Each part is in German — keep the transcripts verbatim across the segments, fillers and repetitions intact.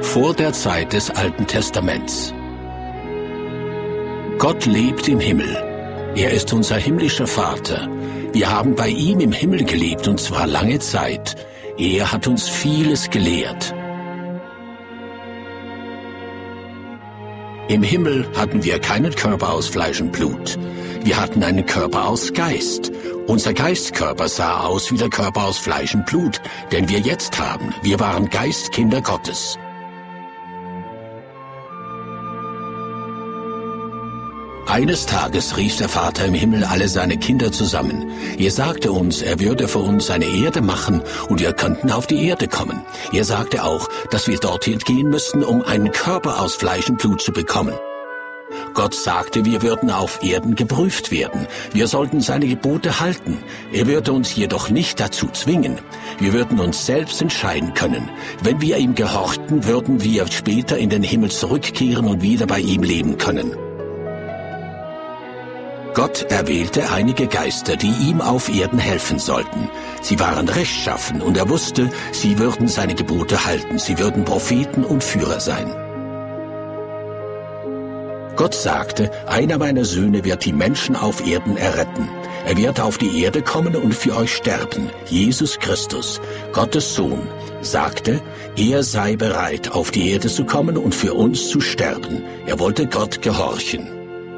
vor der Zeit des Alten Testaments. Gott lebt im Himmel. Er ist unser himmlischer Vater. Wir haben bei ihm im Himmel gelebt, und zwar lange Zeit. Er hat uns vieles gelehrt. Im Himmel hatten wir keinen Körper aus Fleisch und Blut. Wir hatten einen Körper aus Geist. Unser Geistkörper sah aus wie der Körper aus Fleisch und Blut, den wir jetzt haben. Wir waren Geistkinder Gottes. Eines Tages rief der Vater im Himmel alle seine Kinder zusammen. Er sagte uns, er würde für uns eine Erde machen und wir könnten auf die Erde kommen. Er sagte auch, dass wir dorthin gehen müssten, um einen Körper aus Fleisch und Blut zu bekommen. Gott sagte, wir würden auf Erden geprüft werden. Wir sollten seine Gebote halten. Er würde uns jedoch nicht dazu zwingen. Wir würden uns selbst entscheiden können. Wenn wir ihm gehorchten, würden wir später in den Himmel zurückkehren und wieder bei ihm leben können. Gott erwählte einige Geister, die ihm auf Erden helfen sollten. Sie waren rechtschaffen und er wusste, sie würden seine Gebote halten. Sie würden Propheten und Führer sein. Gott sagte, einer meiner Söhne wird die Menschen auf Erden erretten. Er wird auf die Erde kommen und für euch sterben. Jesus Christus, Gottes Sohn, sagte, er sei bereit, auf die Erde zu kommen und für uns zu sterben. Er wollte Gott gehorchen.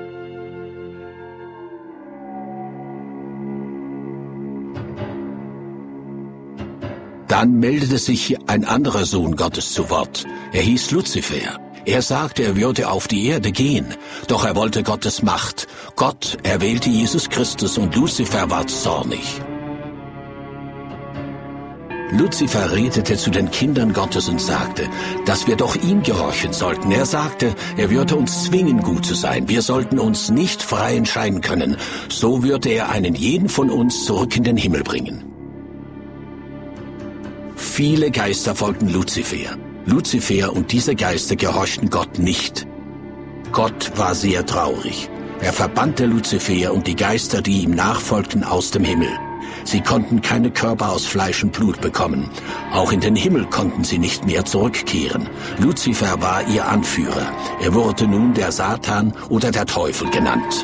Dann meldete sich ein anderer Sohn Gottes zu Wort. Er hieß Luzifer. Er sagte, er würde auf die Erde gehen, doch er wollte Gottes Macht. Gott erwählte Jesus Christus und Luzifer war zornig. Luzifer redete zu den Kindern Gottes und sagte, dass wir doch ihm gehorchen sollten. Er sagte, er würde uns zwingen, gut zu sein. Wir sollten uns nicht frei entscheiden können. So würde er einen jeden von uns zurück in den Himmel bringen. Viele Geister folgten Luzifer. Luzifer und diese Geister gehorchten Gott nicht. Gott war sehr traurig. Er verbannte Luzifer und die Geister, die ihm nachfolgten, aus dem Himmel. Sie konnten keine Körper aus Fleisch und Blut bekommen. Auch in den Himmel konnten sie nicht mehr zurückkehren. Luzifer war ihr Anführer. Er wurde nun der Satan oder der Teufel genannt.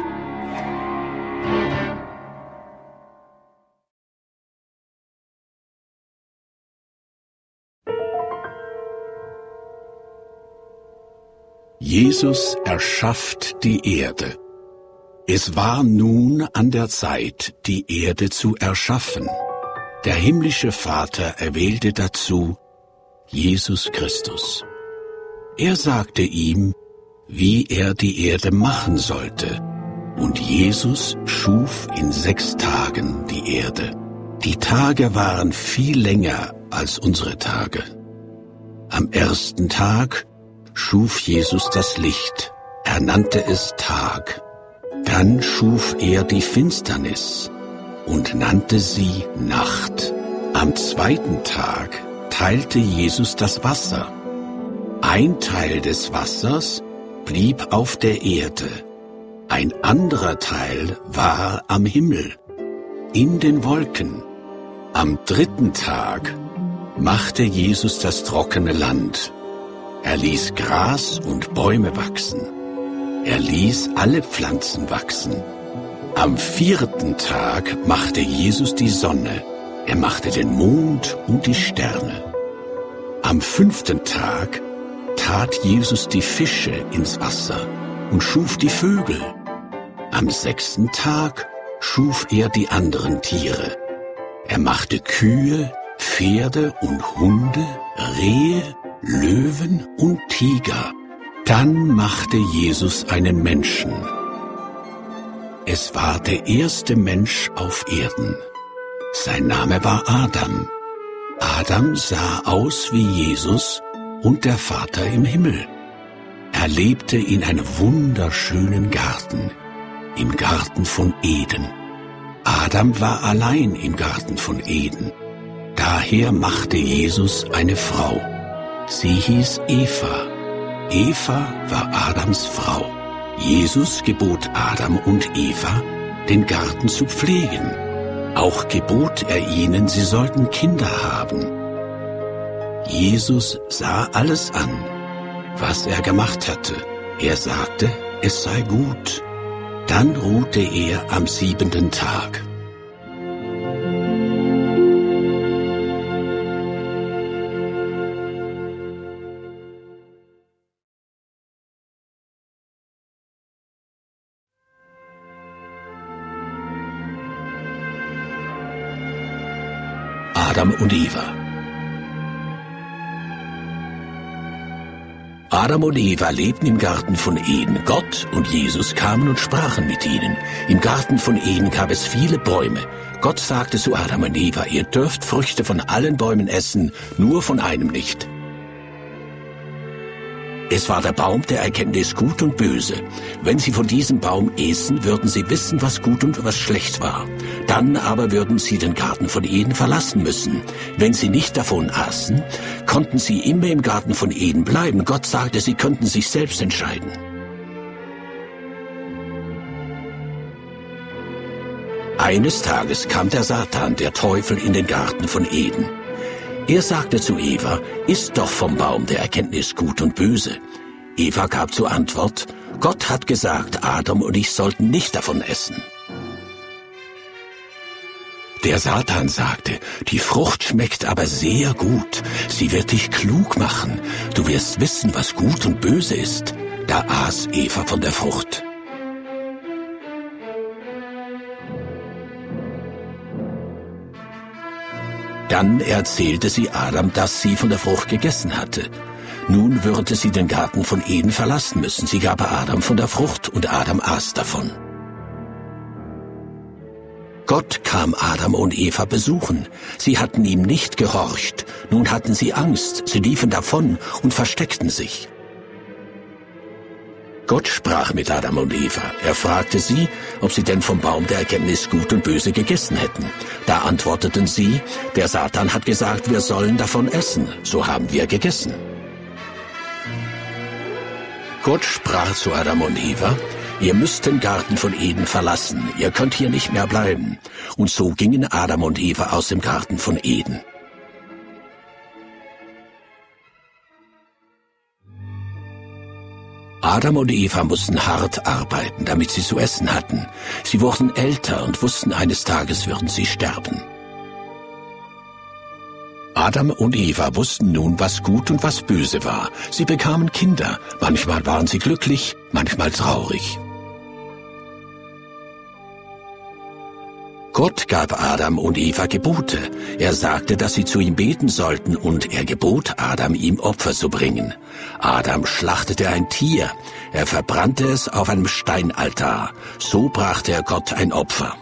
Jesus erschafft die Erde. Es war nun an der Zeit, die Erde zu erschaffen. Der himmlische Vater erwählte dazu Jesus Christus. Er sagte ihm, wie er die Erde machen sollte. Und Jesus schuf in sechs Tagen die Erde. Die Tage waren viel länger als unsere Tage. Am ersten Tag schuf Jesus das Licht. Er nannte es Tag. Dann schuf er die Finsternis und nannte sie Nacht. Am zweiten Tag teilte Jesus das Wasser. Ein Teil des Wassers blieb auf der Erde. Ein anderer Teil war am Himmel, in den Wolken. Am dritten Tag machte Jesus das trockene Land. Er ließ Gras und Bäume wachsen. Er ließ alle Pflanzen wachsen. Am vierten Tag machte Jesus die Sonne. Er machte den Mond und die Sterne. Am fünften Tag tat Jesus die Fische ins Wasser und schuf die Vögel. Am sechsten Tag schuf er die anderen Tiere. Er machte Kühe, Pferde und Hunde, Rehe, Löwen und Tiger. Dann machte Jesus einen Menschen. Es war der erste Mensch auf Erden. Sein Name war Adam. Adam sah aus wie Jesus und der Vater im Himmel. Er lebte in einem wunderschönen Garten, im Garten von Eden. Adam war allein im Garten von Eden. Daher machte Jesus eine Frau. Sie hieß Eva. Eva war Adams Frau. Jesus gebot Adam und Eva, den Garten zu pflegen. Auch gebot er ihnen, sie sollten Kinder haben. Jesus sah alles an. was er gemacht hatte. Er sagte, es sei gut. Dann ruhte er am siebenten Tag. Adam und Eva. Adam und Eva lebten im Garten von Eden. Gott und Jesus kamen und sprachen mit ihnen. Im Garten von Eden gab es viele Bäume. Gott sagte zu Adam und Eva, ihr dürft Früchte von allen Bäumen essen, nur von einem nicht. Es war der Baum der Erkenntnis gut und böse. Wenn sie von diesem Baum essen, würden sie wissen, was gut und was schlecht war. Dann aber würden sie den Garten von Eden verlassen müssen. Wenn sie nicht davon aßen, konnten sie immer im Garten von Eden bleiben. Gott sagte, sie könnten sich selbst entscheiden. Eines Tages kam der Satan, der Teufel, in den Garten von Eden. Er sagte zu Eva, iss doch vom Baum der Erkenntnis gut und böse. Eva gab zur Antwort, Gott hat gesagt, Adam und ich sollten nicht davon essen. Der Satan sagte, die Frucht schmeckt aber sehr gut. Sie wird dich klug machen. Du wirst wissen, was gut und böse ist. Da aß Eva von der Frucht. Dann erzählte sie Adam, dass sie von der Frucht gegessen hatte. Nun würde sie den Garten von Eden verlassen müssen. Sie gab Adam von der Frucht und Adam aß davon. Gott kam Adam und Eva besuchen. Sie hatten ihm nicht gehorcht. Nun hatten sie Angst. Sie liefen davon und versteckten sich. Gott sprach mit Adam und Eva. Er fragte sie, ob sie denn vom Baum der Erkenntnis gut und böse gegessen hätten. Da antworteten sie, der Satan hat gesagt, wir sollen davon essen. So haben wir gegessen. Gott sprach zu Adam und Eva, ihr müsst den Garten von Eden verlassen. Ihr könnt hier nicht mehr bleiben. Und so gingen Adam und Eva aus dem Garten von Eden. Adam und Eva mussten hart arbeiten, damit sie zu essen hatten. Sie wurden älter und wussten, eines Tages würden sie sterben. Adam und Eva wussten nun, was gut und was böse war. Sie bekamen Kinder. Manchmal waren sie glücklich, manchmal traurig. Gott gab Adam und Eva Gebote. Er sagte, dass sie zu ihm beten sollten, und er gebot Adam, ihm Opfer zu bringen. Adam schlachtete ein Tier. Er verbrannte es auf einem Steinaltar. So brachte er Gott ein Opfer.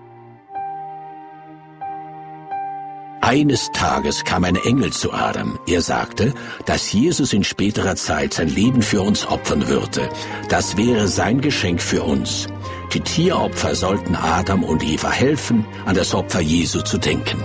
Eines Tages kam ein Engel zu Adam. Er sagte, dass Jesus in späterer Zeit sein Leben für uns opfern würde. Das wäre sein Geschenk für uns. Die Tieropfer sollten Adam und Eva helfen, an das Opfer Jesu zu denken.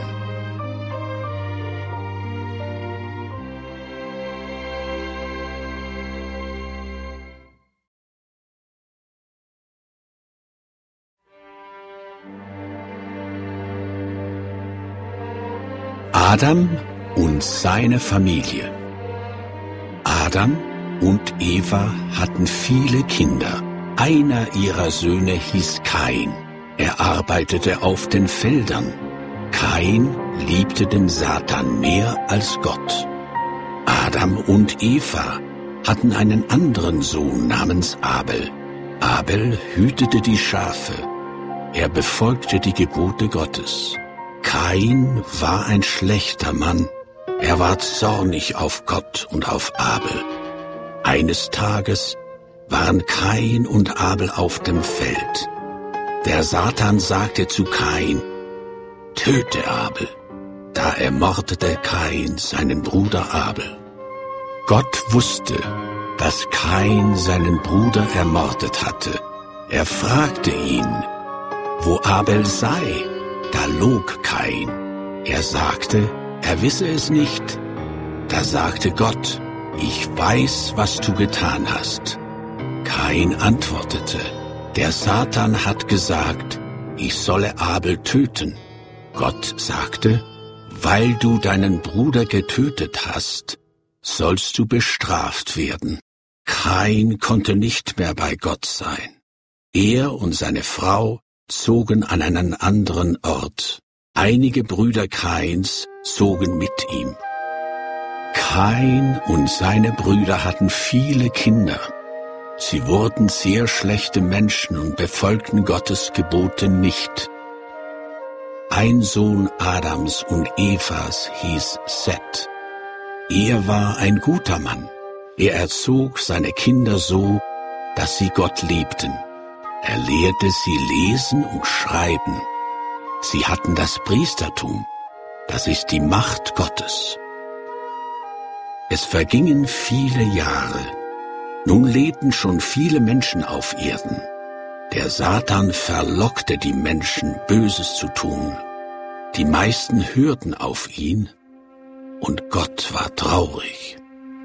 Adam und seine Familie. Adam und Eva hatten viele Kinder. Einer ihrer Söhne hieß Kain. Er arbeitete auf den Feldern. Kain liebte den Satan mehr als Gott. Adam und Eva hatten einen anderen Sohn namens Abel. Abel hütete die Schafe. Er befolgte die Gebote Gottes. Kain war ein schlechter Mann. Er war zornig auf Gott und auf Abel. Eines Tages waren Kain und Abel auf dem Feld. Der Satan sagte zu Kain, töte Abel. Da ermordete Kain seinen Bruder Abel. Gott wusste, dass Kain seinen Bruder ermordet hatte. Er fragte ihn, wo Abel sei. Da log Kain. Er sagte, er wisse es nicht. Da sagte Gott, ich weiß, was du getan hast. Kain antwortete, der Satan hat gesagt, ich solle Abel töten. Gott sagte, weil du deinen Bruder getötet hast, sollst du bestraft werden. Kain konnte nicht mehr bei Gott sein. Er und seine Frau zogen an einen anderen Ort. Einige Brüder Kains zogen mit ihm. Kain und seine Brüder hatten viele Kinder. Sie wurden sehr schlechte Menschen und befolgten Gottes Gebote nicht. Ein Sohn Adams und Evas hieß Seth. Er war ein guter Mann. Er erzog seine Kinder so, dass sie Gott liebten. Er lehrte sie lesen und schreiben. Sie hatten das Priestertum, das ist die Macht Gottes. Es vergingen viele Jahre. Nun lebten schon viele Menschen auf Erden. Der Satan verlockte die Menschen, Böses zu tun. Die meisten hörten auf ihn, und Gott war traurig.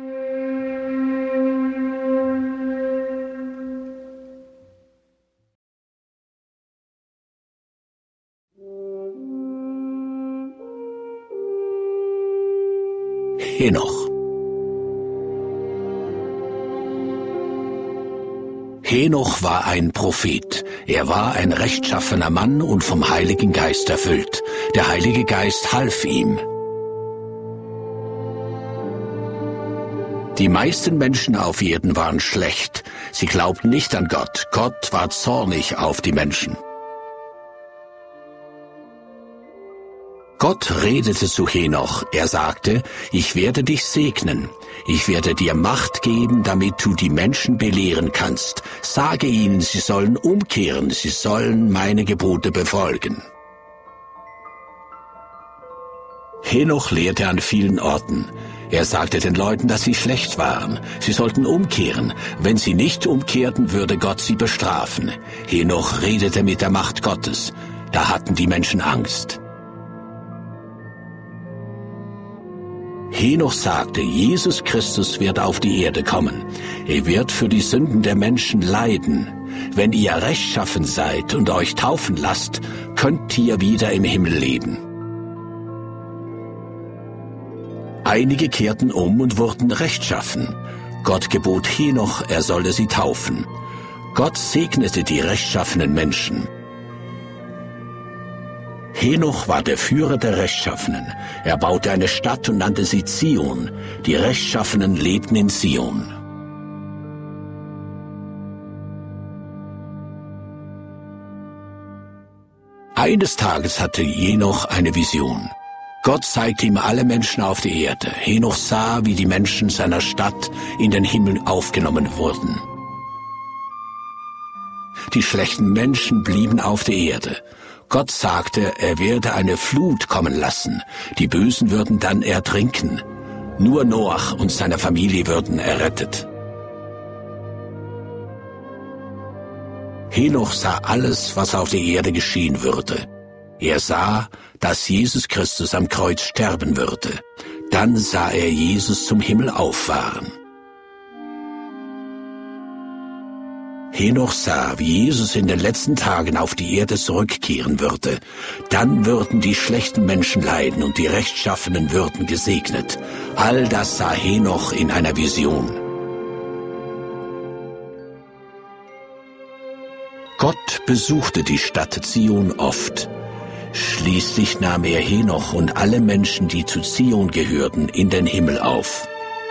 Henoch. Henoch war ein Prophet. Er war ein rechtschaffener Mann und vom Heiligen Geist erfüllt. Der Heilige Geist half ihm. Die meisten Menschen auf Erden waren schlecht. Sie glaubten nicht an Gott. Gott war zornig auf die Menschen. Gott redete zu Henoch. Er sagte, ich werde dich segnen. Ich werde dir Macht geben, damit du die Menschen belehren kannst. Sage ihnen, sie sollen umkehren, sie sollen meine Gebote befolgen. Henoch lehrte an vielen Orten. Er sagte den Leuten, dass sie schlecht waren. Sie sollten umkehren. Wenn sie nicht umkehrten, würde Gott sie bestrafen. Henoch redete mit der Macht Gottes. Da hatten die Menschen Angst. Henoch sagte, Jesus Christus wird auf die Erde kommen. Er wird für die Sünden der Menschen leiden. Wenn ihr rechtschaffen seid und euch taufen lasst, könnt ihr wieder im Himmel leben. Einige kehrten um und wurden rechtschaffen. Gott gebot Henoch, er solle sie taufen. Gott segnete die rechtschaffenen Menschen. Henoch war der Führer der Rechtschaffenen. Er baute eine Stadt und nannte sie Zion. Die Rechtschaffenen lebten in Zion. Eines Tages hatte Henoch eine Vision. Gott zeigte ihm alle Menschen auf der Erde. Henoch sah, wie die Menschen seiner Stadt in den Himmel aufgenommen wurden. Die schlechten Menschen blieben auf der Erde. Gott sagte, er werde eine Flut kommen lassen. Die Bösen würden dann ertrinken. Nur Noach und seine Familie würden errettet. Henoch sah alles, was auf der Erde geschehen würde. Er sah, dass Jesus Christus am Kreuz sterben würde. Dann sah er Jesus zum Himmel auffahren. Henoch sah, wie Jesus in den letzten Tagen auf die Erde zurückkehren würde. Dann würden die schlechten Menschen leiden und die Rechtschaffenen würden gesegnet. All das sah Henoch in einer Vision. Gott besuchte die Stadt Zion oft. Schließlich nahm er Henoch und alle Menschen, die zu Zion gehörten, in den Himmel auf.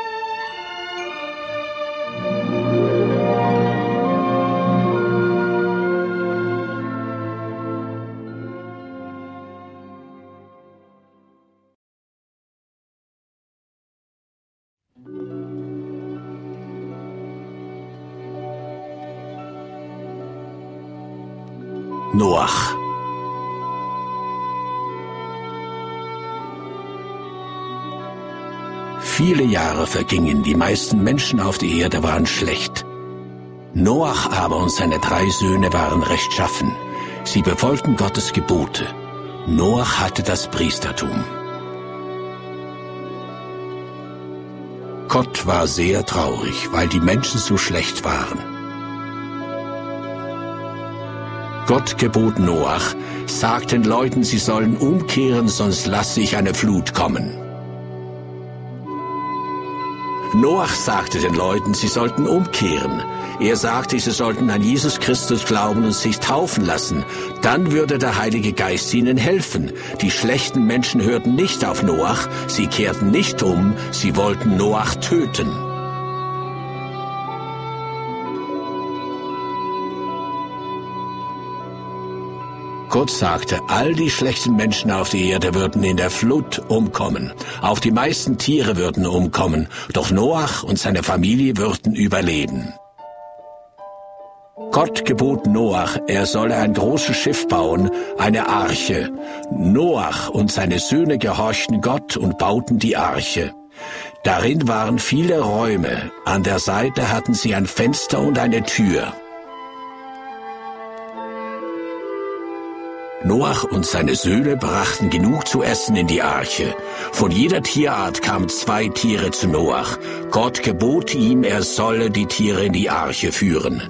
Noach. Viele Jahre vergingen, die meisten Menschen auf der Erde waren schlecht. Noach aber und seine drei Söhne waren rechtschaffen. Sie befolgten Gottes Gebote. Noach hatte das Priestertum. Gott war sehr traurig, weil die Menschen so schlecht waren. Gott gebot Noach, sagt den Leuten, sie sollen umkehren, sonst lasse ich eine Flut kommen. Noach sagte den Leuten, sie sollten umkehren. Er sagte, sie sollten an Jesus Christus glauben und sich taufen lassen. Dann würde der Heilige Geist ihnen helfen. Die schlechten Menschen hörten nicht auf Noach, sie kehrten nicht um, sie wollten Noach töten. Gott sagte, all die schlechten Menschen auf der Erde würden in der Flut umkommen. Auch die meisten Tiere würden umkommen, doch Noach und seine Familie würden überleben. Gott gebot Noach, er solle ein großes Schiff bauen, eine Arche. Noach und seine Söhne gehorchten Gott und bauten die Arche. Darin waren viele Räume, an der Seite hatten sie ein Fenster und eine Tür. Noach und seine Söhne brachten genug zu essen in die Arche. Von jeder Tierart kamen zwei Tiere zu Noach. Gott gebot ihm, er solle die Tiere in die Arche führen.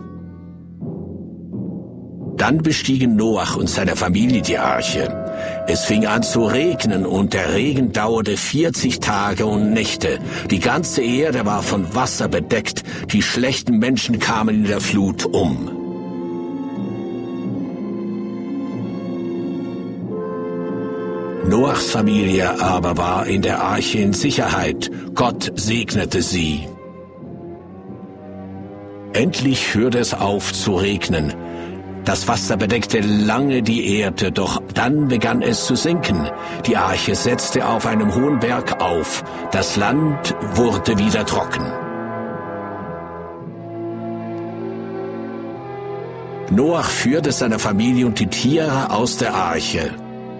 Dann bestiegen Noach und seine Familie die Arche. Es fing an zu regnen und der Regen dauerte vierzig Tage und Nächte. Die ganze Erde war von Wasser bedeckt. Die schlechten Menschen kamen in der Flut um. Noachs Familie aber war in der Arche in Sicherheit. Gott segnete sie. Endlich hörte es auf zu regnen. Das Wasser bedeckte lange die Erde, doch dann begann es zu sinken. Die Arche setzte auf einem hohen Berg auf. Das Land wurde wieder trocken. Noach führte seine Familie und die Tiere aus der Arche.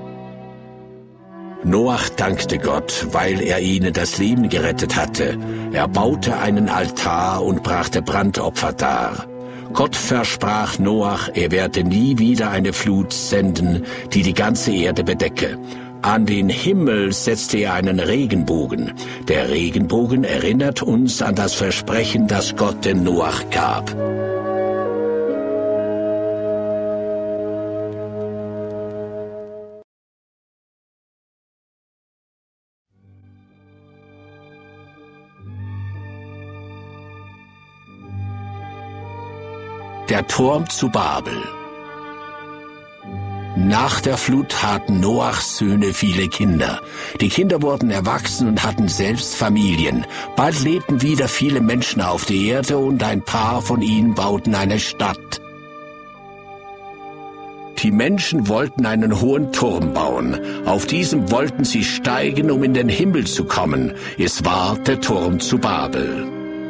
Noach dankte Gott, weil er ihnen das Leben gerettet hatte. Er baute einen Altar und brachte Brandopfer dar. Gott versprach Noach, er werde nie wieder eine Flut senden, die die ganze Erde bedecke. An den Himmel setzte er einen Regenbogen. Der Regenbogen erinnert uns an das Versprechen, das Gott dem Noach gab. Der Turm zu Babel. Nach der Flut hatten Noachs Söhne viele Kinder. Die Kinder wurden erwachsen und hatten selbst Familien. Bald lebten wieder viele Menschen auf der Erde und ein paar von ihnen bauten eine Stadt. Die Menschen wollten einen hohen Turm bauen. Auf diesem wollten sie steigen, um in den Himmel zu kommen. Es war der Turm zu Babel.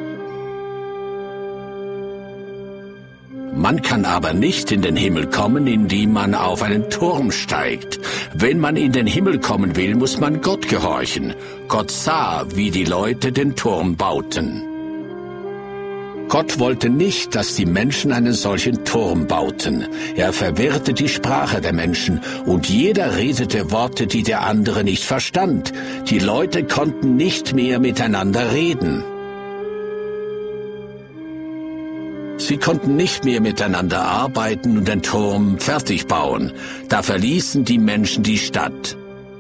Man kann aber nicht in den Himmel kommen, indem man auf einen Turm steigt. Wenn man in den Himmel kommen will, muss man Gott gehorchen. Gott sah, wie die Leute den Turm bauten. Gott wollte nicht, dass die Menschen einen solchen Turm bauten. Er verwirrte die Sprache der Menschen und jeder redete Worte, die der andere nicht verstand. Die Leute konnten nicht mehr miteinander reden. Sie konnten nicht mehr miteinander arbeiten und den Turm fertig bauen. Da verließen die Menschen die Stadt.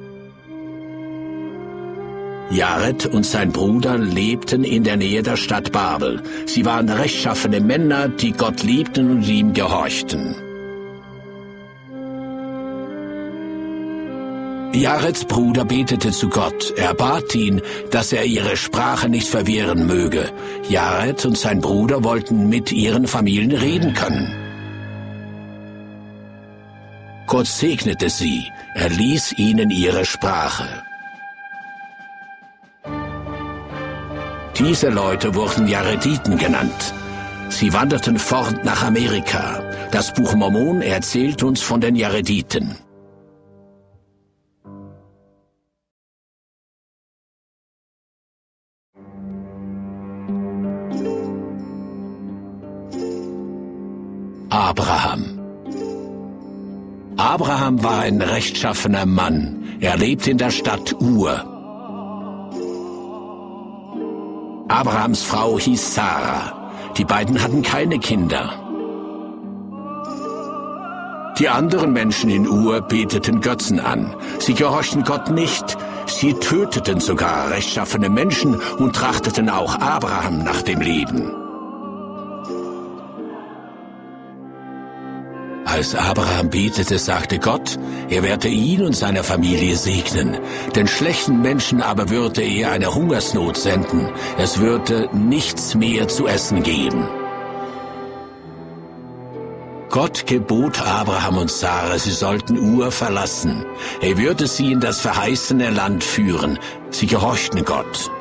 Jared und sein Bruder lebten in der Nähe der Stadt Babel. Sie waren rechtschaffene Männer, die Gott liebten und ihm gehorchten. Jareds Bruder betete zu Gott. Er bat ihn, dass er ihre Sprache nicht verwirren möge. Jared und sein Bruder wollten mit ihren Familien reden können. Gott segnete sie. Er ließ ihnen ihre Sprache. Diese Leute wurden Jarediten genannt. Sie wanderten fort nach Amerika. Das Buch Mormon erzählt uns von den Jarediten. Abraham. Abraham war ein rechtschaffener Mann. Er lebte in der Stadt Ur. Abrahams Frau hieß Sarah. Die beiden hatten keine Kinder. Die anderen Menschen in Ur beteten Götzen an. Sie gehorchten Gott nicht. Sie töteten sogar rechtschaffene Menschen und trachteten auch Abraham nach dem Leben. Als Abraham betete, sagte Gott, er werde ihn und seine Familie segnen. Den schlechten Menschen aber würde er eine Hungersnot senden. Es würde nichts mehr zu essen geben. Gott gebot Abraham und Sarah, sie sollten Ur verlassen. Er würde sie in das verheißene Land führen. Sie gehorchten Gott.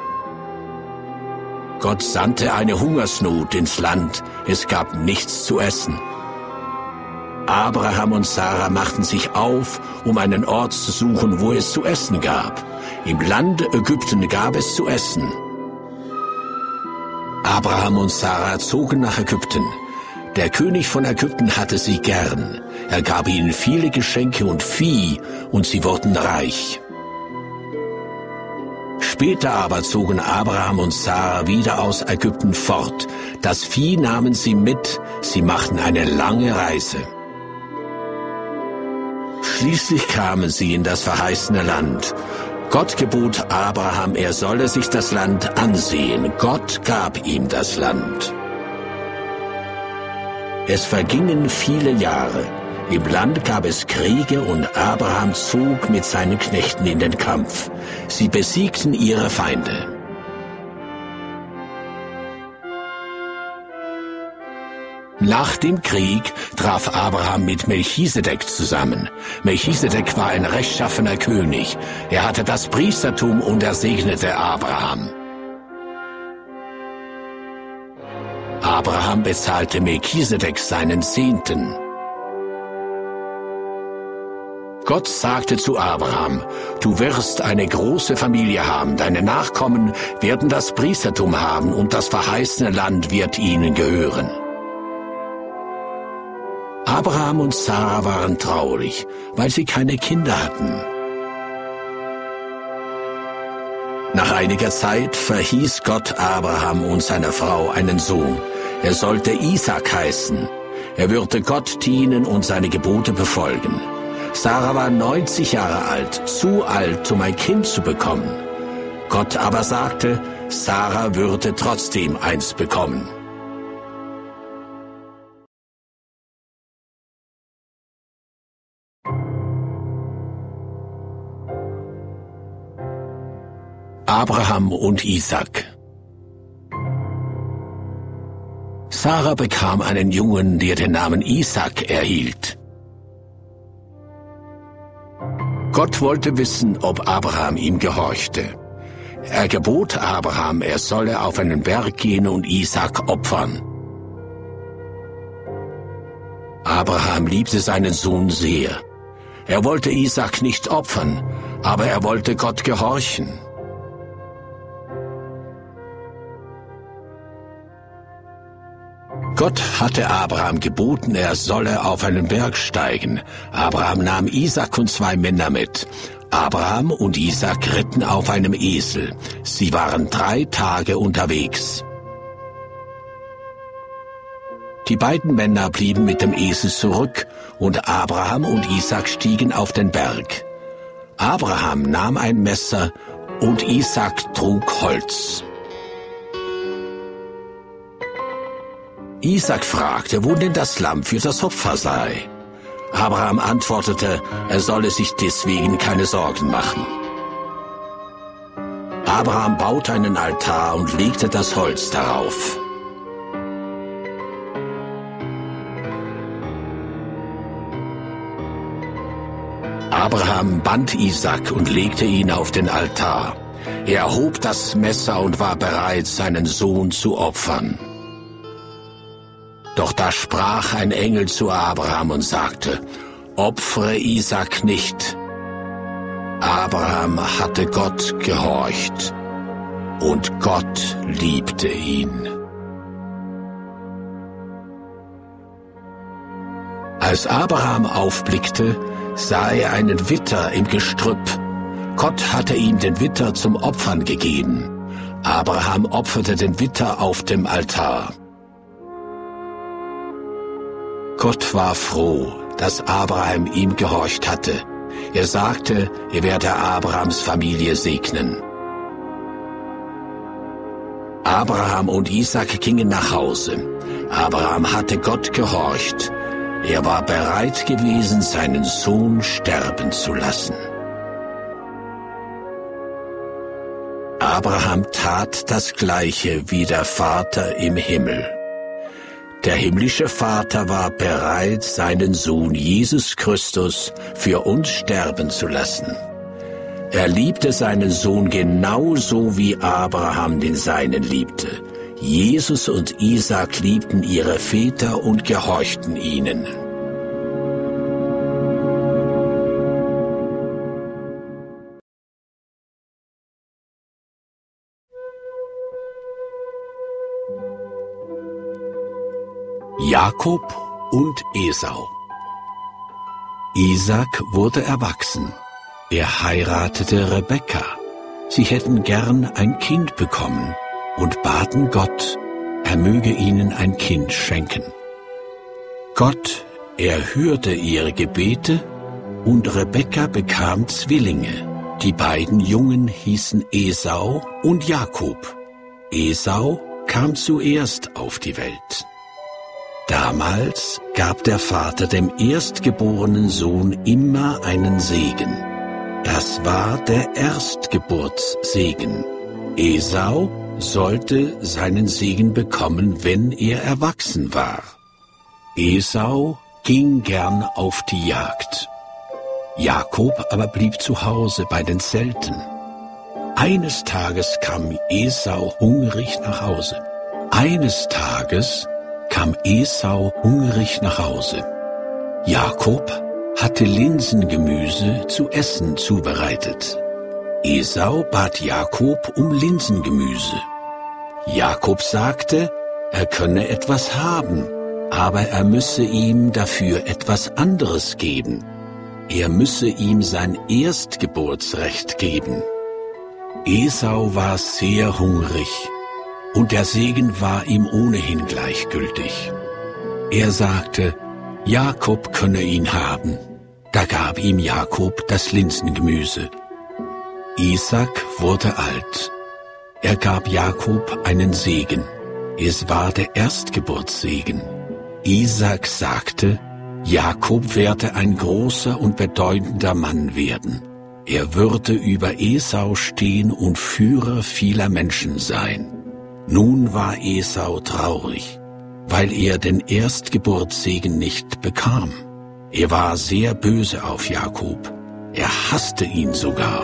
Gott sandte eine Hungersnot ins Land. Es gab nichts zu essen. Abraham und Sarah machten sich auf, um einen Ort zu suchen, wo es zu essen gab. Im Land Ägypten gab es zu essen. Abraham und Sarah zogen nach Ägypten. Der König von Ägypten hatte sie gern. Er gab ihnen viele Geschenke und Vieh, und sie wurden reich. Später aber zogen Abraham und Sarah wieder aus Ägypten fort. Das Vieh nahmen sie mit, sie machten eine lange Reise. Schließlich kamen sie in das verheißene Land. Gott gebot Abraham, er solle sich das Land ansehen. Gott gab ihm das Land. Es vergingen viele Jahre. Im Land gab es Kriege und Abraham zog mit seinen Knechten in den Kampf. Sie besiegten ihre Feinde. Nach dem Krieg traf Abraham mit Melchisedek zusammen. Melchisedek war ein rechtschaffener König. Er hatte das Priestertum und er segnete Abraham. Abraham bezahlte Melchisedek seinen Zehnten. Gott sagte zu Abraham, du wirst eine große Familie haben, deine Nachkommen werden das Priestertum haben und das verheißene Land wird ihnen gehören. Abraham und Sarah waren traurig, weil sie keine Kinder hatten. Nach einiger Zeit verhieß Gott Abraham und seiner Frau einen Sohn. Er sollte Isaak heißen. Er würde Gott dienen und seine Gebote befolgen. Sarah war neunzig Jahre alt, zu alt, um ein Kind zu bekommen. Gott aber sagte, Sarah würde trotzdem eins bekommen. Abraham und Isaak. Sarah bekam einen Jungen, der den Namen Isaak erhielt. Gott wollte wissen, ob Abraham ihm gehorchte. Er gebot Abraham, er solle auf einen Berg gehen und Isaak opfern. Abraham liebte seinen Sohn sehr. Er wollte Isaak nicht opfern, aber er wollte Gott gehorchen. Gott hatte Abraham geboten, er solle auf einen Berg steigen. Abraham nahm Isaak und zwei Männer mit. Abraham und Isaak ritten auf einem Esel. Sie waren drei Tage unterwegs. Die beiden Männer blieben mit dem Esel zurück und Abraham und Isaak stiegen auf den Berg. Abraham nahm ein Messer und Isaak trug Holz. Isaak fragte, wo denn das Lamm für das Opfer sei. Abraham antwortete, er solle sich deswegen keine Sorgen machen. Abraham baute einen Altar und legte das Holz darauf. Abraham band Isaak und legte ihn auf den Altar. Er erhob das Messer und war bereit, seinen Sohn zu opfern. Doch da sprach ein Engel zu Abraham und sagte, opfere Isaak nicht. Abraham hatte Gott gehorcht und Gott liebte ihn. Als Abraham aufblickte, sah er einen Witter im Gestrüpp. Gott hatte ihm den Witter zum Opfern gegeben. Abraham opferte den Witter auf dem Altar. Gott war froh, dass Abraham ihm gehorcht hatte. Er sagte, er werde Abrahams Familie segnen. Abraham und Isaak gingen nach Hause. Abraham hatte Gott gehorcht. Er war bereit gewesen, seinen Sohn sterben zu lassen. Abraham tat das Gleiche wie der Vater im Himmel. Der himmlische Vater war bereit, seinen Sohn Jesus Christus für uns sterben zu lassen. Er liebte seinen Sohn genauso wie Abraham den seinen liebte. Jesus und Isaak liebten ihre Väter und gehorchten ihnen. Jakob und Esau. Isaak wurde erwachsen. Er heiratete Rebekka. Sie hätten gern ein Kind bekommen und baten Gott, er möge ihnen ein Kind schenken. Gott erhörte ihre Gebete und Rebekka bekam Zwillinge. Die beiden Jungen hießen Esau und Jakob. Esau kam zuerst auf die Welt. Damals gab der Vater dem erstgeborenen Sohn immer einen Segen. Das war der Erstgeburtssegen. Esau sollte seinen Segen bekommen, wenn er erwachsen war. Esau ging gern auf die Jagd. Jakob aber blieb zu Hause bei den Zelten. Eines Tages kam Esau hungrig nach Hause. Eines Tages kam Esau hungrig nach Hause. Jakob hatte Linsengemüse zu essen zubereitet. Esau bat Jakob um Linsengemüse. Jakob sagte, er könne etwas haben, aber er müsse ihm dafür etwas anderes geben. Er müsse ihm sein Erstgeburtsrecht geben. Esau war sehr hungrig, und der Segen war ihm ohnehin gleichgültig. Er sagte, Jakob könne ihn haben. Da gab ihm Jakob das Linsengemüse. Isaak wurde alt. Er gab Jakob einen Segen. Es war der Erstgeburtssegen. Isaak sagte, Jakob werde ein großer und bedeutender Mann werden. Er würde über Esau stehen und Führer vieler Menschen sein. Nun war Esau traurig, weil er den Erstgeburtssegen nicht bekam. Er war sehr böse auf Jakob. Er hasste ihn sogar.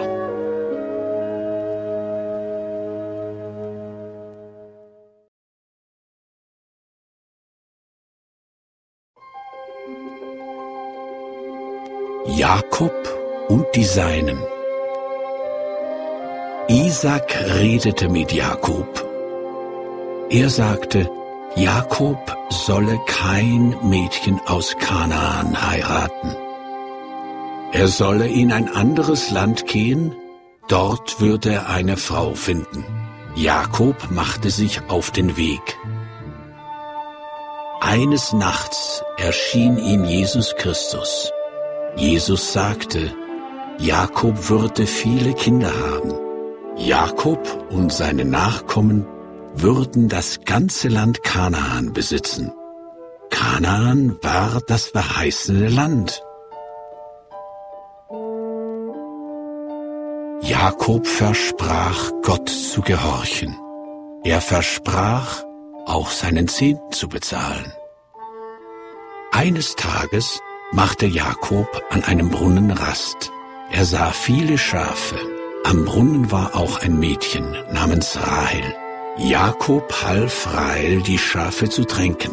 Jakob und die Seinen. Isaak redete mit Jakob. Er sagte, Jakob solle kein Mädchen aus Kanaan heiraten. Er solle in ein anderes Land gehen, dort würde er eine Frau finden. Jakob machte sich auf den Weg. Eines Nachts erschien ihm Jesus Christus. Jesus sagte, Jakob würde viele Kinder haben. Jakob und seine Nachkommen würden das ganze Land Kanaan besitzen. Kanaan war das verheißene Land. Jakob versprach, Gott zu gehorchen. Er versprach, auch seinen Zehnten zu bezahlen. Eines Tages machte Jakob an einem Brunnen Rast. Er sah viele Schafe. Am Brunnen war auch ein Mädchen namens Rahel. Jakob half Rahel, die Schafe zu tränken.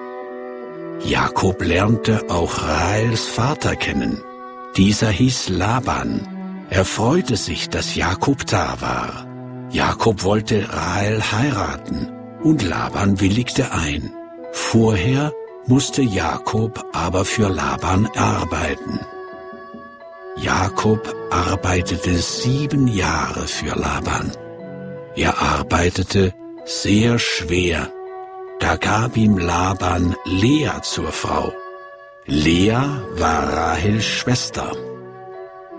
Jakob lernte auch Rahels Vater kennen. Dieser hieß Laban. Er freute sich, dass Jakob da war. Jakob wollte Rahel heiraten und Laban willigte ein. Vorher musste Jakob aber für Laban arbeiten. Jakob arbeitete sieben Jahre für Laban. Er arbeitete sehr schwer. Da gab ihm Laban Lea zur Frau. Lea war Rahels Schwester.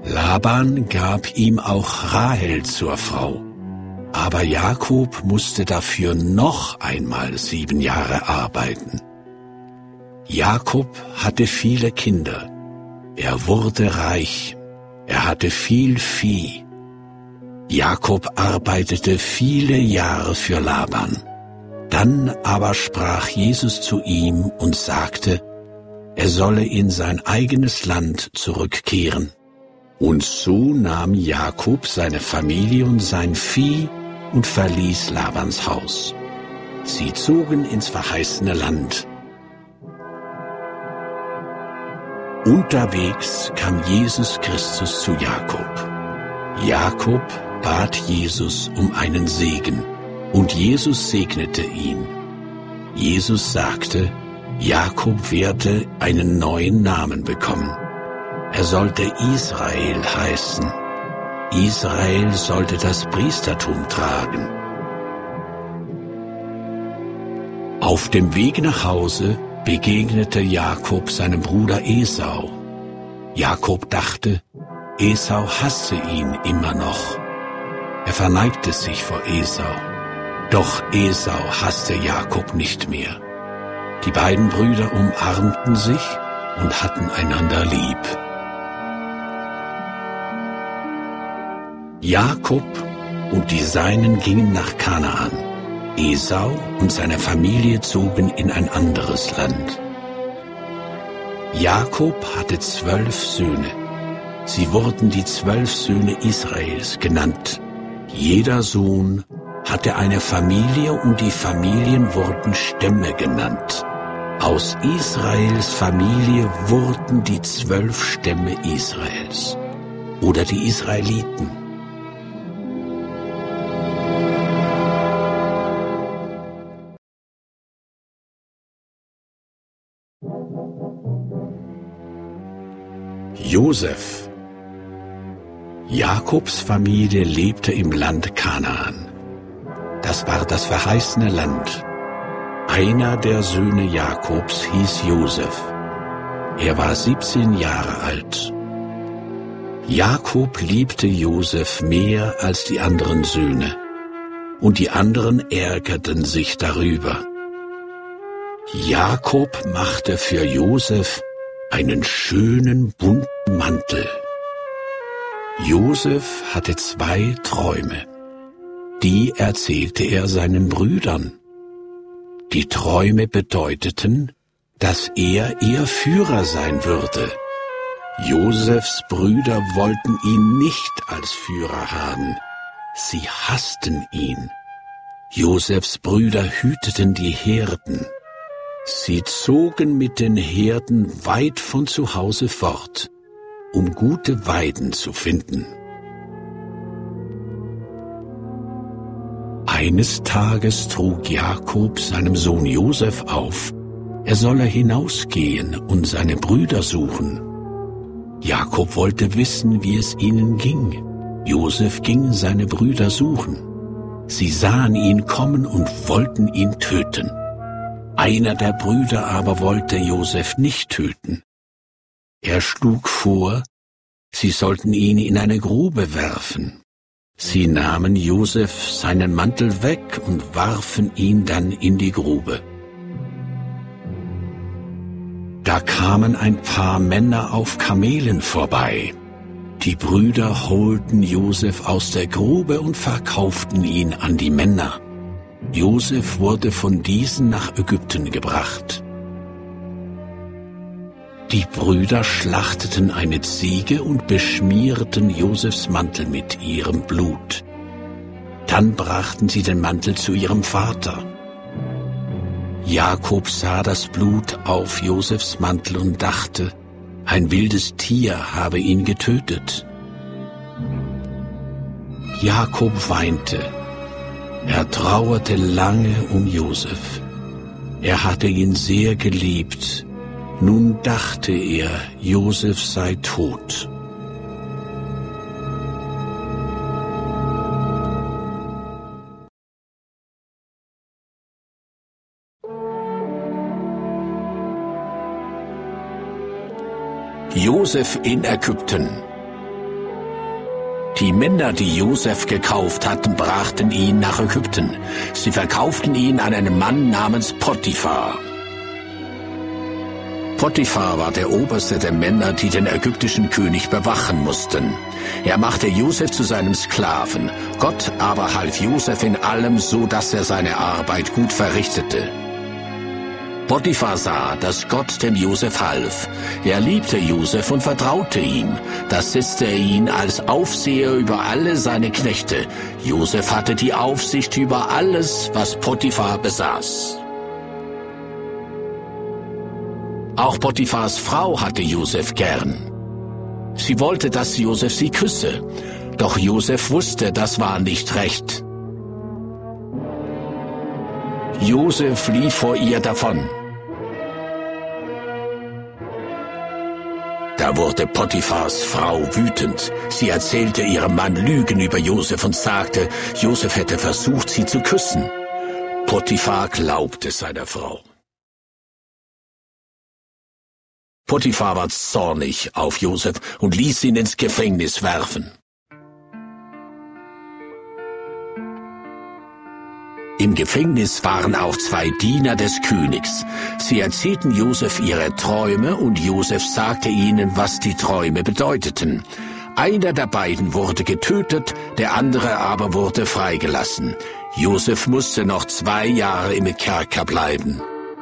Laban gab ihm auch Rahel zur Frau, aber Jakob musste dafür noch einmal sieben Jahre arbeiten. Jakob hatte viele Kinder, er wurde reich, er hatte viel Vieh. Jakob arbeitete viele Jahre für Laban. Dann aber sprach Jesus zu ihm und sagte, er solle in sein eigenes Land zurückkehren. Und so nahm Jakob seine Familie und sein Vieh und verließ Labans Haus. Sie zogen ins verheißene Land. Unterwegs kam Jesus Christus zu Jakob. Jakob bat Jesus um einen Segen, und Jesus segnete ihn. Jesus sagte, Jakob werde einen neuen Namen bekommen. Er sollte Israel heißen. Israel sollte das Priestertum tragen. Auf dem Weg nach Hause begegnete Jakob seinem Bruder Esau. Jakob dachte, Esau hasse ihn immer noch. Er verneigte sich vor Esau. Doch Esau hasste Jakob nicht mehr. Die beiden Brüder umarmten sich und hatten einander lieb. Jakob und die Seinen gingen nach Kanaan. Esau und seine Familie zogen in ein anderes Land. Jakob hatte zwölf Söhne. Sie wurden die zwölf Söhne Israels genannt. Jeder Sohn hatte eine Familie und die Familien wurden Stämme genannt. Aus Israels Familie wurden die zwölf Stämme Israels oder die Israeliten. Josef. Jakobs Familie lebte im Land Kanaan. Das war das verheißene Land. Einer der Söhne Jakobs hieß Josef. Er war siebzehn Jahre alt. Jakob liebte Josef mehr als die anderen Söhne, und die anderen ärgerten sich darüber. Jakob machte für Josef einen schönen bunten Mantel. Josef hatte zwei Träume. Die erzählte er seinen Brüdern. Die Träume bedeuteten, dass er ihr Führer sein würde. Josefs Brüder wollten ihn nicht als Führer haben. Sie hassten ihn. Josefs Brüder hüteten die Herden. Sie zogen mit den Herden weit von zu Hause fort, um gute Weiden zu finden. Eines Tages trug Jakob seinem Sohn Josef auf, er solle hinausgehen und seine Brüder suchen. Jakob wollte wissen, wie es ihnen ging. Josef ging seine Brüder suchen. Sie sahen ihn kommen und wollten ihn töten. Einer der Brüder aber wollte Josef nicht töten. Er schlug vor, sie sollten ihn in eine Grube werfen. Sie nahmen Josef seinen Mantel weg und warfen ihn dann in die Grube. Da kamen ein paar Männer auf Kamelen vorbei. Die Brüder holten Josef aus der Grube und verkauften ihn an die Männer. Josef wurde von diesen nach Ägypten gebracht. Die Brüder schlachteten eine Ziege und beschmierten Josefs Mantel mit ihrem Blut. Dann brachten sie den Mantel zu ihrem Vater. Jakob sah das Blut auf Josefs Mantel und dachte, ein wildes Tier habe ihn getötet. Jakob weinte. Er trauerte lange um Josef. Er hatte ihn sehr geliebt. Nun dachte er, Josef sei tot. Josef in Ägypten. Die Männer, die Josef gekauft hatten, brachten ihn nach Ägypten. Sie verkauften ihn an einen Mann namens Potiphar. Potiphar war der oberste der Männer, die den ägyptischen König bewachen mussten. Er machte Josef zu seinem Sklaven. Gott aber half Josef in allem, so dass er seine Arbeit gut verrichtete. Potiphar sah, dass Gott dem Josef half. Er liebte Josef und vertraute ihm. Da setzte er ihn als Aufseher über alle seine Knechte. Josef hatte die Aufsicht über alles, was Potiphar besaß. Auch Potiphars Frau hatte Josef gern. Sie wollte, dass Josef sie küsse. Doch Josef wusste, das war nicht recht. Josef lief vor ihr davon. Da wurde Potiphars Frau wütend. Sie erzählte ihrem Mann Lügen über Josef und sagte, Josef hätte versucht, sie zu küssen. Potiphar glaubte seiner Frau. Potiphar war zornig auf Josef und ließ ihn ins Gefängnis werfen. Im Gefängnis waren auch zwei Diener des Königs. Sie erzählten Josef ihre Träume und Josef sagte ihnen, was die Träume bedeuteten. Einer der beiden wurde getötet, der andere aber wurde freigelassen. Josef musste noch zwei Jahre im Kerker bleiben.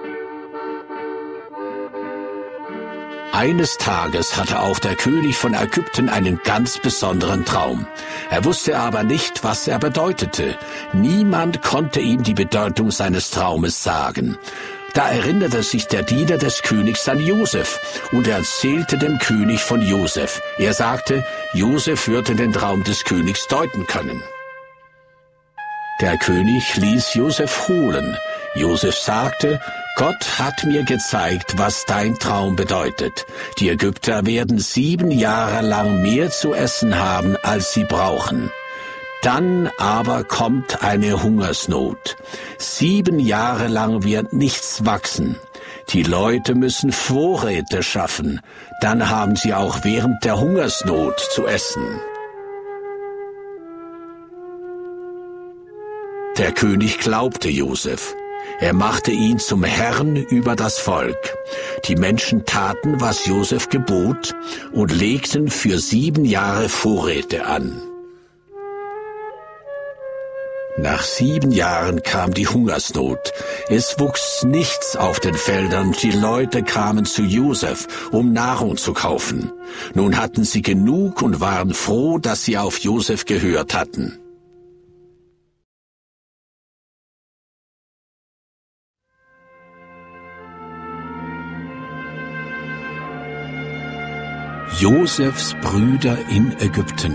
Eines Tages hatte auch der König von Ägypten einen ganz besonderen Traum. Er wusste aber nicht, was er bedeutete. Niemand konnte ihm die Bedeutung seines Traumes sagen. Da erinnerte sich der Diener des Königs an Josef und er erzählte dem König von Josef. Er sagte, Josef würde den Traum des Königs deuten können. Der König ließ Josef holen. Josef sagte, Gott hat mir gezeigt, was dein Traum bedeutet. Die Ägypter werden sieben Jahre lang mehr zu essen haben, als sie brauchen. Dann aber kommt eine Hungersnot. Sieben Jahre lang wird nichts wachsen. Die Leute müssen Vorräte schaffen. Dann haben sie auch während der Hungersnot zu essen. Der König glaubte Josef. Er machte ihn zum Herrn über das Volk. Die Menschen taten, was Josef gebot, und legten für sieben Jahre Vorräte an. Nach sieben Jahren kam die Hungersnot. Es wuchs nichts auf den Feldern, die Leute kamen zu Josef, um Nahrung zu kaufen. Nun hatten sie genug und waren froh, dass sie auf Josef gehört hatten. Josefs Brüder in Ägypten.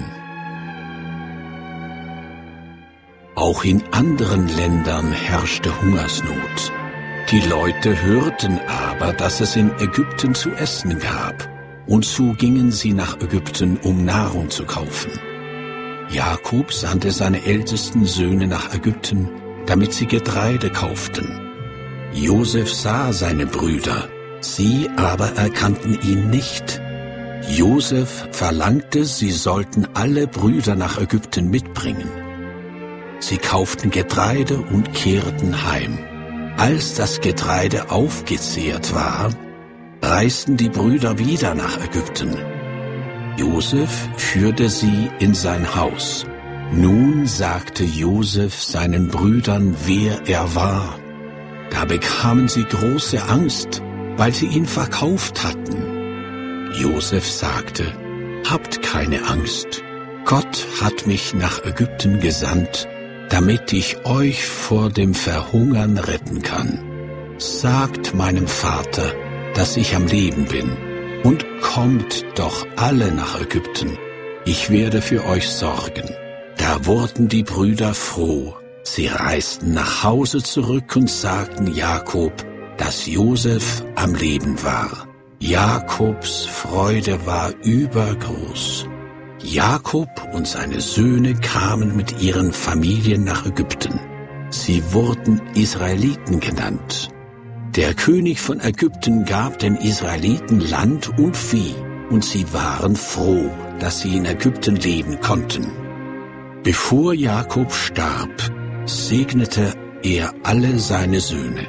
Auch in anderen Ländern herrschte Hungersnot. Die Leute hörten aber, dass es in Ägypten zu essen gab, und so gingen sie nach Ägypten, um Nahrung zu kaufen. Jakob sandte seine ältesten Söhne nach Ägypten, damit sie Getreide kauften. Josef sah seine Brüder, sie aber erkannten ihn nicht. Josef verlangte, sie sollten alle Brüder nach Ägypten mitbringen. Sie kauften Getreide und kehrten heim. Als das Getreide aufgezehrt war, reisten die Brüder wieder nach Ägypten. Josef führte sie in sein Haus. Nun sagte Josef seinen Brüdern, wer er war. Da bekamen sie große Angst, weil sie ihn verkauft hatten. Josef sagte, habt keine Angst. Gott hat mich nach Ägypten gesandt, damit ich euch vor dem Verhungern retten kann. Sagt meinem Vater, dass ich am Leben bin, und kommt doch alle nach Ägypten. Ich werde für euch sorgen. Da wurden die Brüder froh. Sie reisten nach Hause zurück und sagten Jakob, dass Josef am Leben war. Jakobs Freude war übergroß. Jakob und seine Söhne kamen mit ihren Familien nach Ägypten. Sie wurden Israeliten genannt. Der König von Ägypten gab den Israeliten Land und Vieh, und sie waren froh. dass sie in Ägypten leben konnten. Bevor Jakob starb, segnete er alle seine Söhne.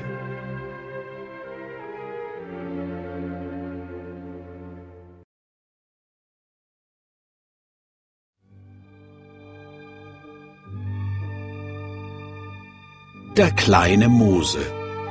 Der kleine Mose.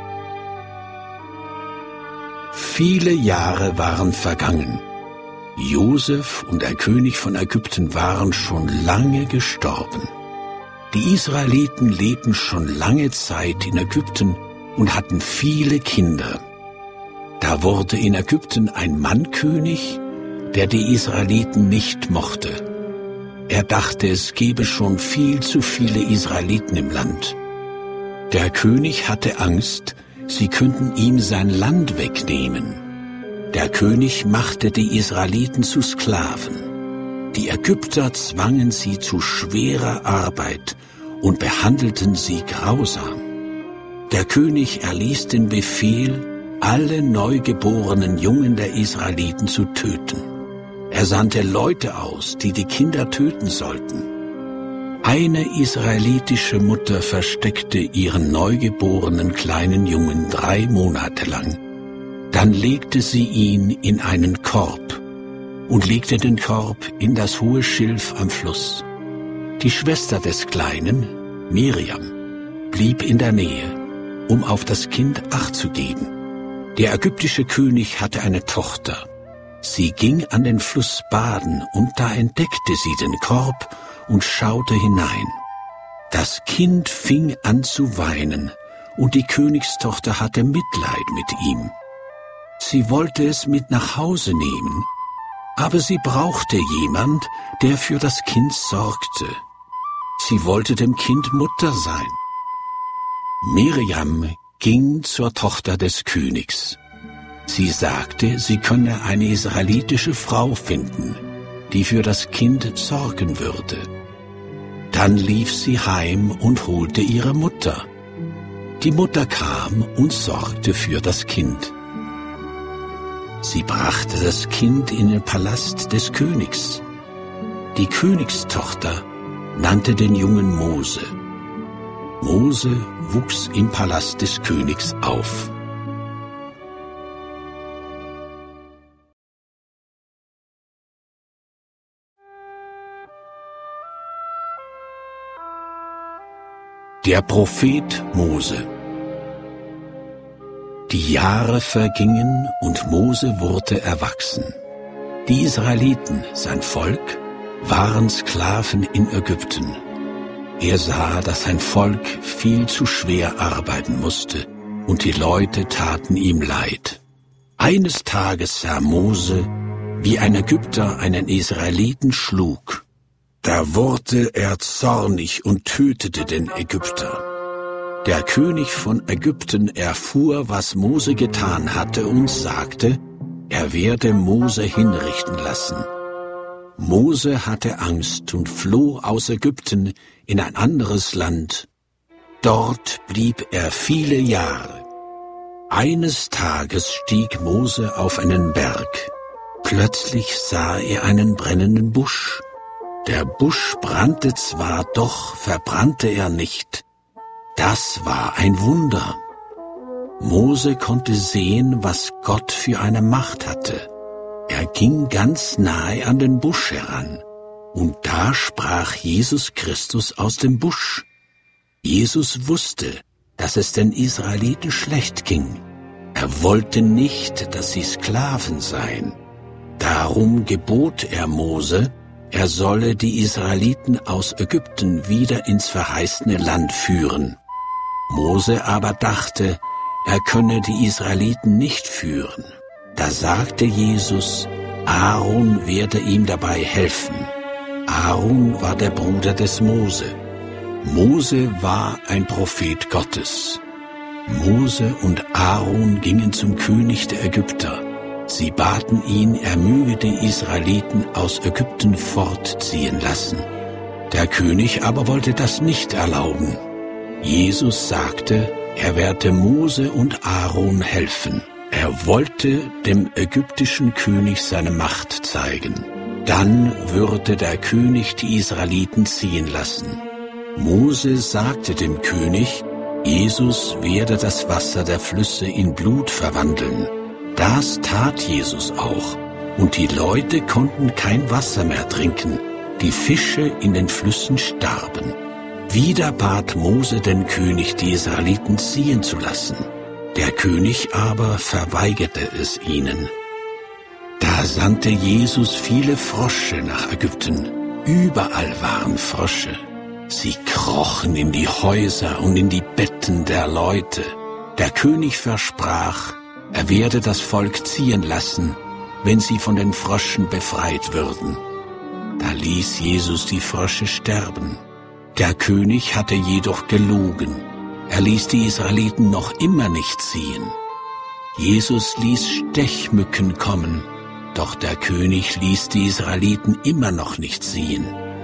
Viele Jahre waren vergangen. Josef und der König von Ägypten waren schon lange gestorben. Die Israeliten lebten schon lange Zeit in Ägypten und hatten viele Kinder. Da wurde in Ägypten ein Mann König, der die Israeliten nicht mochte. Er dachte, es gebe schon viel zu viele Israeliten im Land. Der König hatte Angst, sie könnten ihm sein Land wegnehmen. Der König machte die Israeliten zu Sklaven. Die Ägypter zwangen sie zu schwerer Arbeit und behandelten sie grausam. Der König erließ den Befehl, alle neugeborenen Jungen der Israeliten zu töten. Er sandte Leute aus, die die Kinder töten sollten. Eine israelitische Mutter versteckte ihren neugeborenen kleinen Jungen drei Monate lang. Dann legte sie ihn in einen Korb und legte den Korb in das hohe Schilf am Fluss. Die Schwester des Kleinen, Miriam, blieb in der Nähe, um auf das Kind Acht zu geben. Der ägyptische König hatte eine Tochter. Sie ging an den Fluss baden, und da entdeckte sie den Korb und schaute hinein. Das Kind fing an zu weinen, und die Königstochter hatte Mitleid mit ihm. Sie wollte es mit nach Hause nehmen, aber sie brauchte jemand, der für das Kind sorgte. Sie wollte dem Kind Mutter sein. Miriam ging zur Tochter des Königs. Sie sagte, sie könne eine israelitische Frau finden, die für das Kind sorgen würde. Dann lief sie heim und holte ihre Mutter. Die Mutter kam und sorgte für das Kind. Sie brachte das Kind in den Palast des Königs. Die Königstochter nannte den Jungen Mose. Mose wuchs im Palast des Königs auf. Der Prophet Mose. Die Jahre vergingen und Mose wurde erwachsen. Die Israeliten, sein Volk, waren Sklaven in Ägypten. Er sah, dass sein Volk viel zu schwer arbeiten musste, und die Leute taten ihm leid. Eines Tages sah Mose, wie ein Ägypter einen Israeliten schlug. Da wurde er zornig und tötete den Ägypter. Der König von Ägypten erfuhr, was Mose getan hatte, und sagte, er werde Mose hinrichten lassen. Mose hatte Angst und floh aus Ägypten in ein anderes Land. Dort blieb er viele Jahre. Eines Tages stieg Mose auf einen Berg. Plötzlich sah er einen brennenden Busch. Der Busch brannte zwar, doch verbrannte er nicht. Das war ein Wunder. Mose konnte sehen, was Gott für eine Macht hatte. Er ging ganz nahe an den Busch heran, und da sprach Jesus Christus aus dem Busch. Jesus wusste, dass es den Israeliten schlecht ging. Er wollte nicht, dass sie Sklaven seien. Darum gebot er Mose, er solle die Israeliten aus Ägypten wieder ins verheißene Land führen. Mose aber dachte, er könne die Israeliten nicht führen. Da sagte Jesus, Aaron werde ihm dabei helfen. Aaron war der Bruder des Mose. Mose war ein Prophet Gottes. Mose und Aaron gingen zum König der Ägypter. Sie baten ihn, er möge die Israeliten aus Ägypten fortziehen lassen. Der König aber wollte das nicht erlauben. Jesus sagte, er werde Mose und Aaron helfen. Er wollte dem ägyptischen König seine Macht zeigen. Dann würde der König die Israeliten ziehen lassen. Mose sagte dem König, Jesus werde das Wasser der Flüsse in Blut verwandeln. Das tat Jesus auch, und die Leute konnten kein Wasser mehr trinken, die Fische in den Flüssen starben. Wieder bat Mose den König, die Israeliten ziehen zu lassen. Der König aber verweigerte es ihnen. Da sandte Jesus viele Frösche nach Ägypten. Überall waren Frösche. Sie krochen in die Häuser und in die Betten der Leute. Der König versprach, er werde das Volk ziehen lassen, wenn sie von den Fröschen befreit würden. Da ließ Jesus die Frösche sterben. Der König hatte jedoch gelogen. Er ließ die Israeliten noch immer nicht ziehen. Jesus ließ Stechmücken kommen, doch der König ließ die Israeliten immer noch nicht ziehen.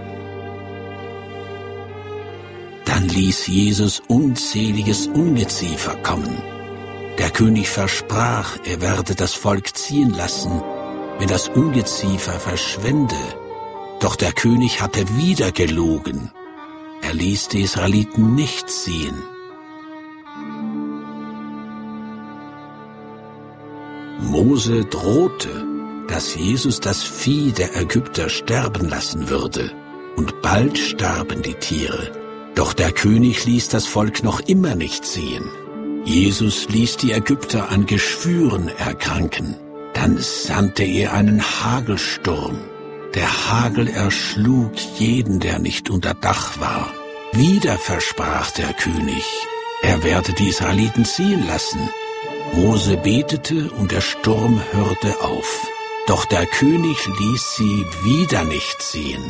Dann ließ Jesus unzähliges Ungeziefer kommen. Der König versprach, er werde das Volk ziehen lassen, wenn das Ungeziefer verschwände. Doch der König hatte wieder gelogen. Er ließ die Israeliten nicht ziehen. Mose drohte, dass Jesus das Vieh der Ägypter sterben lassen würde, und bald starben die Tiere. Doch der König ließ das Volk noch immer nicht ziehen. Jesus ließ die Ägypter an Geschwüren erkranken. Dann sandte er einen Hagelsturm. Der Hagel erschlug jeden, der nicht unter Dach war. Wieder versprach der König, er werde die Israeliten ziehen lassen. Mose betete und der Sturm hörte auf. Doch der König ließ sie wieder nicht ziehen.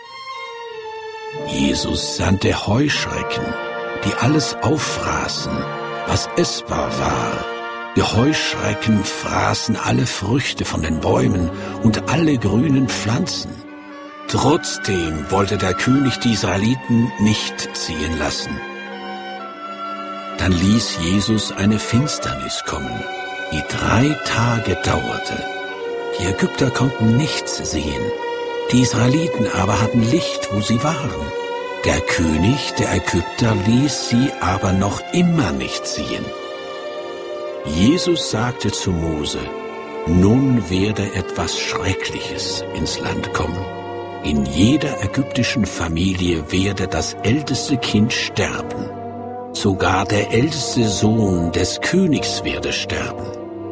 Jesus sandte Heuschrecken, die alles auffraßen, was essbar war. Die Heuschrecken fraßen alle Früchte von den Bäumen und alle grünen Pflanzen. Trotzdem wollte der König die Israeliten nicht ziehen lassen. Dann ließ Jesus eine Finsternis kommen, die drei Tage dauerte. Die Ägypter konnten nichts sehen, die Israeliten aber hatten Licht, wo sie waren. Der König der Ägypter ließ sie aber noch immer nicht ziehen. Jesus sagte zu Mose, nun werde etwas Schreckliches ins Land kommen. In jeder ägyptischen Familie werde das älteste Kind sterben. Sogar der älteste Sohn des Königs werde sterben.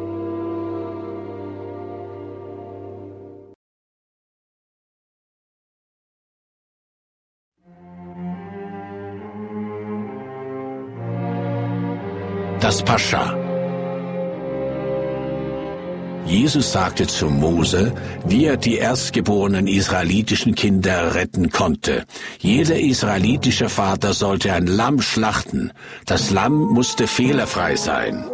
Das Pascha. Jesus sagte zu Mose, wie er die erstgeborenen israelitischen Kinder retten konnte. Jeder israelitische Vater sollte ein Lamm schlachten. Das Lamm musste fehlerfrei sein.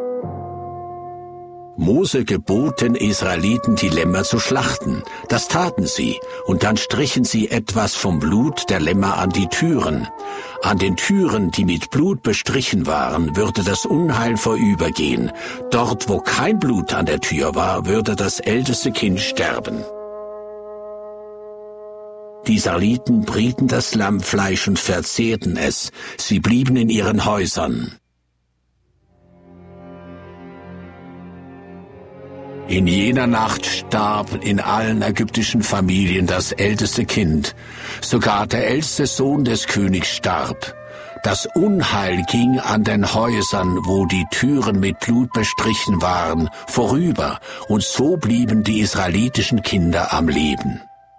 Mose gebot den Israeliten, die Lämmer zu schlachten. Das taten sie, und dann strichen sie etwas vom Blut der Lämmer an die Türen. An den Türen, die mit Blut bestrichen waren, würde das Unheil vorübergehen. Dort, wo kein Blut an der Tür war, würde das älteste Kind sterben. Die Israeliten brieten das Lammfleisch und verzehrten es. Sie blieben in ihren Häusern. In jener Nacht starb in allen ägyptischen Familien das älteste Kind. Sogar der älteste Sohn des Königs starb. Das Unheil ging an den Häusern, wo die Türen mit Blut bestrichen waren, vorüber, und so blieben die israelitischen Kinder am Leben.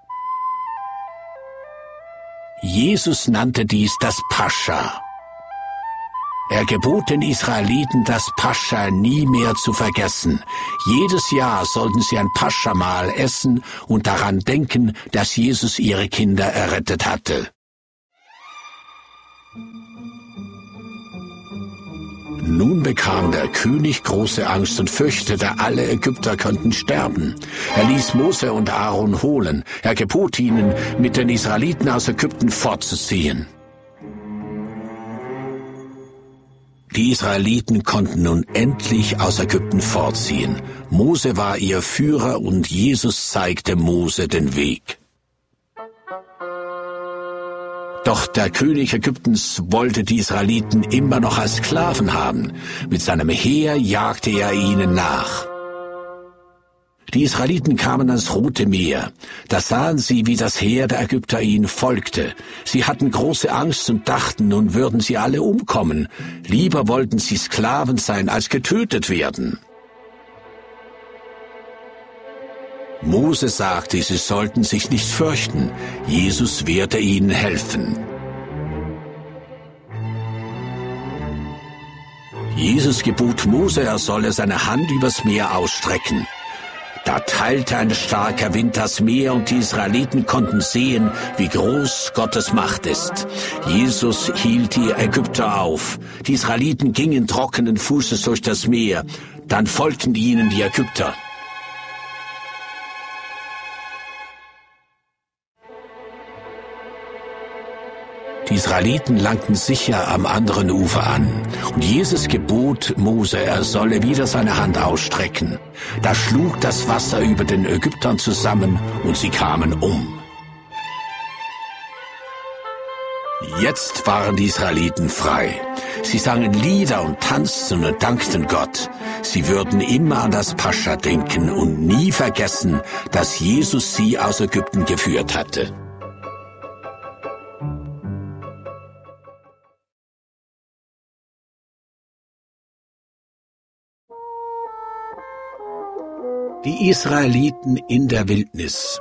Jesus nannte dies das Pascha. Er gebot den Israeliten, das Pascha nie mehr zu vergessen. Jedes Jahr sollten sie ein Paschamahl essen und daran denken, dass Jesus ihre Kinder errettet hatte. Nun bekam der König große Angst und fürchtete, alle Ägypter könnten sterben. Er ließ Mose und Aaron holen. Er gebot ihnen, mit den Israeliten aus Ägypten fortzuziehen. Die Israeliten konnten nun endlich aus Ägypten fortziehen. Mose war ihr Führer und Jesus zeigte Mose den Weg. Doch der König Ägyptens wollte die Israeliten immer noch als Sklaven haben. Mit seinem Heer jagte er ihnen nach. Die Israeliten kamen ans Rote Meer. Da sahen sie, wie das Heer der Ägypter ihnen folgte. Sie hatten große Angst und dachten, nun würden sie alle umkommen. Lieber wollten sie Sklaven sein, als getötet werden. Mose sagte, sie sollten sich nicht fürchten. Jesus werde ihnen helfen. Jesus gebot Mose, er solle seine Hand übers Meer ausstrecken. Da teilte ein starker Wind das Meer und die Israeliten konnten sehen, wie groß Gottes Macht ist. Jesus hielt die Ägypter auf. Die Israeliten gingen trockenen Fußes durch das Meer. Dann folgten ihnen die Ägypter. Die Israeliten langten sicher am anderen Ufer an, und Jesus gebot Mose, er solle wieder seine Hand ausstrecken. Da schlug das Wasser über den Ägyptern zusammen, und sie kamen um. Jetzt waren die Israeliten frei. Sie sangen Lieder und tanzten und dankten Gott. Sie würden immer an das Pascha denken und nie vergessen, dass Jesus sie aus Ägypten geführt hatte. Die Israeliten in der Wildnis.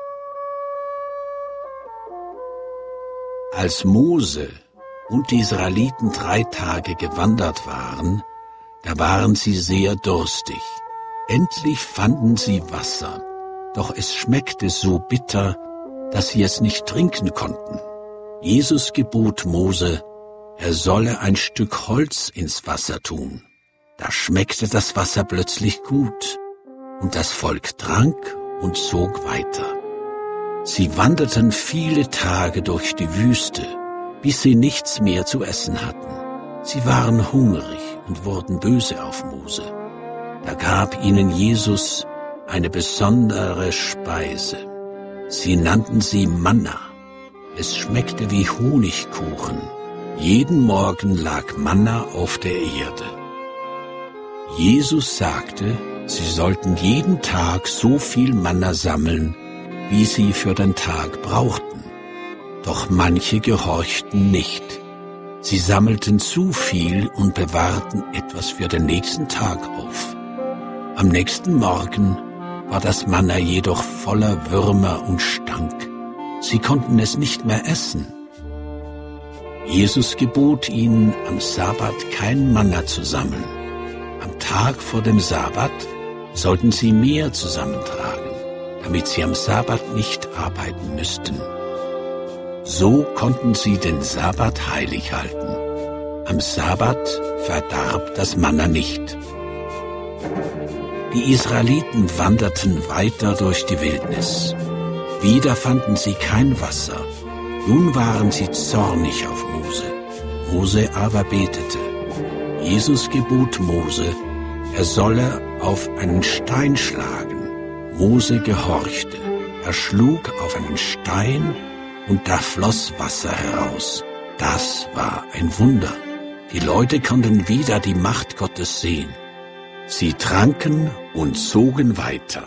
Als Mose und die Israeliten drei Tage gewandert waren, da waren sie sehr durstig. Endlich fanden sie Wasser, doch es schmeckte so bitter, dass sie es nicht trinken konnten. Jesus gebot Mose, er solle ein Stück Holz ins Wasser tun. Da schmeckte das Wasser plötzlich gut. Und das Volk trank und zog weiter. Sie wanderten viele Tage durch die Wüste, bis sie nichts mehr zu essen hatten. Sie waren hungrig und wurden böse auf Mose. Da gab ihnen Jesus eine besondere Speise. Sie nannten sie Manna. Es schmeckte wie Honigkuchen. Jeden Morgen lag Manna auf der Erde. Jesus sagte, sie sollten jeden Tag so viel Manna sammeln, wie sie für den Tag brauchten. Doch manche gehorchten nicht. Sie sammelten zu viel und bewahrten etwas für den nächsten Tag auf. Am nächsten Morgen war das Manna jedoch voller Würmer und stank. Sie konnten es nicht mehr essen. Jesus gebot ihnen, am Sabbat kein Manna zu sammeln. Am Tag vor dem Sabbat sollten sie mehr zusammentragen, damit sie am Sabbat nicht arbeiten müssten. So konnten sie den Sabbat heilig halten. Am Sabbat verdarb das Manna nicht. Die Israeliten wanderten weiter durch die Wildnis. Wieder fanden sie kein Wasser. Nun waren sie zornig auf Mose. Mose aber betete. Jesus gebot Mose, er solle auf einen Stein schlagen. Mose gehorchte. Er schlug auf einen Stein und da floss Wasser heraus. Das war ein Wunder. Die Leute konnten wieder die Macht Gottes sehen. Sie tranken und zogen weiter.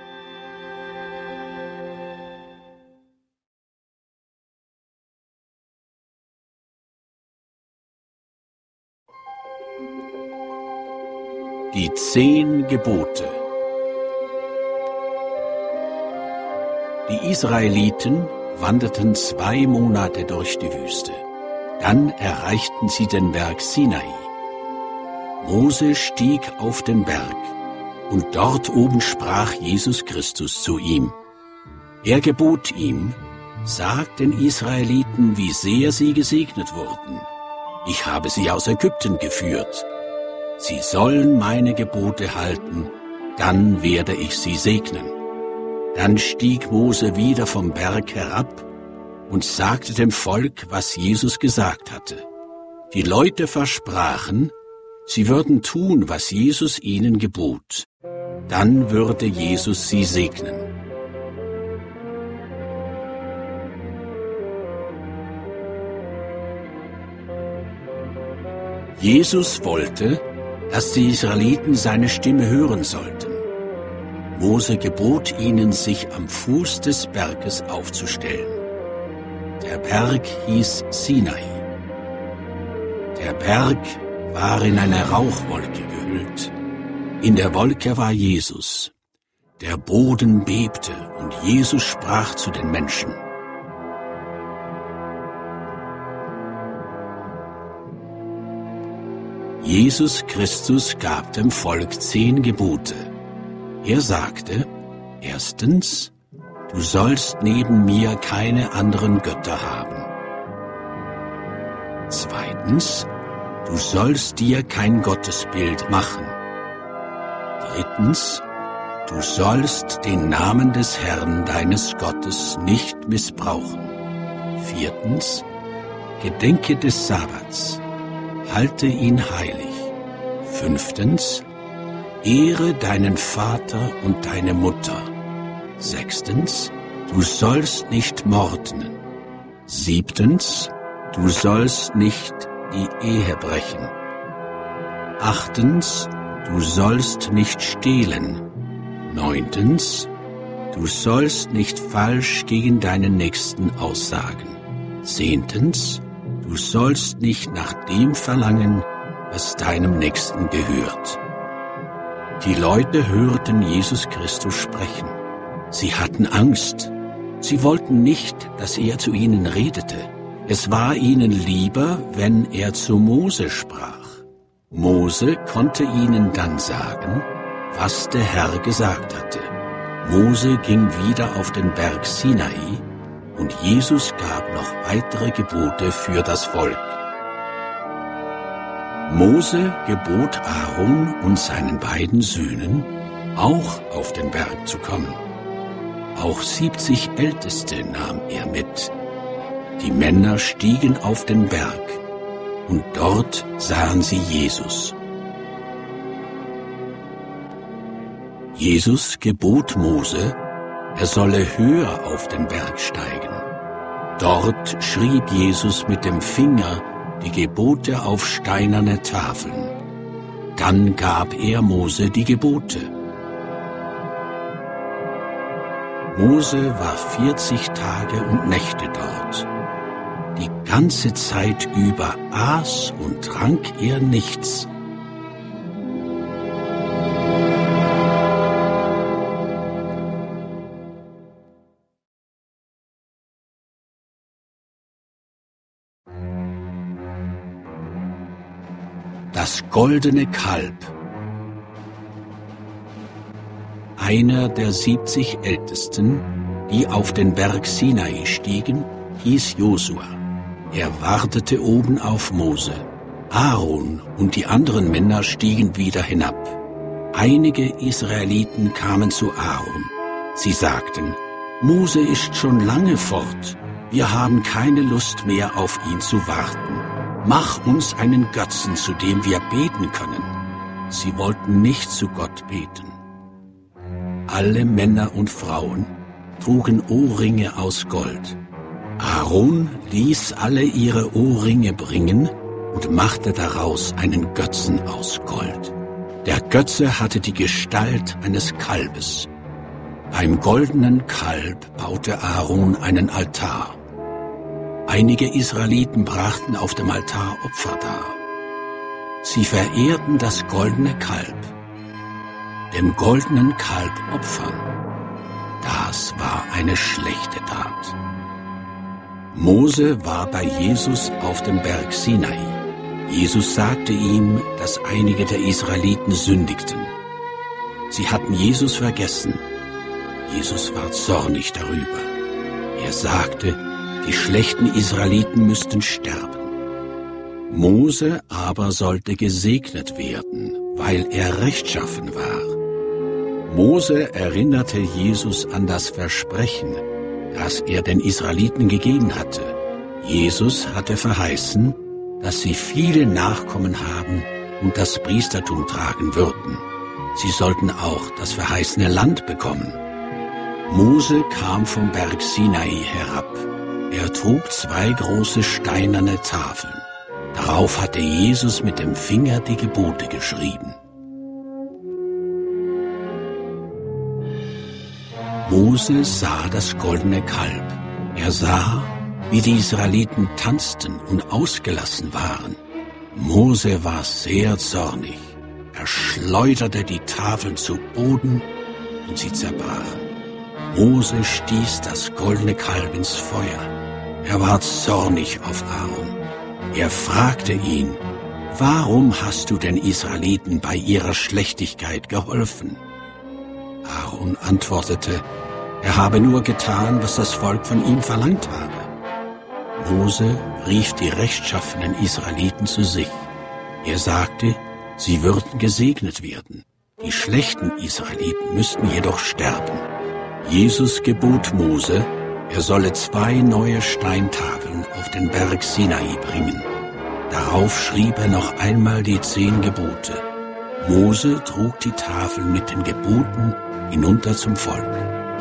Die zehn Gebote. Die Israeliten wanderten zwei Monate durch die Wüste. Dann erreichten sie den Berg Sinai. Mose stieg auf den Berg, und dort oben sprach Jesus Christus zu ihm. Er gebot ihm, sag den Israeliten, wie sehr sie gesegnet wurden. Ich habe sie aus Ägypten geführt. Sie sollen meine Gebote halten, dann werde ich sie segnen. Dann stieg Mose wieder vom Berg herab und sagte dem Volk, was Jesus gesagt hatte. Die Leute versprachen, sie würden tun, was Jesus ihnen gebot. Dann würde Jesus sie segnen. Jesus wollte, dass die Israeliten seine Stimme hören sollten. Mose gebot ihnen, sich am Fuß des Berges aufzustellen. Der Berg hieß Sinai. Der Berg war in eine Rauchwolke gehüllt. In der Wolke war Jesus. Der Boden bebte und Jesus sprach zu den Menschen. Jesus Christus gab dem Volk zehn Gebote. Er sagte, erstens, du sollst neben mir keine anderen Götter haben. Zweitens, du sollst dir kein Gottesbild machen. Drittens, du sollst den Namen des Herrn deines Gottes nicht missbrauchen. Viertens, gedenke des Sabbats, halte ihn heilig. Fünftens, ehre deinen Vater und deine Mutter. Sechstens, du sollst nicht morden. Siebtens, du sollst nicht die Ehe brechen. Achtens, du sollst nicht stehlen. Neuntens, du sollst nicht falsch gegen deinen Nächsten aussagen. Zehntens, du sollst nicht nach dem verlangen, was deinem Nächsten gehört. Die Leute hörten Jesus Christus sprechen. Sie hatten Angst. Sie wollten nicht, dass er zu ihnen redete. Es war ihnen lieber, wenn er zu Mose sprach. Mose konnte ihnen dann sagen, was der Herr gesagt hatte. Mose ging wieder auf den Berg Sinai und Jesus gab noch weitere Gebote für das Volk. Mose gebot Aaron und seinen beiden Söhnen, auch auf den Berg zu kommen. Auch siebzig Älteste nahm er mit. Die Männer stiegen auf den Berg, und dort sahen sie Jesus. Jesus gebot Mose, er solle höher auf den Berg steigen. Dort schrieb Jesus mit dem Finger die Gebote auf steinerne Tafeln. Dann gab er Mose die Gebote. Mose war vierzig Tage und Nächte dort. Die ganze Zeit über aß und trank er nichts. Das goldene Kalb. Einer der siebzig Ältesten, die auf den Berg Sinai stiegen, hieß Josua. Er wartete oben auf Mose. Aaron und die anderen Männer stiegen wieder hinab. Einige Israeliten kamen zu Aaron. Sie sagten, Mose ist schon lange fort. Wir haben keine Lust mehr, auf ihn zu warten. Mach uns einen Götzen, zu dem wir beten können. Sie wollten nicht zu Gott beten. Alle Männer und Frauen trugen Ohrringe aus Gold. Aaron ließ alle ihre Ohrringe bringen und machte daraus einen Götzen aus Gold. Der Götze hatte die Gestalt eines Kalbes. Beim goldenen Kalb baute Aaron einen Altar. Einige Israeliten brachten auf dem Altar Opfer dar. Sie verehrten das goldene Kalb. Dem goldenen Kalb opfern, das war eine schlechte Tat. Mose war bei Jesus auf dem Berg Sinai. Jesus sagte ihm, dass einige der Israeliten sündigten. Sie hatten Jesus vergessen. Jesus war zornig darüber. Er sagte, die schlechten Israeliten müssten sterben. Mose aber sollte gesegnet werden, weil er rechtschaffen war. Mose erinnerte Jesus an das Versprechen, das er den Israeliten gegeben hatte. Jesus hatte verheißen, dass sie viele Nachkommen haben und das Priestertum tragen würden. Sie sollten auch das verheißene Land bekommen. Mose kam vom Berg Sinai herab. Er trug zwei große steinerne Tafeln. Darauf hatte Jesus mit dem Finger die Gebote geschrieben. Mose sah das goldene Kalb. Er sah, wie die Israeliten tanzten und ausgelassen waren. Mose war sehr zornig. Er schleuderte die Tafeln zu Boden und sie zerbrachen. Mose stieß das goldene Kalb ins Feuer. Er war zornig auf Aaron. Er fragte ihn, warum hast du den Israeliten bei ihrer Schlechtigkeit geholfen? Aaron antwortete, er habe nur getan, was das Volk von ihm verlangt habe. Mose rief die rechtschaffenen Israeliten zu sich. Er sagte, sie würden gesegnet werden. Die schlechten Israeliten müssten jedoch sterben. Jesus gebot Mose, er solle zwei neue Steintafeln auf den Berg Sinai bringen. Darauf schrieb er noch einmal die zehn Gebote. Mose trug die Tafel mit den Geboten hinunter zum Volk.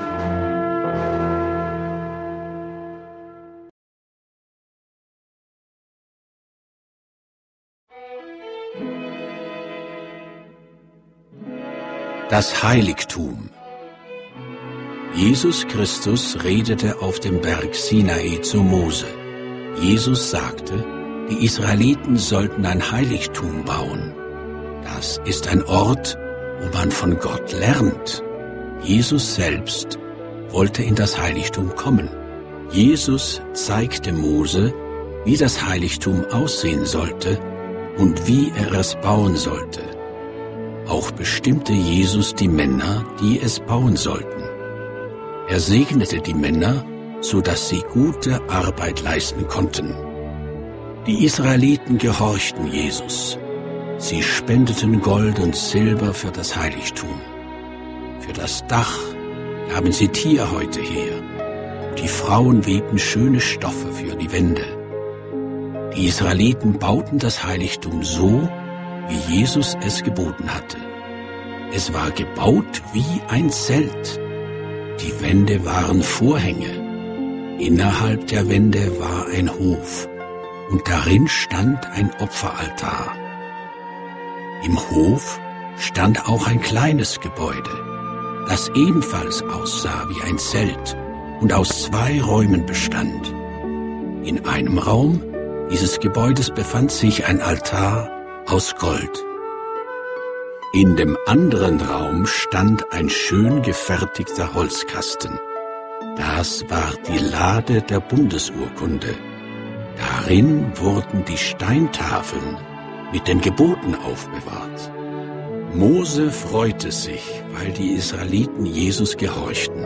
Das Heiligtum. Jesus Christus redete auf dem Berg Sinai zu Mose. Jesus sagte, die Israeliten sollten ein Heiligtum bauen. Das ist ein Ort, wo man von Gott lernt. Jesus selbst wollte in das Heiligtum kommen. Jesus zeigte Mose, wie das Heiligtum aussehen sollte und wie er es bauen sollte. Auch bestimmte Jesus die Männer, die es bauen sollten. Er segnete die Männer, so dass sie gute Arbeit leisten konnten. Die Israeliten gehorchten Jesus. Sie spendeten Gold und Silber für das Heiligtum. Für das Dach gaben sie Tierhäute her. Die Frauen webten schöne Stoffe für die Wände. Die Israeliten bauten das Heiligtum so, wie Jesus es geboten hatte. Es war gebaut wie ein Zelt. Die Wände waren Vorhänge. Innerhalb der Wände war ein Hof und darin stand ein Opferaltar. Im Hof stand auch ein kleines Gebäude, das ebenfalls aussah wie ein Zelt und aus zwei Räumen bestand. In einem Raum dieses Gebäudes befand sich ein Altar aus Gold. In dem anderen Raum stand ein schön gefertigter Holzkasten. Das war die Lade der Bundesurkunde. Darin wurden die Steintafeln mit den Geboten aufbewahrt. Mose freute sich, weil die Israeliten Jesus gehorchten.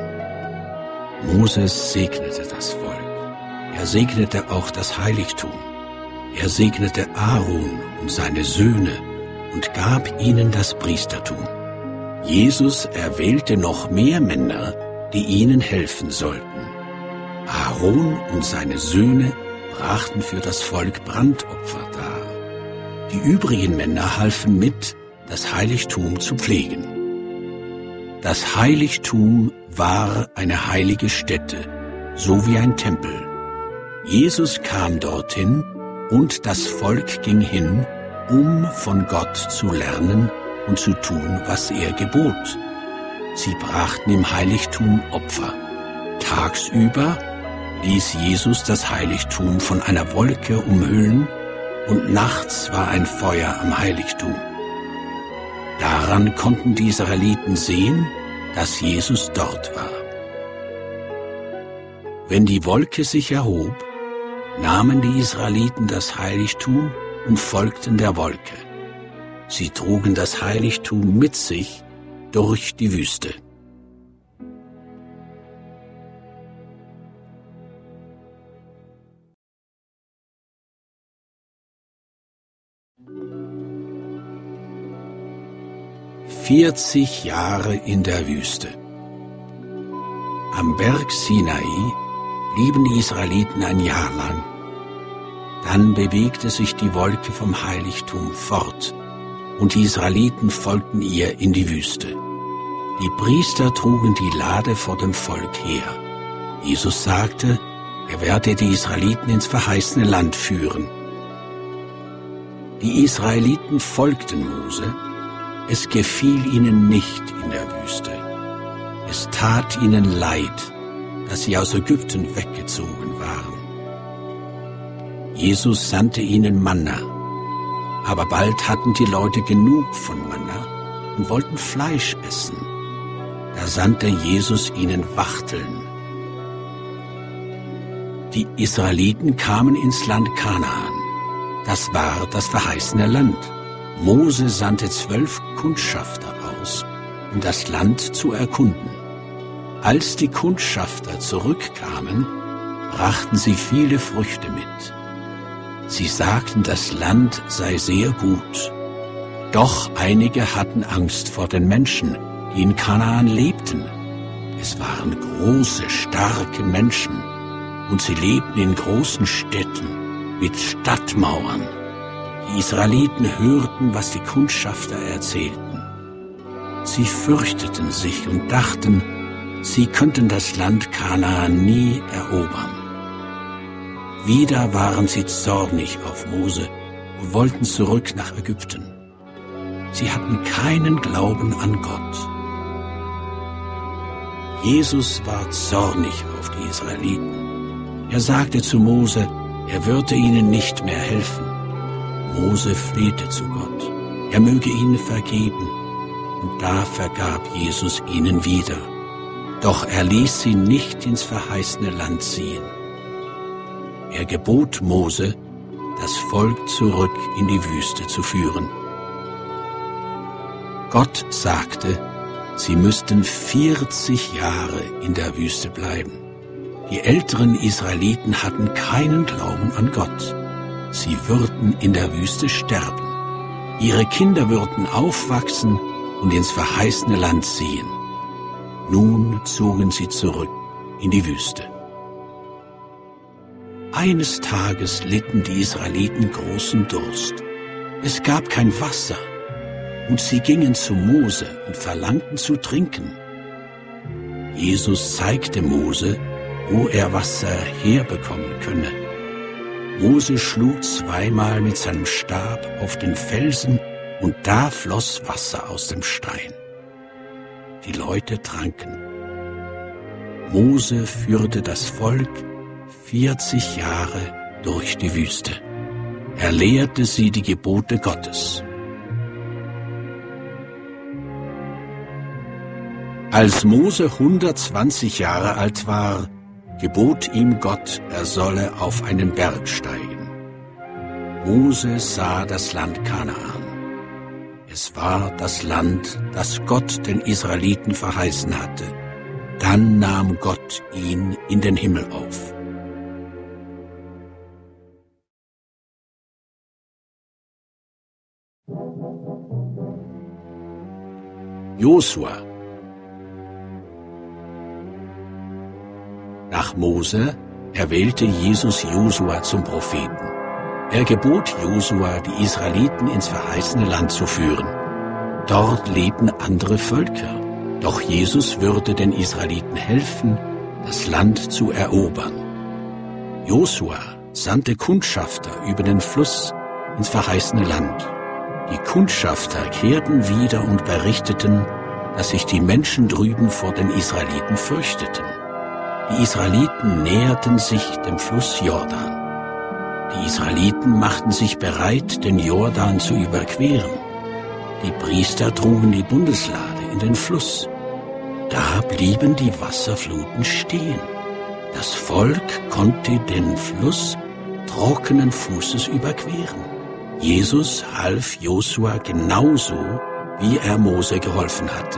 Mose segnete das Volk. Er segnete auch das Heiligtum. Er segnete Aaron und seine Söhne und gab ihnen das Priestertum. Jesus erwählte noch mehr Männer, die ihnen helfen sollten. Aaron und seine Söhne brachten für das Volk Brandopfer dar. Die übrigen Männer halfen mit, das Heiligtum zu pflegen. Das Heiligtum war eine heilige Stätte, so wie ein Tempel. Jesus kam dorthin und das Volk ging hin, um von Gott zu lernen und zu tun, was er gebot. Sie brachten im Heiligtum Opfer. Tagsüber ließ Jesus das Heiligtum von einer Wolke umhüllen und nachts war ein Feuer am Heiligtum. Daran konnten die Israeliten sehen, dass Jesus dort war. Wenn die Wolke sich erhob, nahmen die Israeliten das Heiligtum und folgten der Wolke. Sie trugen das Heiligtum mit sich durch die Wüste. Vierzig Jahre in der Wüste. Am Berg Sinai blieben die Israeliten ein Jahr lang. Dann bewegte sich die Wolke vom Heiligtum fort, und die Israeliten folgten ihr in die Wüste. Die Priester trugen die Lade vor dem Volk her. Jesus sagte, er werde die Israeliten ins verheißene Land führen. Die Israeliten folgten Mose. Es gefiel ihnen nicht in der Wüste. Es tat ihnen leid, dass sie aus Ägypten weggezogen waren. Jesus sandte ihnen Manna, aber bald hatten die Leute genug von Manna und wollten Fleisch essen. Da sandte Jesus ihnen Wachteln. Die Israeliten kamen ins Land Kanaan. Das war das verheißene Land. Mose sandte zwölf Kundschafter aus, um das Land zu erkunden. Als die Kundschafter zurückkamen, brachten sie viele Früchte mit. Sie sagten, das Land sei sehr gut. Doch einige hatten Angst vor den Menschen, die in Kanaan lebten. Es waren große, starke Menschen, und sie lebten in großen Städten mit Stadtmauern. Die Israeliten hörten, was die Kundschafter erzählten. Sie fürchteten sich und dachten, sie könnten das Land Kanaan nie erobern. Wieder waren sie zornig auf Mose und wollten zurück nach Ägypten. Sie hatten keinen Glauben an Gott. Jesus war zornig auf die Israeliten. Er sagte zu Mose, er würde ihnen nicht mehr helfen. Mose flehte zu Gott, er möge ihnen vergeben. Und da vergab Jesus ihnen wieder. Doch er ließ sie nicht ins verheißene Land ziehen. Er gebot Mose, das Volk zurück in die Wüste zu führen. Gott sagte, sie müssten vierzig Jahre in der Wüste bleiben. Die älteren Israeliten hatten keinen Glauben an Gott. Sie würden in der Wüste sterben. Ihre Kinder würden aufwachsen und ins verheißene Land ziehen. Nun zogen sie zurück in die Wüste. Eines Tages litten die Israeliten großen Durst. Es gab kein Wasser, und sie gingen zu Mose und verlangten zu trinken. Jesus zeigte Mose, wo er Wasser herbekommen könne. Mose schlug zweimal mit seinem Stab auf den Felsen, und da floss Wasser aus dem Stein. Die Leute tranken. Mose führte das Volk vierzig Jahre durch die Wüste. Er lehrte sie die Gebote Gottes. Als Mose hundertzwanzig Jahre alt war, gebot ihm Gott, er solle auf einen Berg steigen. Mose sah das Land Kanaan. Es war das Land, das Gott den Israeliten verheißen hatte. Dann nahm Gott ihn in den Himmel auf. Josua. Nach Mose erwählte Jesus Josua zum Propheten. Er gebot Josua, die Israeliten ins verheißene Land zu führen. Dort lebten andere Völker, doch Jesus würde den Israeliten helfen, das Land zu erobern. Josua sandte Kundschafter über den Fluss ins verheißene Land. Die Kundschafter kehrten wieder und berichteten, dass sich die Menschen drüben vor den Israeliten fürchteten. Die Israeliten näherten sich dem Fluss Jordan. Die Israeliten machten sich bereit, den Jordan zu überqueren. Die Priester trugen die Bundeslade in den Fluss. Da blieben die Wasserfluten stehen. Das Volk konnte den Fluss trockenen Fußes überqueren. Jesus half Josua genauso, wie er Mose geholfen hatte.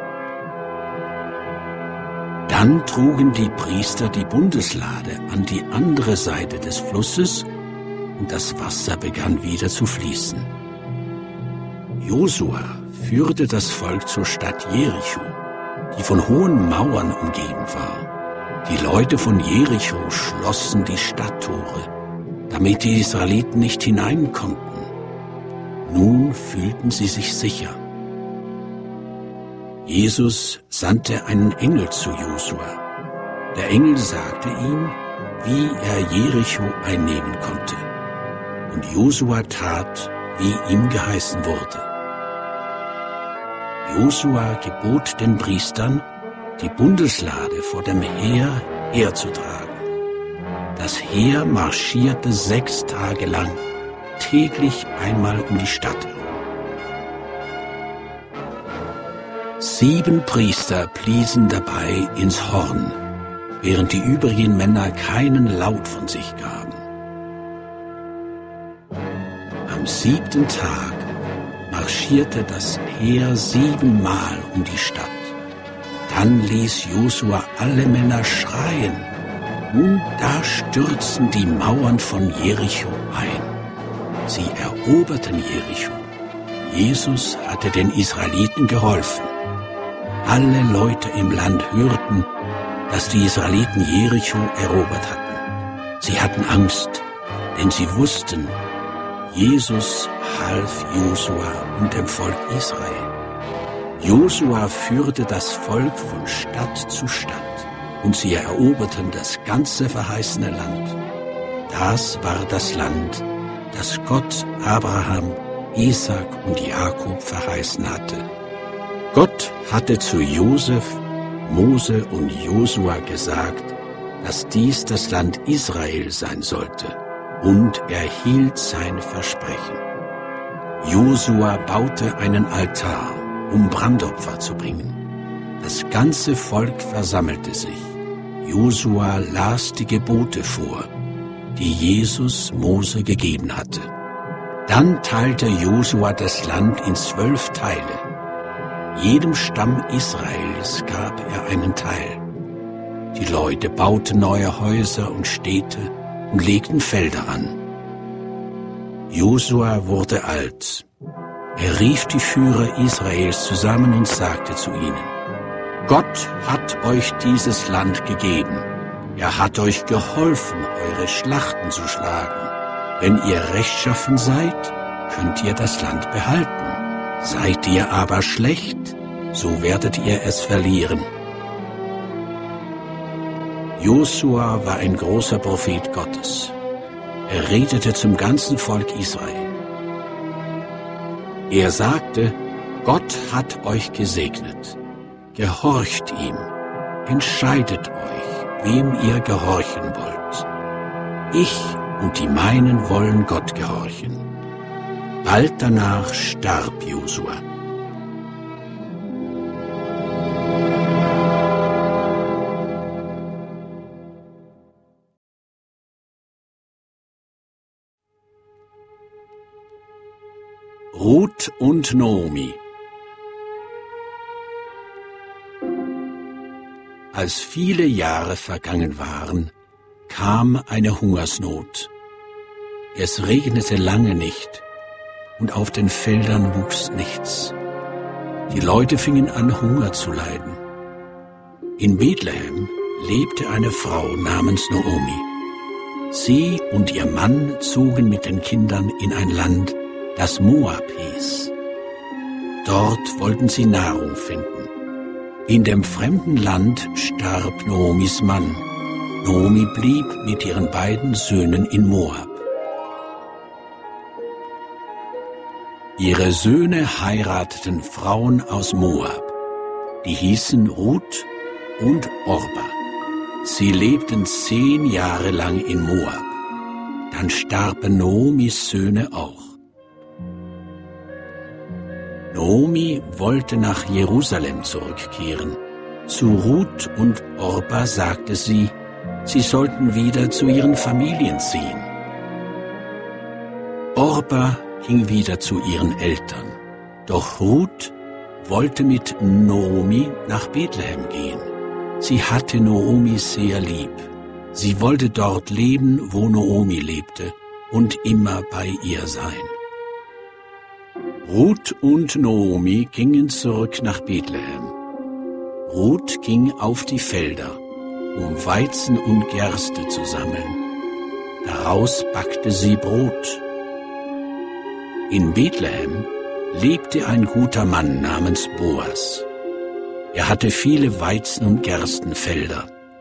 Dann trugen die Priester die Bundeslade an die andere Seite des Flusses, und das Wasser begann wieder zu fließen. Josua führte das Volk zur Stadt Jericho, die von hohen Mauern umgeben war. Die Leute von Jericho schlossen die Stadttore. Da damit die Israeliten nicht hinein konnten. Nun fühlten sie sich sicher. Jesus sandte einen Engel zu Josua. Der Engel sagte ihm, wie er Jericho einnehmen konnte. Und Josua tat, wie ihm geheißen wurde. Josua gebot den Priestern, die Bundeslade vor dem Heer herzutragen. Das Heer marschierte sechs Tage lang, täglich einmal um die Stadt herum. Sieben Priester bliesen dabei ins Horn, während die übrigen Männer keinen Laut von sich gaben. Am siebten Tag marschierte das Heer siebenmal um die Stadt. Dann ließ Josua alle Männer schreien, und da stürzten die Mauern von Jericho ein. Sie eroberten Jericho. Jesus hatte den Israeliten geholfen. Alle Leute im Land hörten, dass die Israeliten Jericho erobert hatten. Sie hatten Angst, denn sie wussten, Jesus half Josua und dem Volk Israel. Josua führte das Volk von Stadt zu Stadt, und sie eroberten das ganze verheißene Land. Das war das Land, das Gott Abraham, Isaak und Jakob verheißen hatte. Gott hatte zu Josef, Mose und Josua gesagt, dass dies das Land Israel sein sollte, und er hielt sein Versprechen. Josua baute einen Altar, um Brandopfer zu bringen. Das ganze Volk versammelte sich. Josua las die Gebote vor, die Jesus Mose gegeben hatte. Dann teilte Josua das Land in zwölf Teile. Jedem Stamm Israels gab er einen Teil. Die Leute bauten neue Häuser und Städte und legten Felder an. Josua wurde alt. Er rief die Führer Israels zusammen und sagte zu ihnen: Gott hat euch dieses Land gegeben. Er hat euch geholfen, eure Schlachten zu schlagen. Wenn ihr rechtschaffen seid, könnt ihr das Land behalten. Seid ihr aber schlecht, so werdet ihr es verlieren. Josua war ein großer Prophet Gottes. Er redete zum ganzen Volk Israel. Er sagte: Gott hat euch gesegnet. Gehorcht ihm, entscheidet euch, wem ihr gehorchen wollt. Ich und die meinen wollen Gott gehorchen. Bald danach starb Josua. Ruth und Naomi. Als viele Jahre vergangen waren, kam eine Hungersnot. Es regnete lange nicht, und auf den Feldern wuchs nichts. Die Leute fingen an, Hunger zu leiden. In Bethlehem lebte eine Frau namens Naomi. Sie und ihr Mann zogen mit den Kindern in ein Land, das Moab hieß. Dort wollten sie Nahrung finden. In dem fremden Land starb Naomis Mann. Naomi blieb mit ihren beiden Söhnen in Moab. Ihre Söhne heirateten Frauen aus Moab. Die hießen Ruth und Orpa. Sie lebten zehn Jahre lang in Moab. Dann starben Naomis Söhne auch. Naomi wollte nach Jerusalem zurückkehren. Zu Ruth und Orpa sagte sie, sie sollten wieder zu ihren Familien ziehen. Orpa ging wieder zu ihren Eltern. Doch Ruth wollte mit Naomi nach Bethlehem gehen. Sie hatte Naomi sehr lieb. Sie wollte dort leben, wo Naomi lebte, und immer bei ihr sein. Ruth und Naomi gingen zurück nach Bethlehem. Ruth ging auf die Felder, um Weizen und Gerste zu sammeln. Daraus backte sie Brot. In Bethlehem lebte ein guter Mann namens Boas. Er hatte viele Weizen- und Gerstenfelder.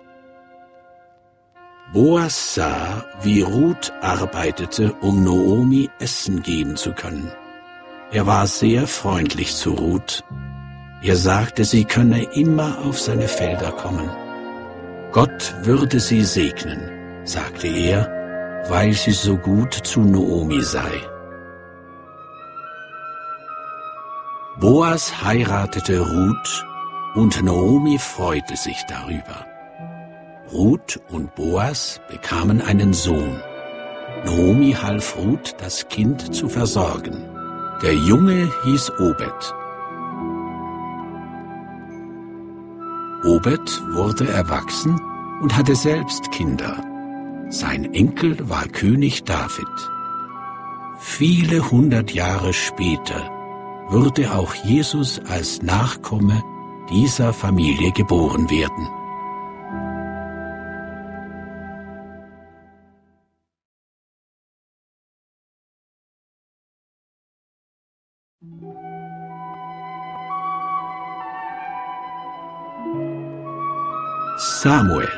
Boas sah, wie Ruth arbeitete, um Naomi Essen geben zu können. Er war sehr freundlich zu Ruth. Er sagte, sie könne immer auf seine Felder kommen. Gott würde sie segnen, sagte er, weil sie so gut zu Naomi sei. Boas heiratete Ruth und Naomi freute sich darüber. Ruth und Boas bekamen einen Sohn. Naomi half Ruth, das Kind zu versorgen. Der Junge hieß Obed. Obed wurde erwachsen und hatte selbst Kinder. Sein Enkel war König David. Viele hundert Jahre später würde auch Jesus als Nachkomme dieser Familie geboren werden. Samuel.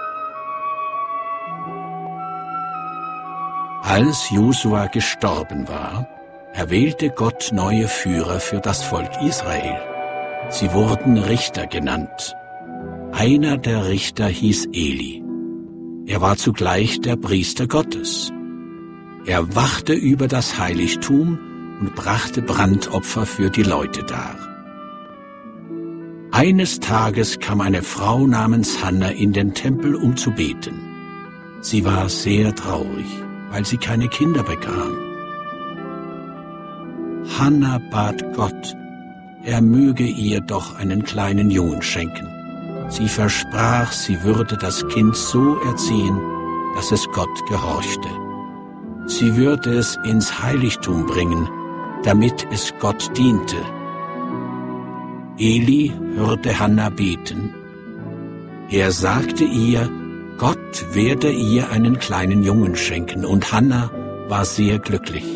Als Josua gestorben war, erwählte Gott neue Führer für das Volk Israel. Sie wurden Richter genannt. Einer der Richter hieß Eli. Er war zugleich der Priester Gottes. Er wachte über das Heiligtum und brachte Brandopfer für die Leute dar. Eines Tages kam eine Frau namens Hanna in den Tempel, um zu beten. Sie war sehr traurig, weil sie keine Kinder bekam. Hanna bat Gott, er möge ihr doch einen kleinen Jungen schenken. Sie versprach, sie würde das Kind so erziehen, dass es Gott gehorchte. Sie würde es ins Heiligtum bringen, damit es Gott diente. Eli hörte Hanna beten. Er sagte ihr, Gott werde ihr einen kleinen Jungen schenken, und Hanna war sehr glücklich.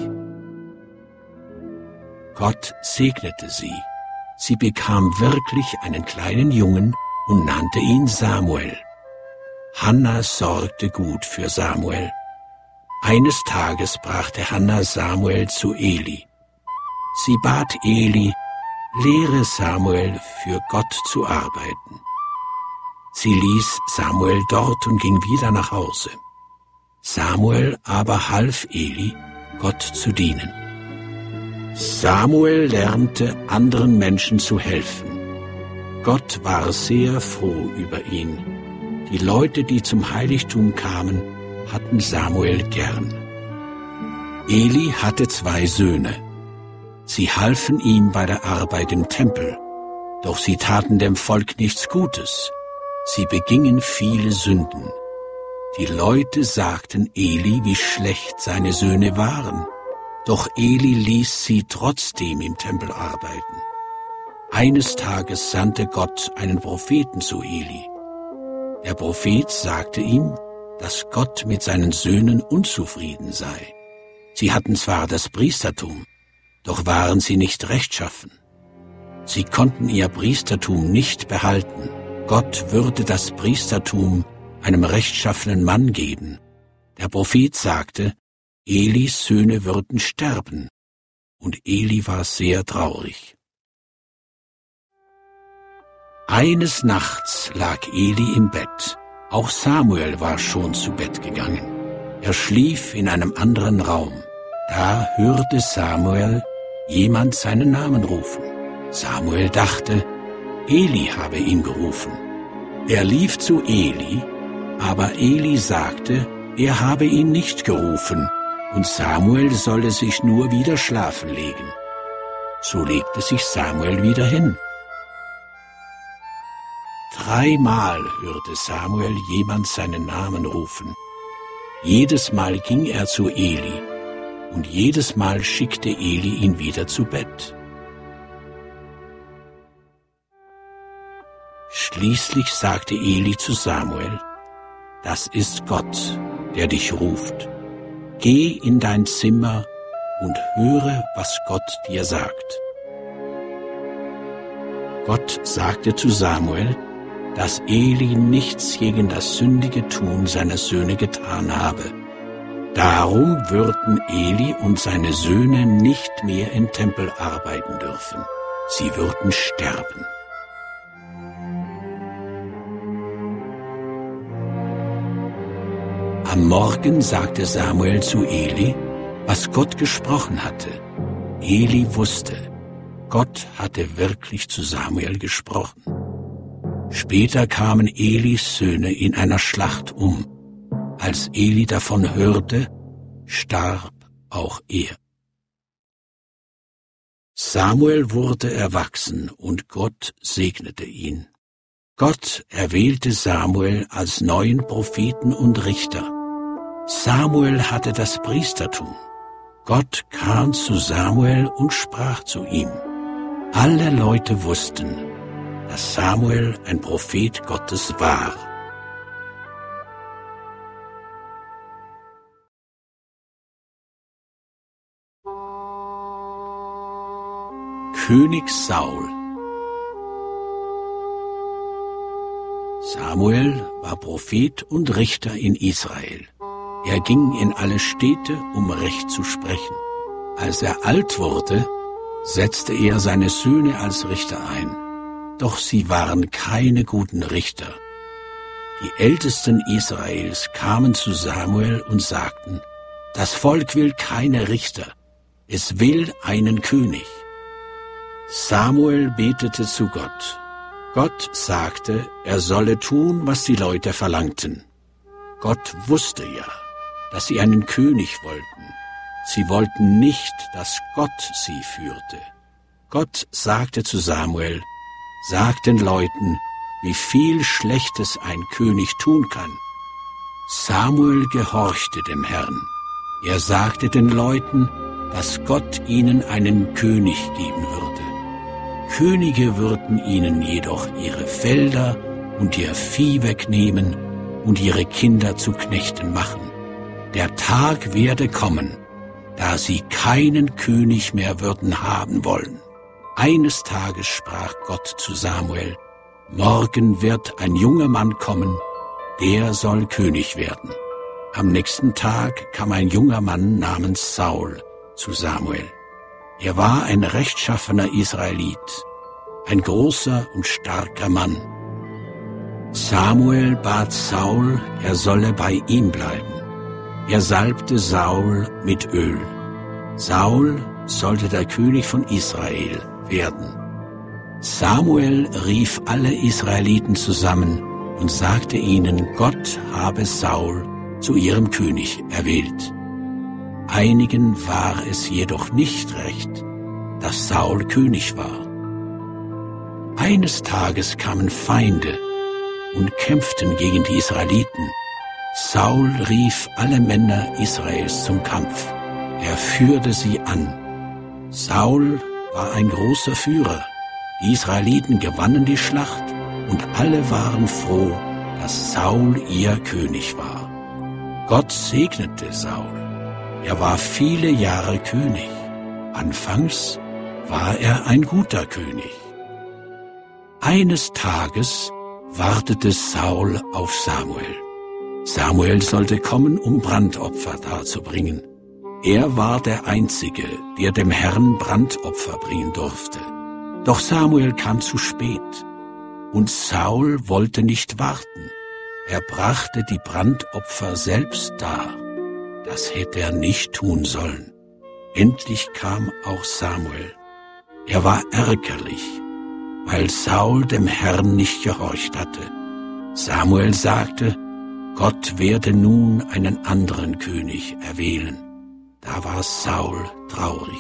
Gott segnete sie. Sie bekam wirklich einen kleinen Jungen und nannte ihn Samuel. Hanna sorgte gut für Samuel. Eines Tages brachte Hanna Samuel zu Eli. Sie bat Eli, lehre Samuel, für Gott zu arbeiten. Sie ließ Samuel dort und ging wieder nach Hause. Samuel aber half Eli, Gott zu dienen. Samuel lernte, anderen Menschen zu helfen. Gott war sehr froh über ihn. Die Leute, die zum Heiligtum kamen, hatten Samuel gern. Eli hatte zwei Söhne. Sie halfen ihm bei der Arbeit im Tempel, doch sie taten dem Volk nichts Gutes. Sie begingen viele Sünden. Die Leute sagten Eli, wie schlecht seine Söhne waren. Doch Eli ließ sie trotzdem im Tempel arbeiten. Eines Tages sandte Gott einen Propheten zu Eli. Der Prophet sagte ihm, dass Gott mit seinen Söhnen unzufrieden sei. Sie hatten zwar das Priestertum, doch waren sie nicht rechtschaffen. Sie konnten ihr Priestertum nicht behalten. Gott würde das Priestertum einem rechtschaffenen Mann geben. Der Prophet sagte, Elis Söhne würden sterben, und Eli war sehr traurig. Eines Nachts lag Eli im Bett. Auch Samuel war schon zu Bett gegangen. Er schlief in einem anderen Raum. Da hörte Samuel jemand seinen Namen rufen. Samuel dachte, Eli habe ihn gerufen. Er lief zu Eli, aber Eli sagte, er habe ihn nicht gerufen, und Samuel solle sich nur wieder schlafen legen. So legte sich Samuel wieder hin. Dreimal hörte Samuel jemand seinen Namen rufen. Jedes Mal ging er zu Eli, und jedes Mal schickte Eli ihn wieder zu Bett. Schließlich sagte Eli zu Samuel, das ist Gott, der dich ruft. Geh in dein Zimmer und höre, was Gott dir sagt. Gott sagte zu Samuel, dass Eli nichts gegen das sündige Tun seiner Söhne getan habe. Darum würden Eli und seine Söhne nicht mehr im Tempel arbeiten dürfen. Sie würden sterben. Am Morgen sagte Samuel zu Eli, was Gott gesprochen hatte. Eli wusste, Gott hatte wirklich zu Samuel gesprochen. Später kamen Elis Söhne in einer Schlacht um. Als Eli davon hörte, starb auch er. Samuel wurde erwachsen und Gott segnete ihn. Gott erwählte Samuel als neuen Propheten und Richter. Samuel hatte das Priestertum. Gott kam zu Samuel und sprach zu ihm. Alle Leute wussten, dass Samuel ein Prophet Gottes war. König Saul. Samuel war Prophet und Richter in Israel. Er ging in alle Städte, um Recht zu sprechen. Als er alt wurde, setzte er seine Söhne als Richter ein. Doch sie waren keine guten Richter. Die Ältesten Israels kamen zu Samuel und sagten, das Volk will keine Richter, es will einen König. Samuel betete zu Gott. Gott sagte, er solle tun, was die Leute verlangten. Gott wusste ja, dass sie einen König wollten. Sie wollten nicht, dass Gott sie führte. Gott sagte zu Samuel, sag den Leuten, wie viel Schlechtes ein König tun kann. Samuel gehorchte dem Herrn. Er sagte den Leuten, dass Gott ihnen einen König geben würde. Könige würden ihnen jedoch ihre Felder und ihr Vieh wegnehmen und ihre Kinder zu Knechten machen. Der Tag werde kommen, da sie keinen König mehr würden haben wollen. Eines Tages sprach Gott zu Samuel, morgen wird ein junger Mann kommen, der soll König werden. Am nächsten Tag kam ein junger Mann namens Saul zu Samuel. Er war ein rechtschaffener Israelit, ein großer und starker Mann. Samuel bat Saul, er solle bei ihm bleiben. Er salbte Saul mit Öl. Saul sollte der König von Israel werden. Samuel rief alle Israeliten zusammen und sagte ihnen, Gott habe Saul zu ihrem König erwählt. Einigen war es jedoch nicht recht, dass Saul König war. Eines Tages kamen Feinde und kämpften gegen die Israeliten. Saul rief alle Männer Israels zum Kampf. Er führte sie an. Saul war ein großer Führer. Die Israeliten gewannen die Schlacht und alle waren froh, dass Saul ihr König war. Gott segnete Saul. Er war viele Jahre König. Anfangs war er ein guter König. Eines Tages wartete Saul auf Samuel. Samuel sollte kommen, um Brandopfer darzubringen. Er war der Einzige, der dem Herrn Brandopfer bringen durfte. Doch Samuel kam zu spät, und Saul wollte nicht warten. Er brachte die Brandopfer selbst dar. Das hätte er nicht tun sollen. Endlich kam auch Samuel. Er war ärgerlich, weil Saul dem Herrn nicht gehorcht hatte. Samuel sagte, Gott werde nun einen anderen König erwählen. Da war Saul traurig.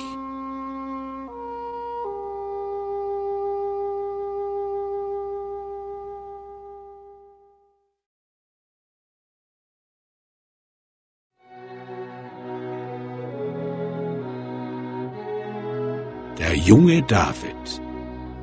Der junge David.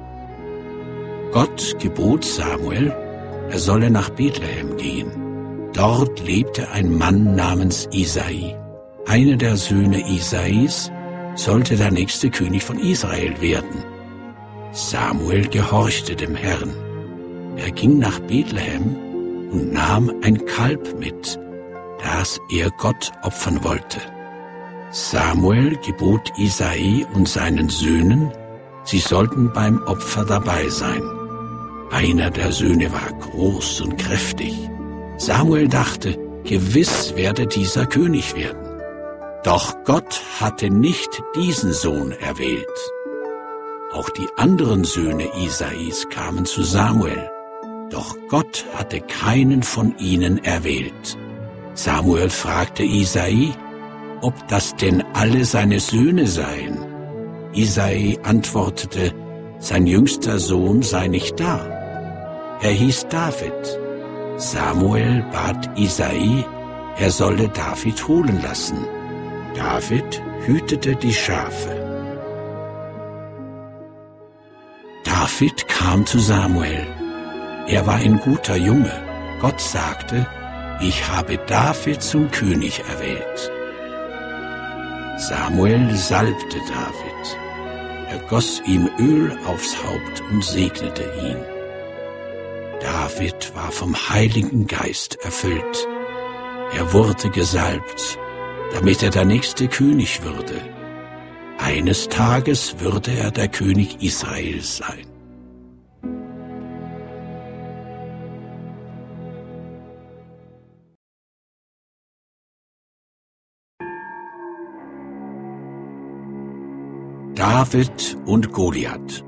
Gott gebot Samuel, er solle nach Bethlehem gehen. Dort lebte ein Mann namens Isai. Einer der Söhne Isais sollte der nächste König von Israel werden. Samuel gehorchte dem Herrn. Er ging nach Bethlehem und nahm ein Kalb mit, das er Gott opfern wollte. Samuel gebot Isai und seinen Söhnen, sie sollten beim Opfer dabei sein. Einer der Söhne war groß und kräftig. Samuel dachte, gewiss werde dieser König werden. Doch Gott hatte nicht diesen Sohn erwählt. Auch die anderen Söhne Isais kamen zu Samuel, doch Gott hatte keinen von ihnen erwählt. Samuel fragte Isai, ob das denn alle seine Söhne seien. Isai antwortete, sein jüngster Sohn sei nicht da. Er hieß David. Samuel bat Isai, er solle David holen lassen. David hütete die Schafe. David kam zu Samuel. Er war ein guter Junge. Gott sagte, ich habe David zum König erwählt. Samuel salbte David. Er goss ihm Öl aufs Haupt und segnete ihn. David war vom Heiligen Geist erfüllt. Er wurde gesalbt, damit er der nächste König würde. Eines Tages würde er der König Israels sein. David und Goliath.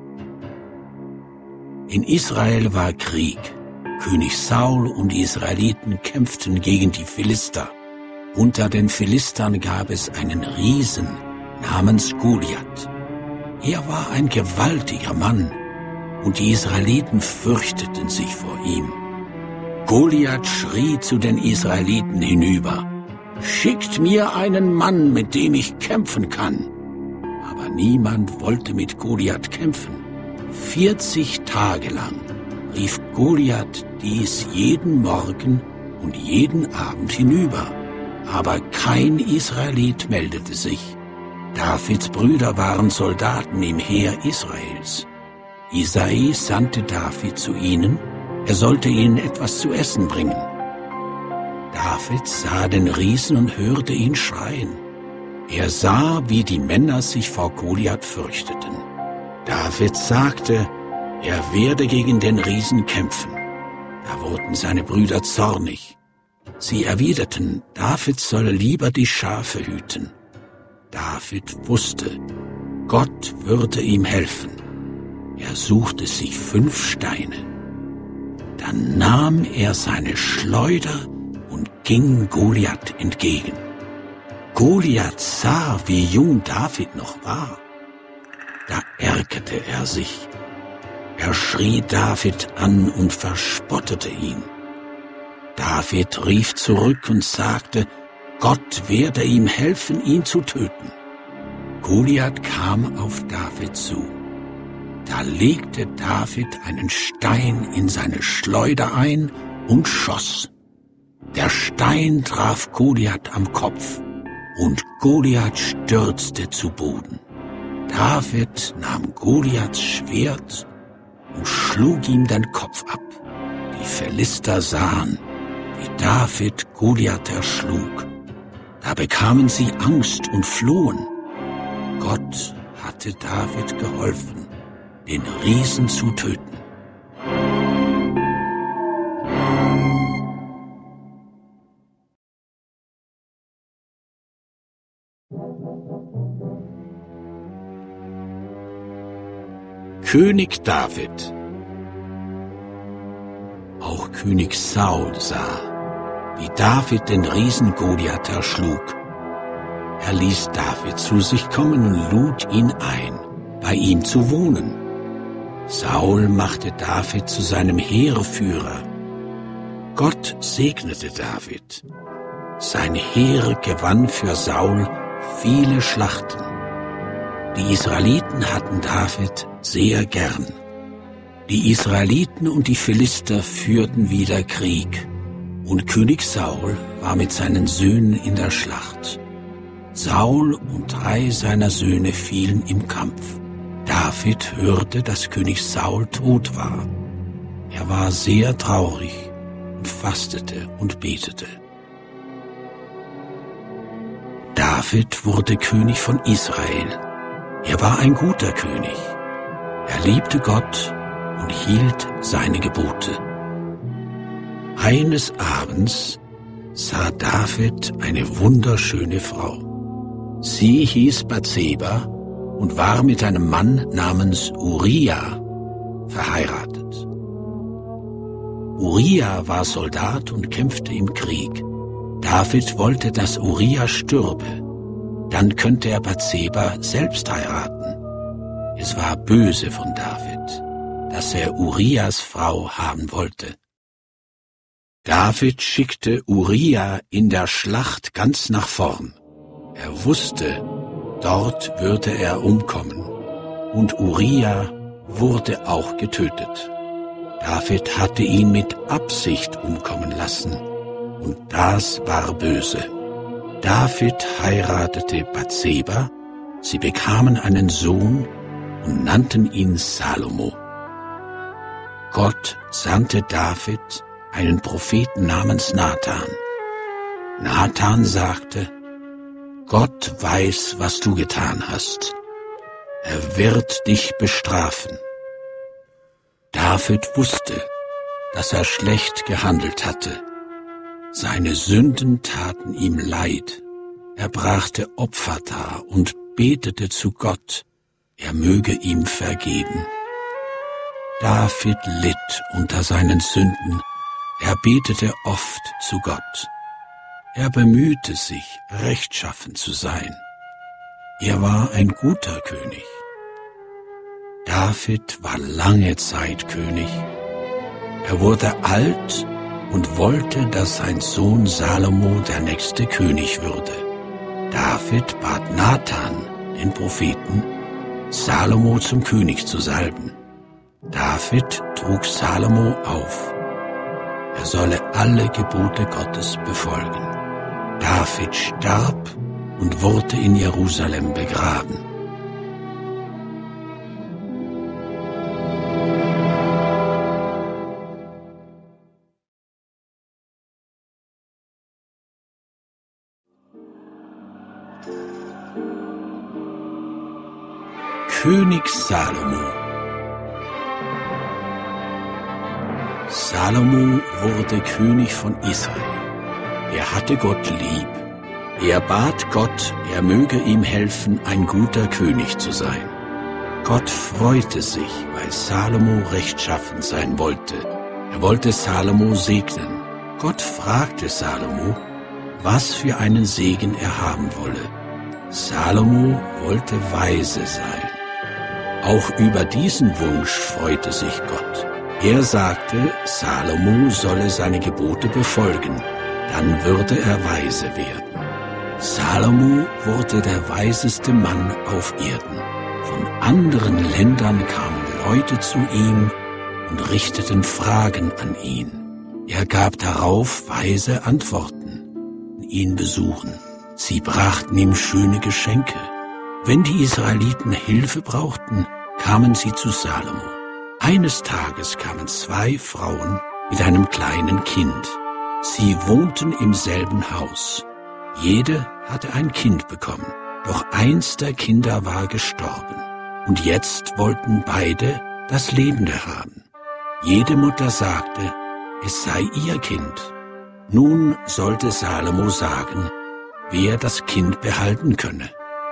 In Israel war Krieg. König Saul und die Israeliten kämpften gegen die Philister. Unter den Philistern gab es einen Riesen namens Goliath. Er war ein gewaltiger Mann, und die Israeliten fürchteten sich vor ihm. Goliath schrie zu den Israeliten hinüber, »Schickt mir einen Mann, mit dem ich kämpfen kann!« Aber niemand wollte mit Goliath kämpfen. Vierzig Tage lang rief Goliath dies jeden Morgen und jeden Abend hinüber, aber kein Israelit meldete sich. Davids Brüder waren Soldaten im Heer Israels. Isai sandte David zu ihnen, er sollte ihnen etwas zu essen bringen. David sah den Riesen und hörte ihn schreien. Er sah, wie die Männer sich vor Goliath fürchteten. David sagte, er werde gegen den Riesen kämpfen. Da wurden seine Brüder zornig. Sie erwiderten, David solle lieber die Schafe hüten. David wusste, Gott würde ihm helfen. Er suchte sich fünf Steine. Dann nahm er seine Schleuder und ging Goliath entgegen. Goliath sah, wie jung David noch war. Da ärgerte er sich. Er schrie David an und verspottete ihn. David rief zurück und sagte, Gott werde ihm helfen, ihn zu töten. Goliath kam auf David zu. Da legte David einen Stein in seine Schleuder ein und schoss. Der Stein traf Goliath am Kopf, und Goliath stürzte zu Boden. David nahm Goliaths Schwert und schlug ihm den Kopf ab. Die Philister sahen, wie David Goliath erschlug. Da bekamen sie Angst und flohen. Gott hatte David geholfen, den Riesen zu töten. König David. Auch König Saul sah, wie David den Riesen Goliath erschlug. Er ließ David zu sich kommen und lud ihn ein, bei ihm zu wohnen. Saul machte David zu seinem Heerführer. Gott segnete David. Sein Heer gewann für Saul viele Schlachten. Die Israeliten hatten David sehr gern. Die Israeliten und die Philister führten wieder Krieg, Und König Saul war mit seinen Söhnen in der Schlacht. Saul und drei seiner Söhne fielen im Kampf. David hörte, dass König Saul tot war. Er war sehr traurig und fastete und betete. David wurde König von Israel. Er war ein guter König. Er liebte Gott und hielt seine Gebote. Eines Abends sah David eine wunderschöne Frau. Sie hieß Bathseba und war mit einem Mann namens Uria verheiratet. Uria war Soldat und kämpfte im Krieg. David wollte, dass Uria stürbe. Dann könnte er Bathseba selbst heiraten. Es war böse von David, dass er Urias Frau haben wollte. David schickte Uria in der Schlacht ganz nach vorn. Er wusste, dort würde er umkommen. Und Uria wurde auch getötet. David hatte ihn mit Absicht umkommen lassen. Und das war böse. David heiratete Bathseba, sie bekamen einen Sohn und nannten ihn Salomo. Gott sandte David einen Propheten namens Nathan. Nathan sagte: Gott weiß, was du getan hast. Er wird dich bestrafen. David wusste, dass er schlecht gehandelt hatte. Seine Sünden taten ihm leid. Er brachte Opfer dar und betete zu Gott, er möge ihm vergeben. David litt unter seinen Sünden. Er betete oft zu Gott. Er bemühte sich, rechtschaffen zu sein. Er war ein guter König. David war lange Zeit König. Er wurde alt und wollte, dass sein Sohn Salomo der nächste König würde. David bat Nathan, den Propheten, Salomo zum König zu salben. David trug Salomo auf. Er solle alle Gebote Gottes befolgen. David starb und wurde in Jerusalem begraben. König Salomo. Salomo wurde König von Israel. Er hatte Gott lieb. Er bat Gott, er möge ihm helfen, ein guter König zu sein. Gott freute sich, weil Salomo rechtschaffen sein wollte. Er wollte Salomo segnen. Gott fragte Salomo, was für einen Segen er haben wolle. Salomo wollte weise sein. Auch über diesen Wunsch freute sich Gott. Er sagte, Salomo solle seine Gebote befolgen, dann würde er weise werden. Salomo wurde der weiseste Mann auf Erden. Von anderen Ländern kamen Leute zu ihm und richteten Fragen an ihn. Er gab darauf weise Antworten, ihn besuchen. Sie brachten ihm schöne Geschenke. Wenn die Israeliten Hilfe brauchten, kamen sie zu Salomo. Eines Tages kamen zwei Frauen mit einem kleinen Kind. Sie wohnten im selben Haus. Jede hatte ein Kind bekommen, doch eins der Kinder war gestorben. Und jetzt wollten beide das Lebende haben. Jede Mutter sagte, es sei ihr Kind. Nun sollte Salomo sagen, wer das Kind behalten könne.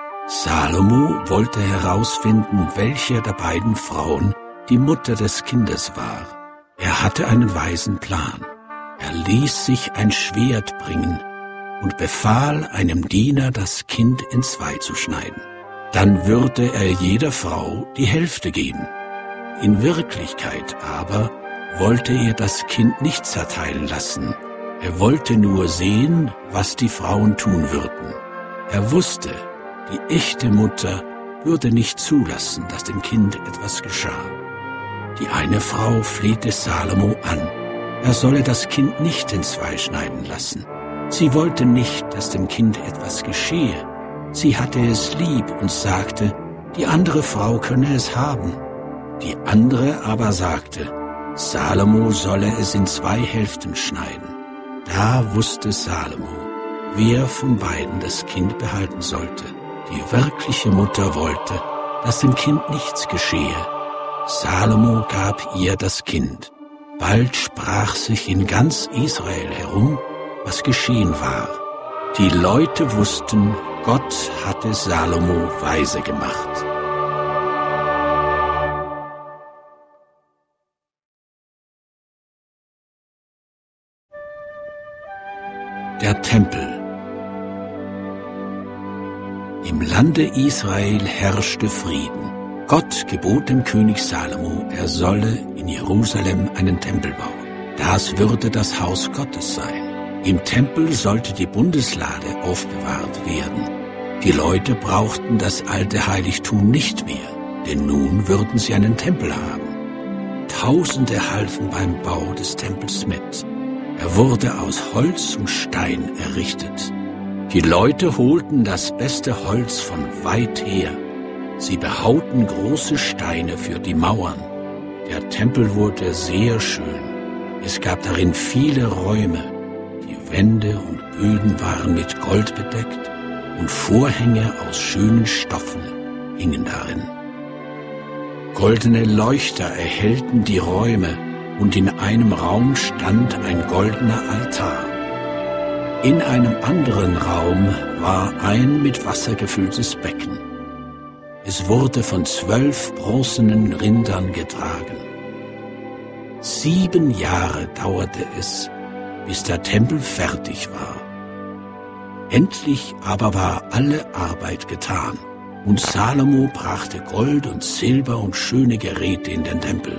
Salomo wollte herausfinden, welche der beiden Frauen die Mutter des Kindes war. Er hatte einen weisen Plan. Er ließ sich ein Schwert bringen und befahl einem Diener, das Kind entzwei zu schneiden. Dann würde er jeder Frau die Hälfte geben. In Wirklichkeit aber wollte er das Kind nicht zerteilen lassen. Er wollte nur sehen, was die Frauen tun würden. Er wusste, die echte Mutter würde nicht zulassen, dass dem Kind etwas geschah. Die eine Frau flehte Salomo an. er solle das Kind nicht entzwei schneiden lassen. Sie wollte nicht, dass dem Kind etwas geschehe. Sie hatte es lieb und sagte, die andere Frau könne es haben. Die andere aber sagte, Salomo solle es in zwei Hälften schneiden. Da wusste Salomo, wer von beiden das Kind behalten sollte. Die wirkliche Mutter wollte, dass dem Kind nichts geschehe. Salomo gab ihr das Kind. Bald sprach sich in ganz Israel herum, was geschehen war. Die Leute wussten, Gott hatte Salomo weise gemacht. Der Tempel. Im Lande Israel herrschte Frieden. Gott gebot dem König Salomo, er solle in Jerusalem einen Tempel bauen. Das würde das Haus Gottes sein. Im Tempel sollte die Bundeslade aufbewahrt werden. Die Leute brauchten das alte Heiligtum nicht mehr, denn nun würden sie einen Tempel haben. Tausende halfen beim Bau des Tempels mit. Er wurde aus Holz und Stein errichtet. Die Leute holten das beste Holz von weit her. Sie behauten große Steine für die Mauern. Der Tempel wurde sehr schön. Es gab darin viele Räume. Die Wände und Böden waren mit Gold bedeckt und Vorhänge aus schönen Stoffen hingen darin. Goldene Leuchter erhellten die Räume und in einem Raum stand ein goldener Altar. In einem anderen Raum war ein mit Wasser gefülltes Becken. Es wurde von zwölf bronzenen Rindern getragen. Sieben Jahre dauerte es, bis der Tempel fertig war. Endlich aber war alle Arbeit getan, und Salomo brachte Gold und Silber und schöne Geräte in den Tempel.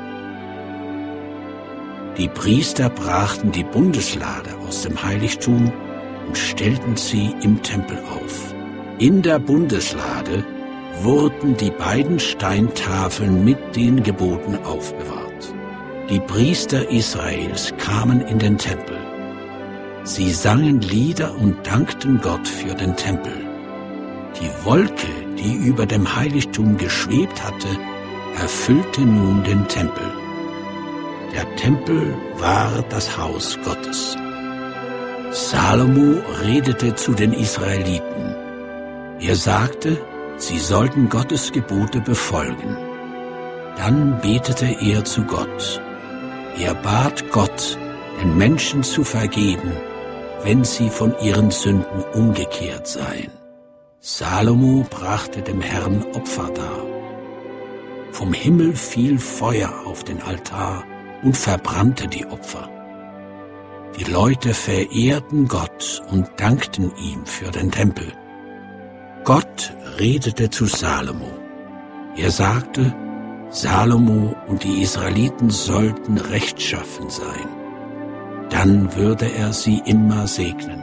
Die Priester brachten die Bundeslade aus dem Heiligtum und stellten sie im Tempel auf. In der Bundeslade wurden die beiden Steintafeln mit den Geboten aufbewahrt. Die Priester Israels kamen in den Tempel. Sie sangen Lieder und dankten Gott für den Tempel. Die Wolke, die über dem Heiligtum geschwebt hatte, erfüllte nun den Tempel. Der Tempel war das Haus Gottes. Salomo redete zu den Israeliten. Er sagte, sie sollten Gottes Gebote befolgen. Dann betete er zu Gott. Er bat Gott, den Menschen zu vergeben, wenn sie von ihren Sünden umgekehrt seien. Salomo brachte dem Herrn Opfer dar. Vom Himmel fiel Feuer auf den Altar und verbrannte die Opfer. Die Leute verehrten Gott und dankten ihm für den Tempel. Gott redete zu Salomo. Er sagte, Salomo und die Israeliten sollten rechtschaffen sein. Dann würde er sie immer segnen.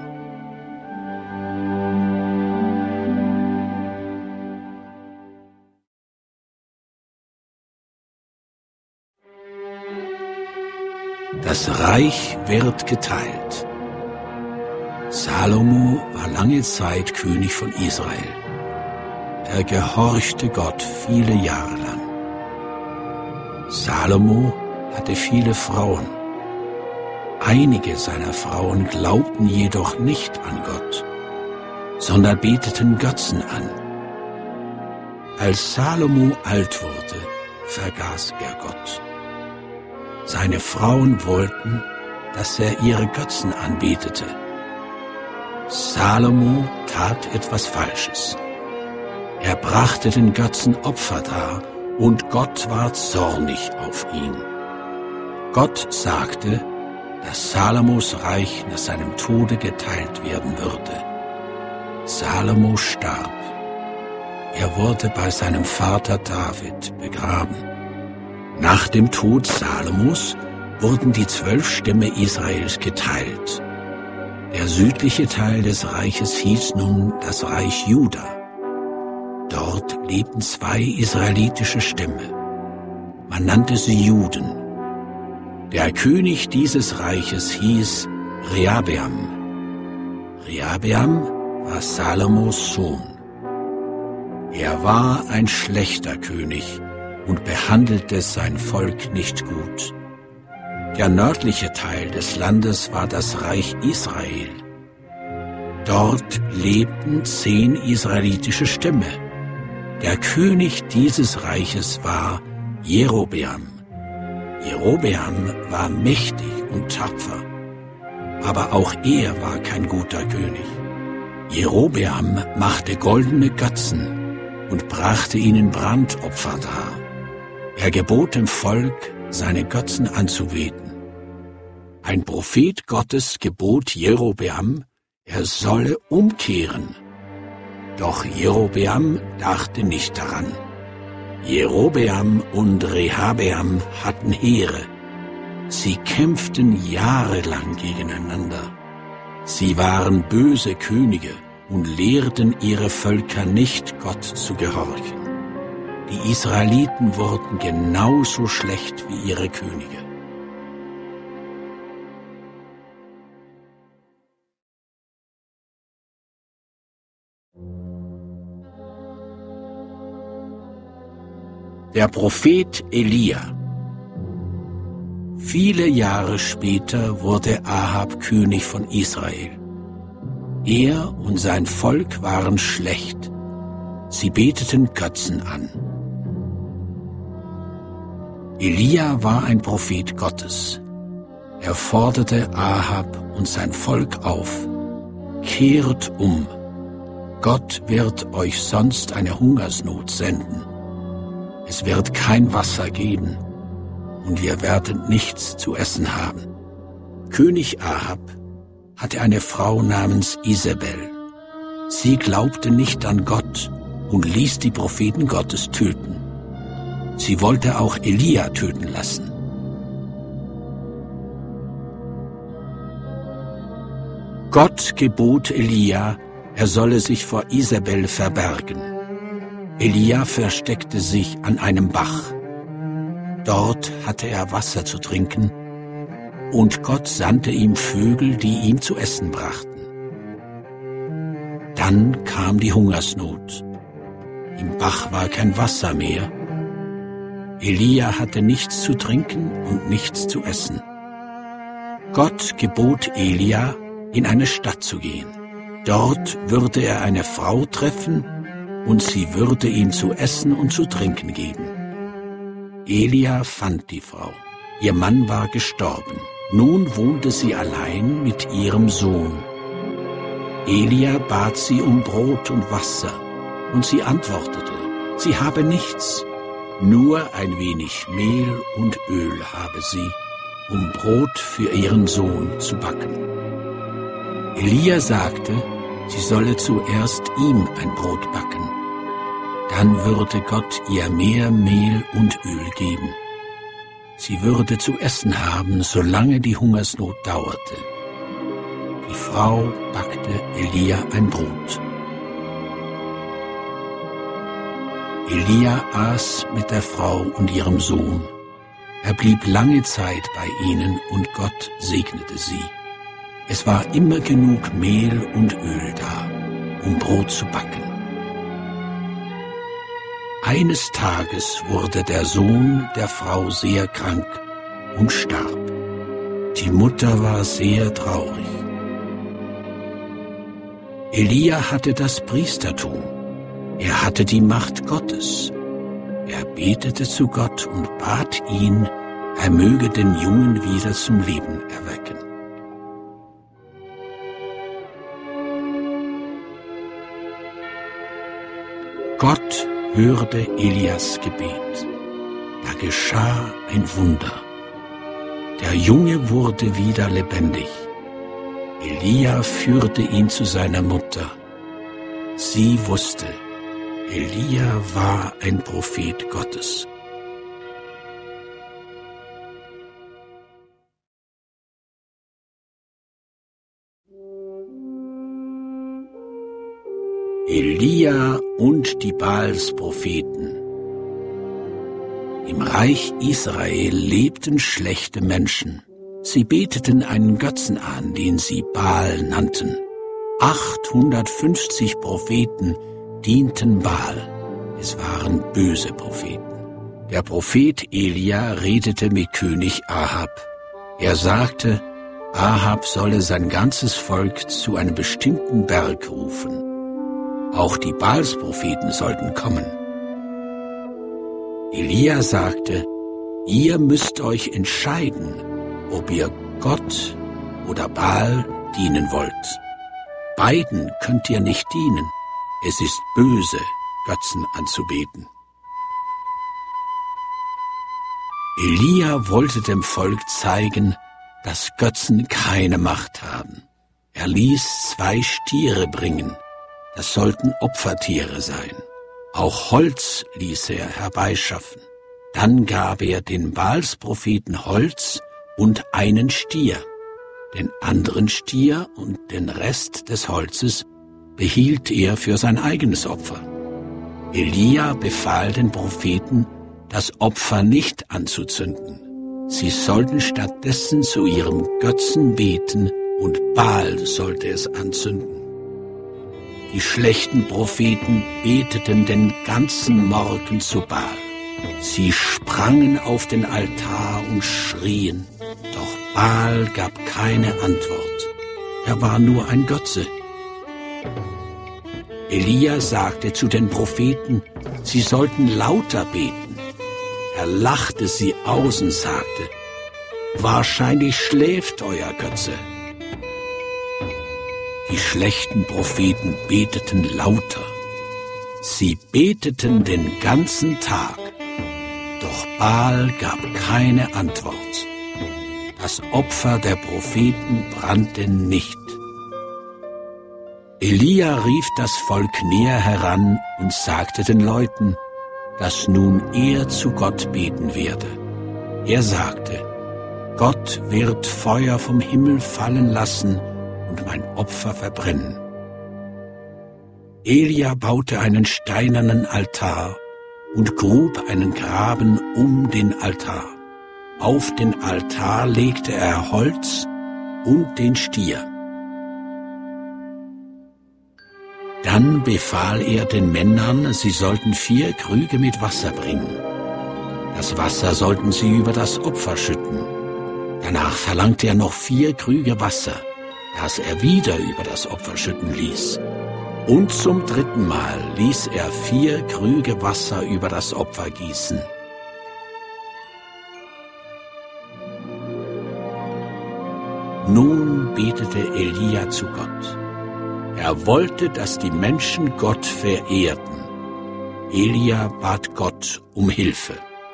Das Reich wird geteilt. Salomo war lange Zeit König von Israel. Er gehorchte Gott viele Jahre lang. Salomo hatte viele Frauen. Einige seiner Frauen glaubten jedoch nicht an Gott, sondern beteten Götzen an. Als Salomo alt wurde, vergaß er Gott. Seine Frauen wollten, dass er ihre Götzen anbetete. Salomo tat etwas Falsches. Er brachte den Götzen Opfer dar, und Gott war zornig auf ihn. Gott sagte, dass Salomos Reich nach seinem Tode geteilt werden würde. Salomo starb. Er wurde bei seinem Vater David begraben. Nach dem Tod Salomos wurden die zwölf Stämme Israels geteilt. Der südliche Teil des Reiches hieß nun das Reich Juda. Dort lebten zwei israelitische Stämme. Man nannte sie Juden. Der König dieses Reiches hieß Rehabeam. Rehabeam war Salomos Sohn. Er war ein schlechter König und behandelte sein Volk nicht gut. Der nördliche Teil des Landes war das Reich Israel. Dort lebten zehn israelitische Stämme. Der König dieses Reiches war Jerobeam. Jerobeam war mächtig und tapfer, aber auch er war kein guter König. Jerobeam machte goldene Götzen und brachte ihnen Brandopfer dar. Er gebot dem Volk, seine Götzen anzubeten. Ein Prophet Gottes gebot Jerobeam, er solle umkehren. Doch Jerobeam dachte nicht daran. Jerobeam und Rehabeam hatten Heere. Sie kämpften jahrelang gegeneinander. Sie waren böse Könige und lehrten ihre Völker nicht, Gott zu gehorchen. Die Israeliten wurden genauso schlecht wie ihre Könige. Der Prophet Elia. Viele Jahre später wurde Ahab König von Israel. Er und sein Volk waren schlecht. Sie beteten Götzen an. Elia war ein Prophet Gottes. Er forderte Ahab und sein Volk auf: Kehrt um. Gott wird euch sonst eine Hungersnot senden. Es wird kein Wasser geben und ihr werdet nichts zu essen haben. König Ahab hatte eine Frau namens Isabel. Sie glaubte nicht an Gott und ließ die Propheten Gottes töten. Sie wollte auch Elia töten lassen. Gott gebot Elia, er solle sich vor Isabel verbergen. Elia versteckte sich an einem Bach. Dort hatte er Wasser zu trinken, und Gott sandte ihm Vögel, die ihm zu essen brachten. Dann kam die Hungersnot. Im Bach war kein Wasser mehr. Elia hatte nichts zu trinken und nichts zu essen. Gott gebot Elia, in eine Stadt zu gehen. Dort würde er eine Frau treffen, und sie würde ihm zu essen und zu trinken geben. Elia fand die Frau. Ihr Mann war gestorben. Nun wohnte sie allein mit ihrem Sohn. Elia bat sie um Brot und Wasser, und sie antwortete, sie habe nichts, nur ein wenig Mehl und Öl habe sie, um Brot für ihren Sohn zu backen. Elia sagte, sie solle zuerst ihm ein Brot backen. Dann würde Gott ihr mehr Mehl und Öl geben. Sie würde zu essen haben, solange die Hungersnot dauerte. Die Frau backte Elia ein Brot. Elia aß mit der Frau und ihrem Sohn. Er blieb lange Zeit bei ihnen und Gott segnete sie. Es war immer genug Mehl und Öl da, um Brot zu backen. Eines Tages wurde der Sohn der Frau sehr krank und starb. Die Mutter war sehr traurig. Elia hatte das Priestertum. Er hatte die Macht Gottes. Er betete zu Gott und bat ihn, er möge den Jungen wieder zum Leben erwecken. Gott hörte Elias Gebet. Da geschah ein Wunder. Der Junge wurde wieder lebendig. Elia führte ihn zu seiner Mutter. Sie wusste, Elia war ein Prophet Gottes. Elia und die Baals-Propheten. Im Reich Israel lebten schlechte Menschen. Sie beteten einen Götzen an, den sie Baal nannten. achthundertfünfzig Propheten dienten Baal. Es waren böse Propheten. Der Prophet Elia redete mit König Ahab. Er sagte, Ahab solle sein ganzes Volk zu einem bestimmten Berg rufen. Auch die Baalspropheten sollten kommen. Elia sagte, ihr müsst euch entscheiden, ob ihr Gott oder Baal dienen wollt. Beiden könnt ihr nicht dienen. Es ist böse, Götzen anzubeten. Elia wollte dem Volk zeigen, dass Götzen keine Macht haben. Er ließ zwei Stiere bringen. Das sollten Opfertiere sein. Auch Holz ließ er herbeischaffen. Dann gab er den Baalspropheten Holz und einen Stier. Den anderen Stier und den Rest des Holzes behielt er für sein eigenes Opfer. Elia befahl den Propheten, das Opfer nicht anzuzünden. Sie sollten stattdessen zu ihrem Götzen beten und Baal sollte es anzünden. Die schlechten Propheten beteten den ganzen Morgen zu Baal. Sie sprangen auf den Altar und schrien, doch Baal gab keine Antwort. Er war nur ein Götze. Elia sagte zu den Propheten, sie sollten lauter beten. Er lachte sie aus und sagte, wahrscheinlich schläft euer Götze. Die schlechten Propheten beteten lauter. Sie beteten den ganzen Tag, doch Baal gab keine Antwort. Das Opfer der Propheten brannte nicht. Elia rief das Volk näher heran und sagte den Leuten, dass nun er zu Gott beten werde. Er sagte, Gott wird Feuer vom Himmel fallen lassen und mein Opfer verbrennen. Elia baute einen steinernen Altar und grub einen Graben um den Altar. Auf den Altar legte er Holz und den Stier. Dann befahl er den Männern, sie sollten vier Krüge mit Wasser bringen. Das Wasser sollten sie über das Opfer schütten. Danach verlangte er noch vier Krüge Wasser, das er wieder über das Opfer schütten ließ. Und zum dritten Mal ließ er vier Krüge Wasser über das Opfer gießen. Nun betete Elia zu Gott. Er wollte, dass die Menschen Gott verehrten. Elia bat Gott um Hilfe.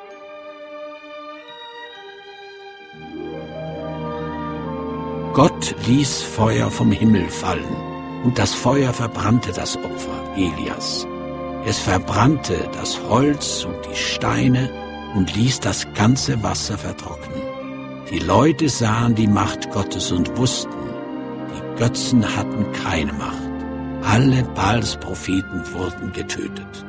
Gott ließ Feuer vom Himmel fallen, und das Feuer verbrannte das Opfer Elias. Es verbrannte das Holz und die Steine und ließ das ganze Wasser vertrocknen. Die Leute sahen die Macht Gottes und wussten, die Götzen hatten keine Macht. Alle Baalspropheten wurden getötet.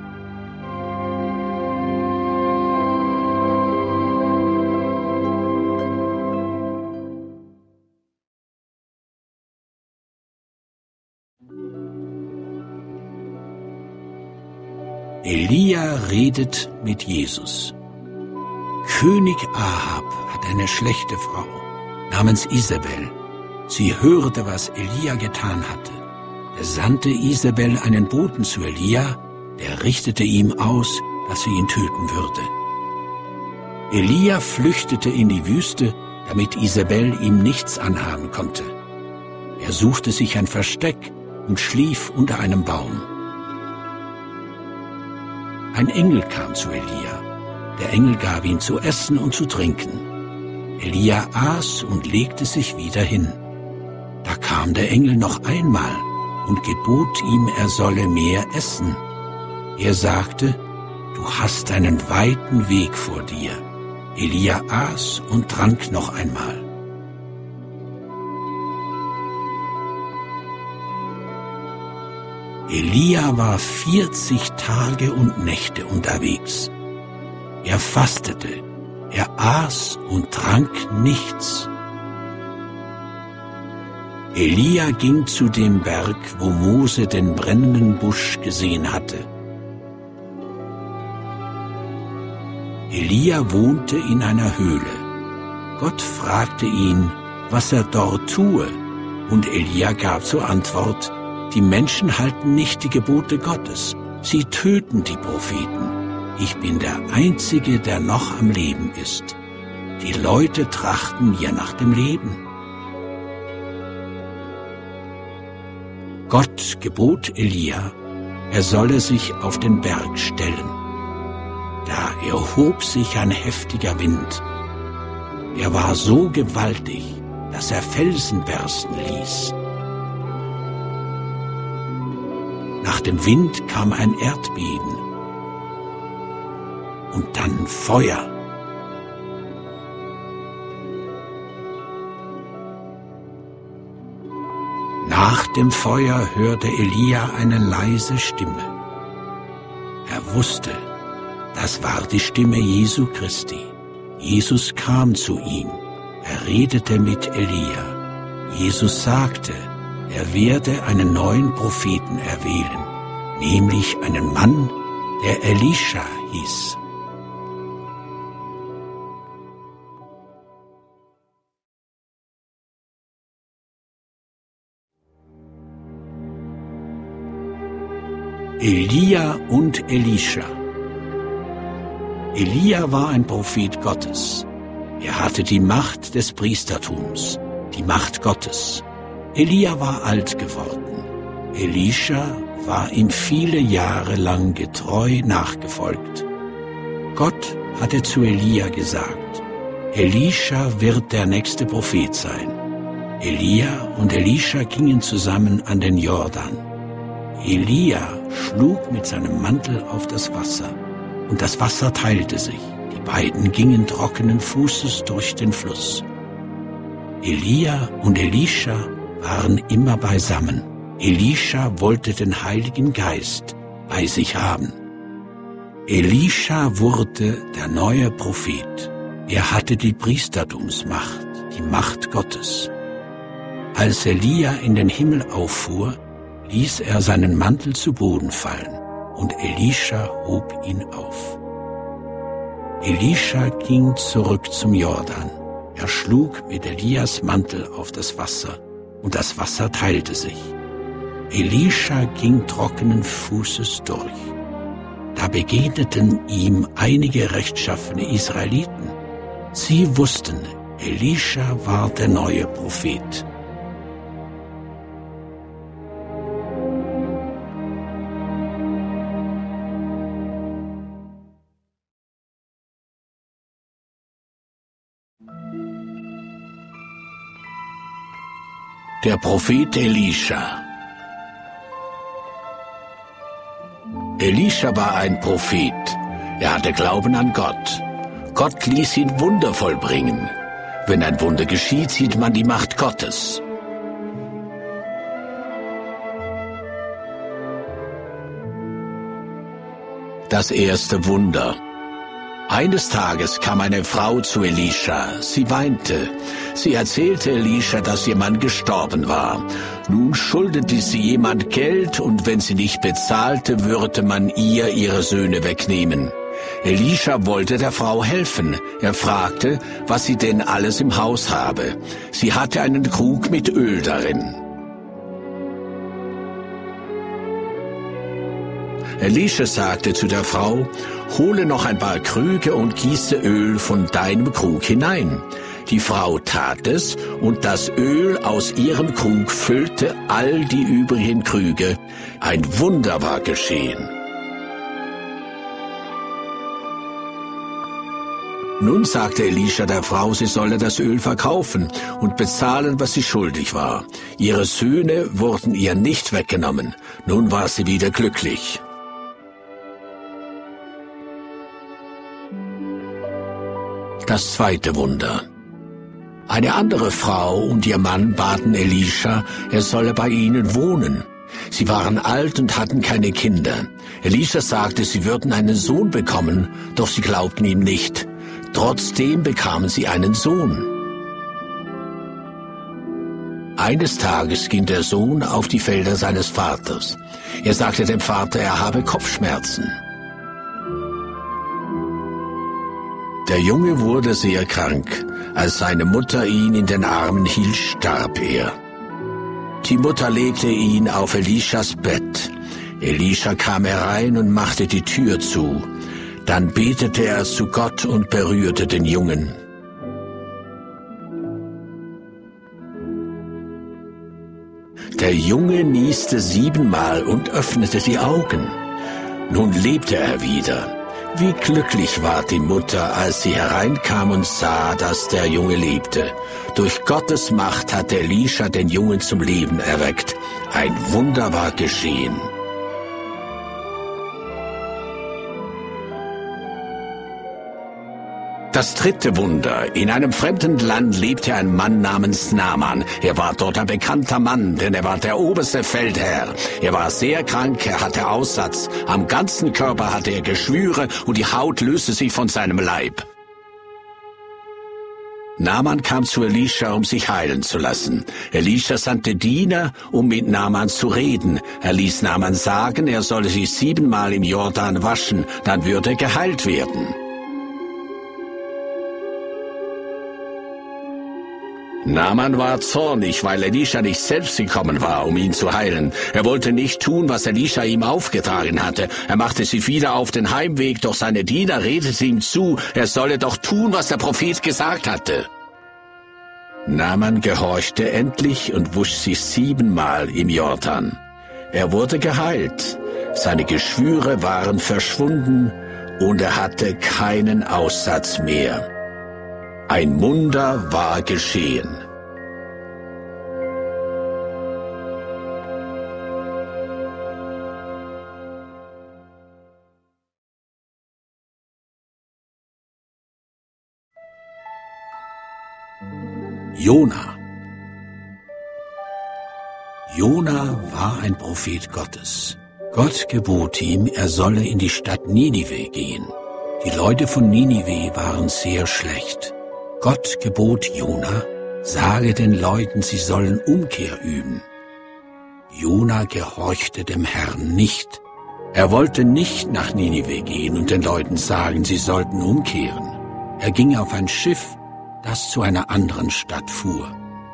Elia redet mit Jesus. König Ahab hat eine schlechte Frau namens Isabel. Sie hörte, was Elia getan hatte. Er sandte Isabel einen Boten zu Elia, der richtete ihm aus, dass sie ihn töten würde. Elia flüchtete in die Wüste, damit Isabel ihm nichts anhaben konnte. Er suchte sich ein Versteck und schlief unter einem Baum. Ein Engel kam zu Elia. Der Engel gab ihm zu essen und zu trinken. Elia aß und legte sich wieder hin. Da kam der Engel noch einmal und gebot ihm, er solle mehr essen. Er sagte, du hast einen weiten Weg vor dir. Elia aß und trank noch einmal. Elia war vierzig Tage und Nächte unterwegs. Er fastete, er aß und trank nichts. Elia ging zu dem Berg, wo Mose den brennenden Busch gesehen hatte. Elia wohnte in einer Höhle. Gott fragte ihn, was er dort tue, und Elia gab zur Antwort: Die Menschen halten nicht die Gebote Gottes, sie töten die Propheten. Ich bin der Einzige, der noch am Leben ist. Die Leute trachten mir nach dem Leben. Gott gebot Elia, er solle sich auf den Berg stellen. Da erhob sich ein heftiger Wind. Er war so gewaltig, dass er Felsen bersten ließ. Nach dem Wind kam ein Erdbeben und dann Feuer. Nach dem Feuer hörte Elia eine leise Stimme. Er wusste, das war die Stimme Jesu Christi. Jesus kam zu ihm. Er redete mit Elia. Jesus sagte, er werde einen neuen Propheten erwählen, nämlich einen Mann, der Elisha hieß. Elia und Elisha. Elia war ein Prophet Gottes. Er hatte die Macht des Priestertums, die Macht Gottes. Elia war alt geworden. Elisha war ihm viele Jahre lang getreu nachgefolgt. Gott hatte zu Elia gesagt, Elisha wird der nächste Prophet sein. Elia und Elisha gingen zusammen an den Jordan. Elia schlug mit seinem Mantel auf das Wasser, und das Wasser teilte sich. Die beiden gingen trockenen Fußes durch den Fluss. Elia und Elisha waren immer beisammen. Elisha wollte den Heiligen Geist bei sich haben. Elisha wurde der neue Prophet. Er hatte die Priestertumsmacht, die Macht Gottes. Als Elia in den Himmel auffuhr, ließ er seinen Mantel zu Boden fallen, und Elisha hob ihn auf. Elisha ging zurück zum Jordan. Er schlug mit Elias Mantel auf das Wasser, und das Wasser teilte sich. Elisha ging trockenen Fußes durch. Da begegneten ihm einige rechtschaffene Israeliten. Sie wussten, Elisha war der neue Prophet. Der Prophet Elisha. Elisha war ein Prophet. Er hatte Glauben an Gott. Gott ließ ihn Wunder vollbringen. Wenn ein Wunder geschieht, sieht man die Macht Gottes. Das erste Wunder. Eines Tages kam eine Frau zu Elisha. Sie weinte. Sie erzählte Elisha, dass ihr Mann gestorben war. Nun schuldete sie jemand Geld, und wenn sie nicht bezahlte, würde man ihr ihre Söhne wegnehmen. Elisha wollte der Frau helfen. Er fragte, was sie denn alles im Haus habe. Sie hatte einen Krug mit Öl darin. Elisha sagte zu der Frau, hole noch ein paar Krüge und gieße Öl von deinem Krug hinein. Die Frau tat es, und das Öl aus ihrem Krug füllte all die übrigen Krüge. Ein Wunder war geschehen. Nun sagte Elisha der Frau, sie solle das Öl verkaufen und bezahlen, was sie schuldig war. Ihre Söhne wurden ihr nicht weggenommen. Nun war sie wieder glücklich. Das zweite Wunder. Eine andere Frau und ihr Mann baten Elisha, er solle bei ihnen wohnen. Sie waren alt und hatten keine Kinder. Elisha sagte, sie würden einen Sohn bekommen, doch sie glaubten ihm nicht. Trotzdem bekamen sie einen Sohn. Eines Tages ging der Sohn auf die Felder seines Vaters. Er sagte dem Vater, er habe Kopfschmerzen. Der Junge wurde sehr krank. Als seine Mutter ihn in den Armen hielt, starb er. Die Mutter legte ihn auf Elishas Bett. Elisha kam herein und machte die Tür zu. Dann betete er zu Gott und berührte den Jungen. Der Junge nieste siebenmal und öffnete die Augen. Nun lebte er wieder. Wie glücklich war die Mutter, als sie hereinkam und sah, dass der Junge lebte. Durch Gottes Macht hatte Elisha den Jungen zum Leben erweckt. Ein Wunder war geschehen. Das dritte Wunder. In einem fremden Land lebte ein Mann namens Naaman. Er war dort ein bekannter Mann, denn er war der oberste Feldherr. Er war sehr krank, er hatte Aussatz. Am ganzen Körper hatte er Geschwüre und die Haut löste sich von seinem Leib. Naaman kam zu Elisha, um sich heilen zu lassen. Elisha sandte Diener, um mit Naaman zu reden. Er ließ Naaman sagen, er solle sich siebenmal im Jordan waschen, dann würde er geheilt werden. Naaman war zornig, weil Elisha nicht selbst gekommen war, um ihn zu heilen. Er wollte nicht tun, was Elisha ihm aufgetragen hatte. Er machte sich wieder auf den Heimweg, doch seine Diener redeten ihm zu, er solle doch tun, was der Prophet gesagt hatte. Naaman gehorchte endlich und wusch sich siebenmal im Jordan. Er wurde geheilt, seine Geschwüre waren verschwunden und er hatte keinen Aussatz mehr. Ein Wunder war geschehen. Jona. Jona war ein Prophet Gottes. Gott gebot ihm, er solle in die Stadt Ninive gehen. Die Leute von Ninive waren sehr schlecht. Gott gebot Jona, sage den Leuten, sie sollen Umkehr üben. Jona gehorchte dem Herrn nicht. Er wollte nicht nach Ninive gehen und den Leuten sagen, sie sollten umkehren. Er ging auf ein Schiff, das zu einer anderen Stadt fuhr.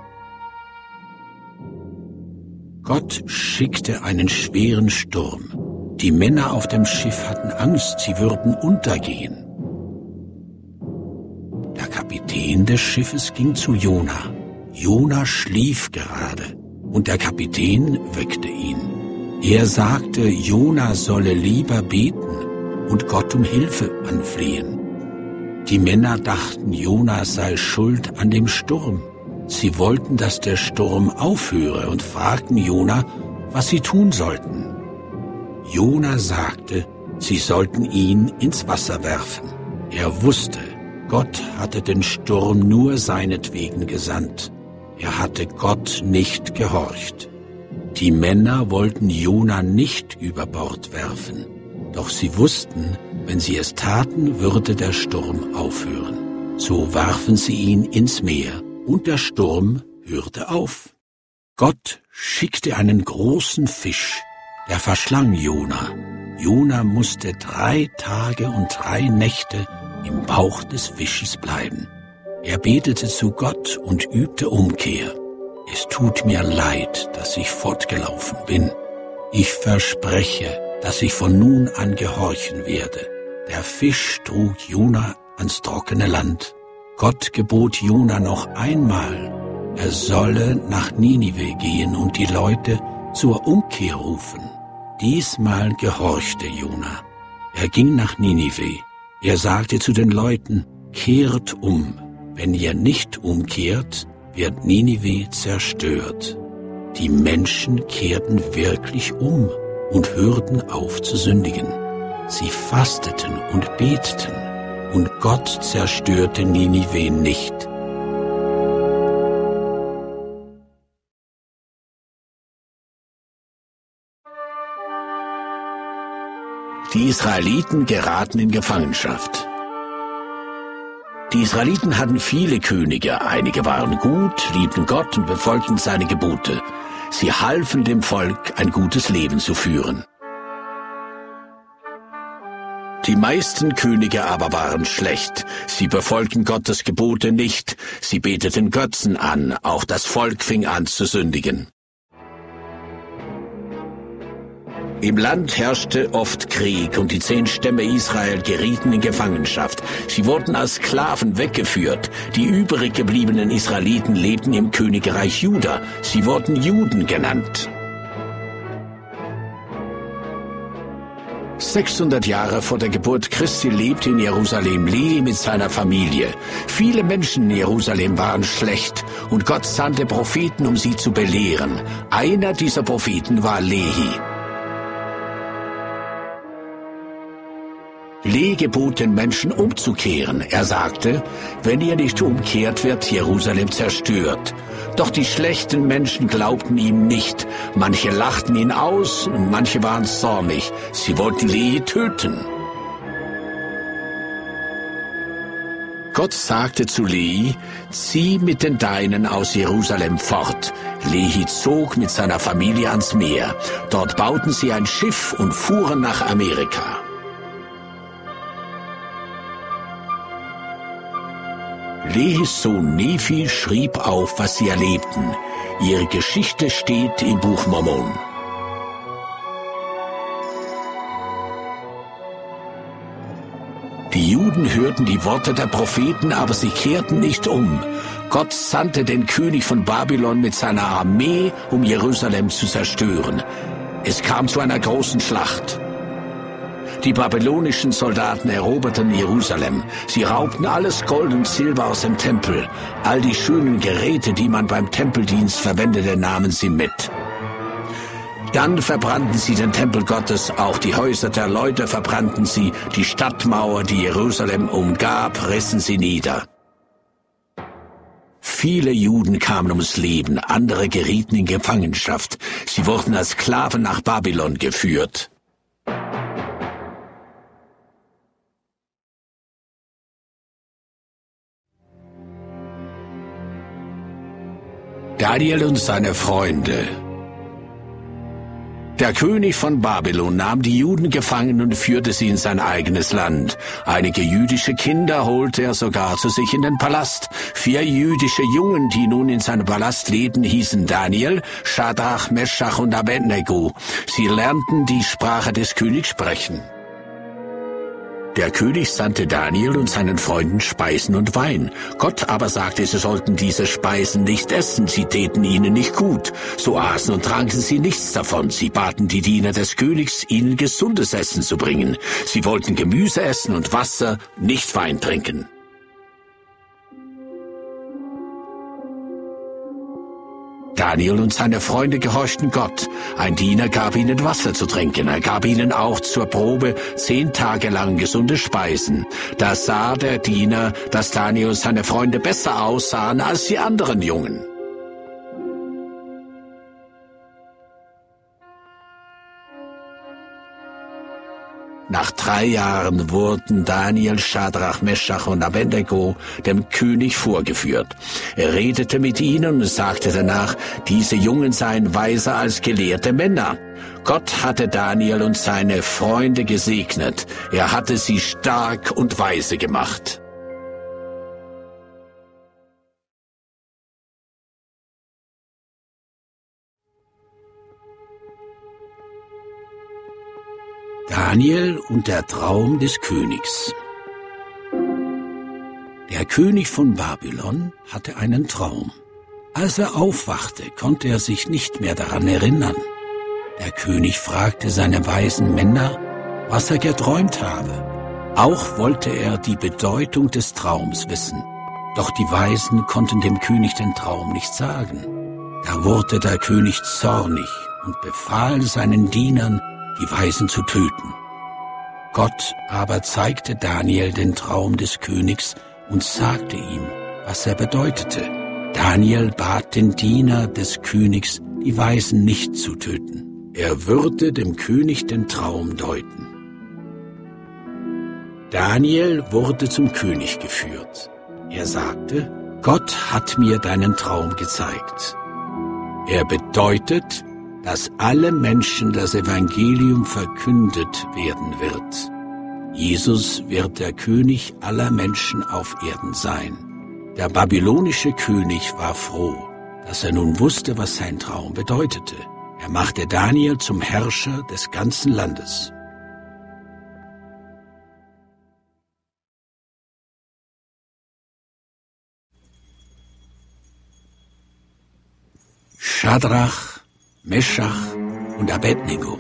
Gott schickte einen schweren Sturm. Die Männer auf dem Schiff hatten Angst, sie würden untergehen. Der Kapitän des Schiffes ging zu Jona. Jona schlief gerade und der Kapitän weckte ihn. Er sagte, Jona solle lieber beten und Gott um Hilfe anflehen. Die Männer dachten, Jona sei schuld an dem Sturm. Sie wollten, dass der Sturm aufhöre und fragten Jona, was sie tun sollten. Jona sagte, sie sollten ihn ins Wasser werfen. Er wusste, Gott hatte den Sturm nur seinetwegen gesandt. Er hatte Gott nicht gehorcht. Die Männer wollten Jona nicht über Bord werfen, doch sie wussten, wenn sie es taten, würde der Sturm aufhören. So warfen sie ihn ins Meer, und der Sturm hörte auf. Gott schickte einen großen Fisch, der verschlang Jona. Jona musste drei Tage und drei Nächte im Bauch des Fisches bleiben. Er betete zu Gott und übte Umkehr. Es tut mir leid, dass ich fortgelaufen bin. Ich verspreche, dass ich von nun an gehorchen werde. Der Fisch trug Jona ans trockene Land. Gott gebot Jona noch einmal, er solle nach Ninive gehen und die Leute zur Umkehr rufen. Diesmal gehorchte Jona. Er ging nach Ninive. Er sagte zu den Leuten, kehrt um. Wenn ihr nicht umkehrt, wird Ninive zerstört. Die Menschen kehrten wirklich um und hörten auf zu sündigen. Sie fasteten und beteten, und Gott zerstörte Ninive nicht. Die Israeliten geraten in Gefangenschaft. Die Israeliten hatten viele Könige, einige waren gut, liebten Gott und befolgten seine Gebote. Sie halfen dem Volk, ein gutes Leben zu führen. Die meisten Könige aber waren schlecht. Sie befolgten Gottes Gebote nicht. Sie beteten Götzen an. Auch das Volk fing an zu sündigen. Im Land herrschte oft Krieg und die zehn Stämme Israel gerieten in Gefangenschaft. Sie wurden als Sklaven weggeführt. Die übrig gebliebenen Israeliten lebten im Königreich Juda. Sie wurden Juden genannt. sechshundert Jahre vor der Geburt Christi lebte in Jerusalem Lehi mit seiner Familie. Viele Menschen in Jerusalem waren schlecht und Gott sandte Propheten, um sie zu belehren. Einer dieser Propheten war Lehi. Lehi gebot den Menschen umzukehren. Er sagte, wenn ihr nicht umkehrt, wird Jerusalem zerstört. Doch die schlechten Menschen glaubten ihm nicht. Manche lachten ihn aus und manche waren zornig. Sie wollten Lehi töten. Gott sagte zu Lehi, zieh mit den Deinen aus Jerusalem fort. Lehi zog mit seiner Familie ans Meer. Dort bauten sie ein Schiff und fuhren nach Amerika. Lehis Sohn Nephi schrieb auf, was sie erlebten. Ihre Geschichte steht im Buch Mormon. Die Juden hörten die Worte der Propheten, aber sie kehrten nicht um. Gott sandte den König von Babylon mit seiner Armee, um Jerusalem zu zerstören. Es kam zu einer großen Schlacht. Die babylonischen Soldaten eroberten Jerusalem. Sie raubten alles Gold und Silber aus dem Tempel. All die schönen Geräte, die man beim Tempeldienst verwendete, nahmen sie mit. Dann verbrannten sie den Tempel Gottes, auch die Häuser der Leute verbrannten sie, die Stadtmauer, die Jerusalem umgab, rissen sie nieder. Viele Juden kamen ums Leben, andere gerieten in Gefangenschaft. Sie wurden als Sklaven nach Babylon geführt. Daniel und seine Freunde. Der König von Babylon nahm die Juden gefangen und führte sie in sein eigenes Land. Einige jüdische Kinder holte er sogar zu sich in den Palast. Vier jüdische Jungen, die nun in seinem Palast lebten, hießen Daniel, Schadrach, Meschach und Abednego. Sie lernten die Sprache des Königs sprechen. Der König sandte Daniel und seinen Freunden Speisen und Wein. Gott aber sagte, sie sollten diese Speisen nicht essen, sie täten ihnen nicht gut. So aßen und tranken sie nichts davon. Sie baten die Diener des Königs, ihnen gesundes Essen zu bringen. Sie wollten Gemüse essen und Wasser, nicht Wein trinken. Daniel und seine Freunde gehorchten Gott. Ein Diener gab ihnen Wasser zu trinken. Er gab ihnen auch zur Probe zehn Tage lang gesunde Speisen. Da sah der Diener, dass Daniel und seine Freunde besser aussahen als die anderen Jungen. Nach drei Jahren wurden Daniel, Schadrach, Meschach und Abednego dem König vorgeführt. Er redete mit ihnen und sagte danach, diese Jungen seien weiser als gelehrte Männer. Gott hatte Daniel und seine Freunde gesegnet. Er hatte sie stark und weise gemacht. Daniel und der Traum des Königs. Der König von Babylon hatte einen Traum. Als er aufwachte, konnte er sich nicht mehr daran erinnern. Der König fragte seine weisen Männer, was er geträumt habe. Auch wollte er die Bedeutung des Traums wissen. Doch die Weisen konnten dem König den Traum nicht sagen. Da wurde der König zornig und befahl seinen Dienern, die Weisen zu töten. Gott aber zeigte Daniel den Traum des Königs und sagte ihm, was er bedeutete. Daniel bat den Diener des Königs, die Weisen nicht zu töten. Er würde dem König den Traum deuten. Daniel wurde zum König geführt. Er sagte, Gott hat mir deinen Traum gezeigt. Er bedeutet, dass alle Menschen das Evangelium verkündet werden wird. Jesus wird der König aller Menschen auf Erden sein. Der babylonische König war froh, dass er nun wusste, was sein Traum bedeutete. Er machte Daniel zum Herrscher des ganzen Landes. Schadrach, Meschach und Abednego.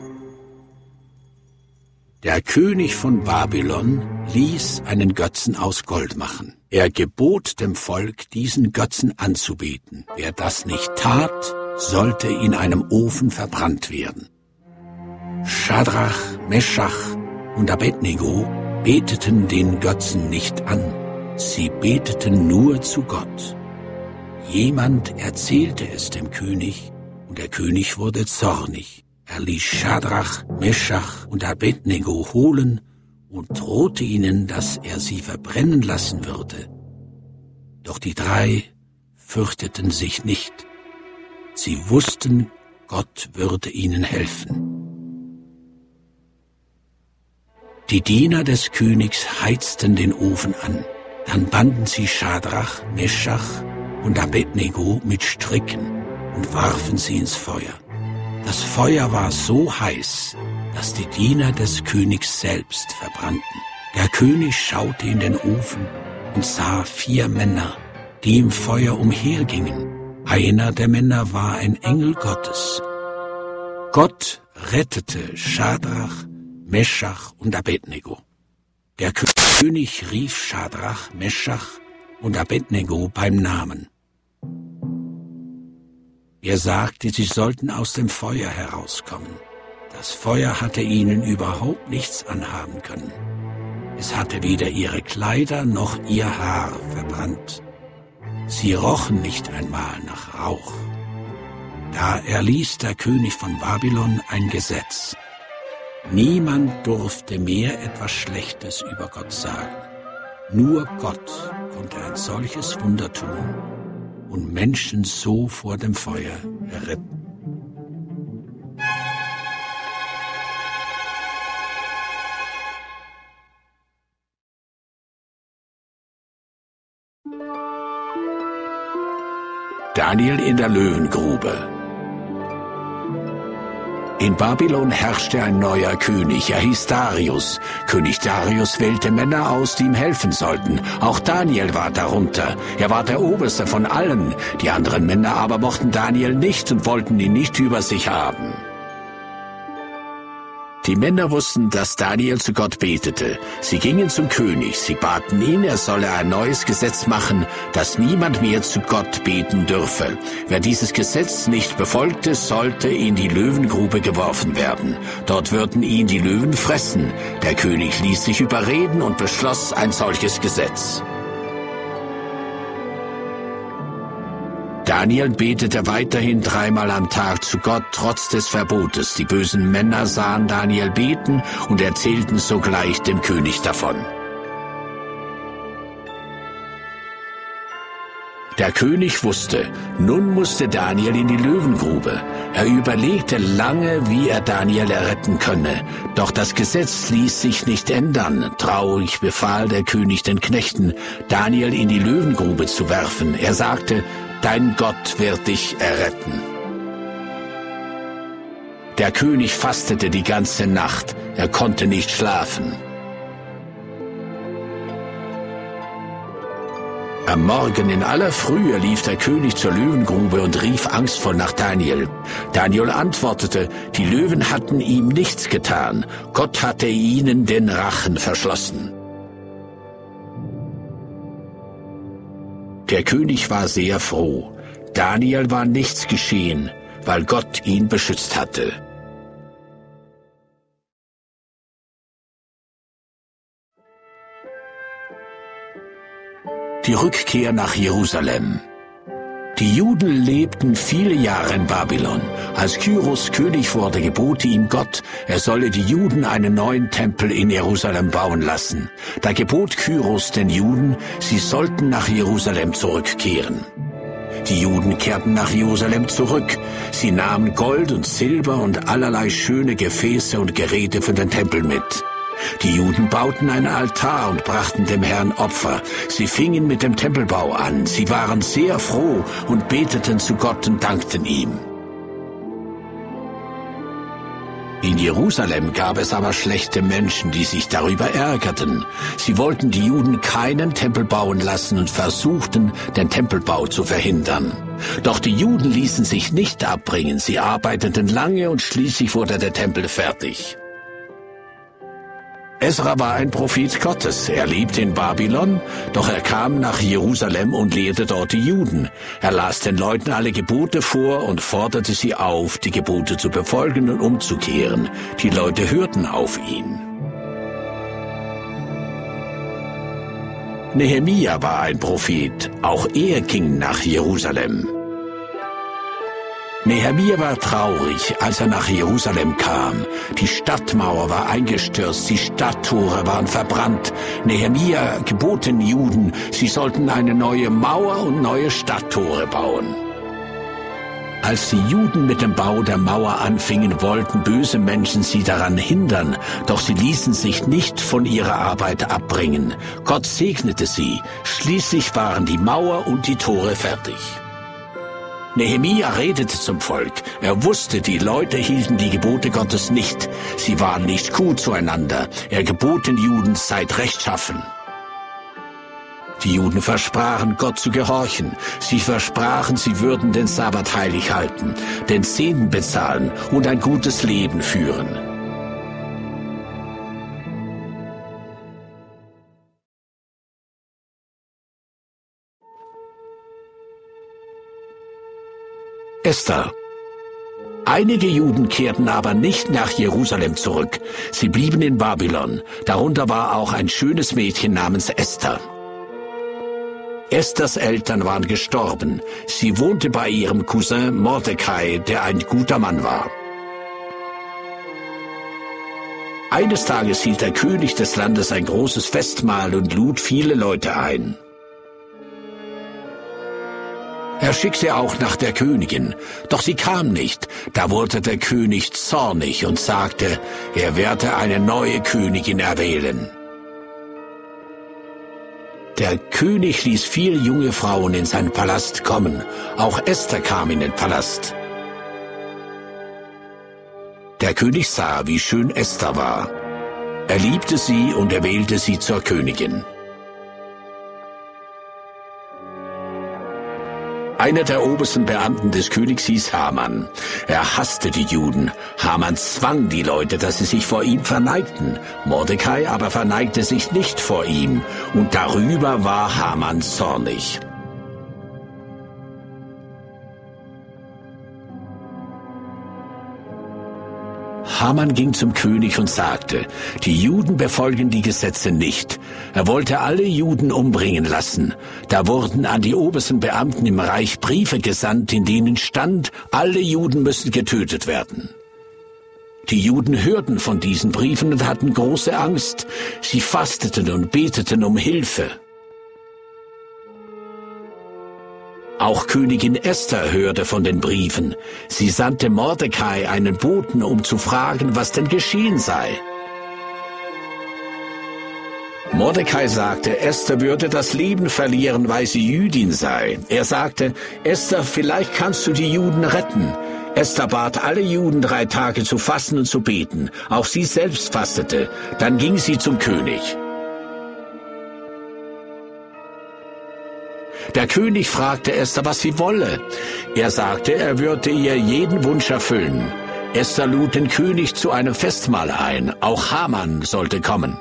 Der König von Babylon ließ einen Götzen aus Gold machen. Er gebot dem Volk, diesen Götzen anzubeten. Wer das nicht tat, sollte in einem Ofen verbrannt werden. Schadrach, Meschach und Abednego beteten den Götzen nicht an. Sie beteten nur zu Gott. Jemand erzählte es dem König, und der König wurde zornig. Er ließ Schadrach, Meschach und Abednego holen und drohte ihnen, dass er sie verbrennen lassen würde. Doch die drei fürchteten sich nicht. Sie wussten, Gott würde ihnen helfen. Die Diener des Königs heizten den Ofen an. Dann banden sie Schadrach, Meschach und Abednego mit Stricken und warfen sie ins Feuer. Das Feuer war so heiß, dass die Diener des Königs selbst verbrannten. Der König schaute in den Ofen und sah vier Männer, die im Feuer umhergingen. Einer der Männer war ein Engel Gottes. Gott rettete Schadrach, Meschach und Abednego. Der König rief Schadrach, Meschach und Abednego beim Namen. Er sagte, sie sollten aus dem Feuer herauskommen. Das Feuer hatte ihnen überhaupt nichts anhaben können. Es hatte weder ihre Kleider noch ihr Haar verbrannt. Sie rochen nicht einmal nach Rauch. Da erließ der König von Babylon ein Gesetz. Niemand durfte mehr etwas Schlechtes über Gott sagen. Nur Gott konnte ein solches Wunder tun und Menschen so vor dem Feuer retten. Daniel in der Löwengrube. In Babylon herrschte ein neuer König, er hieß Darius. König Darius wählte Männer aus, die ihm helfen sollten. Auch Daniel war darunter. Er war der Oberste von allen. Die anderen Männer aber mochten Daniel nicht und wollten ihn nicht über sich haben. Die Männer wussten, dass Daniel zu Gott betete. Sie gingen zum König, sie baten ihn, er solle ein neues Gesetz machen, dass niemand mehr zu Gott beten dürfe. Wer dieses Gesetz nicht befolgte, sollte in die Löwengrube geworfen werden. Dort würden ihn die Löwen fressen. Der König ließ sich überreden und beschloss ein solches Gesetz. Daniel betete weiterhin dreimal am Tag zu Gott, trotz des Verbotes. Die bösen Männer sahen Daniel beten und erzählten sogleich dem König davon. Der König wusste, nun musste Daniel in die Löwengrube. Er überlegte lange, wie er Daniel erretten könne. Doch das Gesetz ließ sich nicht ändern. Traurig befahl der König den Knechten, Daniel in die Löwengrube zu werfen. Er sagte, dein Gott wird dich erretten. Der König fastete die ganze Nacht. Er konnte nicht schlafen. Am Morgen in aller Frühe lief der König zur Löwengrube und rief angstvoll nach Daniel. Daniel antwortete, die Löwen hatten ihm nichts getan. Gott hatte ihnen den Rachen verschlossen. Der König war sehr froh. Daniel war nichts geschehen, weil Gott ihn beschützt hatte. Die Rückkehr nach Jerusalem. Die Juden lebten viele Jahre in Babylon. Als Kyros König wurde, gebot ihm Gott, er solle die Juden einen neuen Tempel in Jerusalem bauen lassen. Da gebot Kyros den Juden, sie sollten nach Jerusalem zurückkehren. Die Juden kehrten nach Jerusalem zurück. Sie nahmen Gold und Silber und allerlei schöne Gefäße und Geräte für den Tempel mit. Die Juden bauten einen Altar und brachten dem Herrn Opfer. Sie fingen mit dem Tempelbau an. Sie waren sehr froh und beteten zu Gott und dankten ihm. In Jerusalem gab es aber schlechte Menschen, die sich darüber ärgerten. Sie wollten die Juden keinen Tempel bauen lassen und versuchten, den Tempelbau zu verhindern. Doch die Juden ließen sich nicht abbringen. Sie arbeiteten lange und schließlich wurde der Tempel fertig. Esra war ein Prophet Gottes. Er lebte in Babylon, doch er kam nach Jerusalem und lehrte dort die Juden. Er las den Leuten alle Gebote vor und forderte sie auf, die Gebote zu befolgen und umzukehren. Die Leute hörten auf ihn. Nehemia war ein Prophet. Auch er ging nach Jerusalem. Nehemia war traurig, als er nach Jerusalem kam. Die Stadtmauer war eingestürzt, die Stadttore waren verbrannt. Nehemia gebot den Juden, sie sollten eine neue Mauer und neue Stadttore bauen. Als die Juden mit dem Bau der Mauer anfingen, wollten böse Menschen sie daran hindern, doch sie ließen sich nicht von ihrer Arbeit abbringen. Gott segnete sie. Schließlich waren die Mauer und die Tore fertig. Nehemia redete zum Volk. Er wusste, die Leute hielten die Gebote Gottes nicht. Sie waren nicht gut zueinander. Er gebot den Juden, seid rechtschaffen. Die Juden versprachen, Gott zu gehorchen. Sie versprachen, sie würden den Sabbat heilig halten, den Zehnten bezahlen und ein gutes Leben führen. Esther. Einige Juden kehrten aber nicht nach Jerusalem zurück. Sie blieben in Babylon. Darunter war auch ein schönes Mädchen namens Esther. Esthers Eltern waren gestorben. Sie wohnte bei ihrem Cousin Mordecai, der ein guter Mann war. Eines Tages hielt der König des Landes ein großes Festmahl und lud viele Leute ein. Er schickte auch nach der Königin, doch sie kam nicht. Da wurde der König zornig und sagte, er werde eine neue Königin erwählen. Der König ließ viele junge Frauen in seinen Palast kommen. Auch Esther kam in den Palast. Der König sah, wie schön Esther war. Er liebte sie und erwählte sie zur Königin. Einer der obersten Beamten des Königs hieß Haman. Er hasste die Juden. Haman zwang die Leute, dass sie sich vor ihm verneigten. Mordecai aber verneigte sich nicht vor ihm, und darüber war Haman zornig. Haman ging zum König und sagte, die Juden befolgen die Gesetze nicht. Er wollte alle Juden umbringen lassen. Da wurden an die obersten Beamten im Reich Briefe gesandt, in denen stand, alle Juden müssen getötet werden. Die Juden hörten von diesen Briefen und hatten große Angst. Sie fasteten und beteten um Hilfe. Auch Königin Esther hörte von den Briefen. Sie sandte Mordecai einen Boten, um zu fragen, was denn geschehen sei. Mordecai sagte, Esther würde das Leben verlieren, weil sie Jüdin sei. Er sagte, Esther, vielleicht kannst du die Juden retten. Esther bat alle Juden, drei Tage zu fasten und zu beten. Auch sie selbst fastete. Dann ging sie zum König. Der König fragte Esther, was sie wolle. Er sagte, er würde ihr jeden Wunsch erfüllen. Esther lud den König zu einem Festmahl ein. Auch Haman sollte kommen.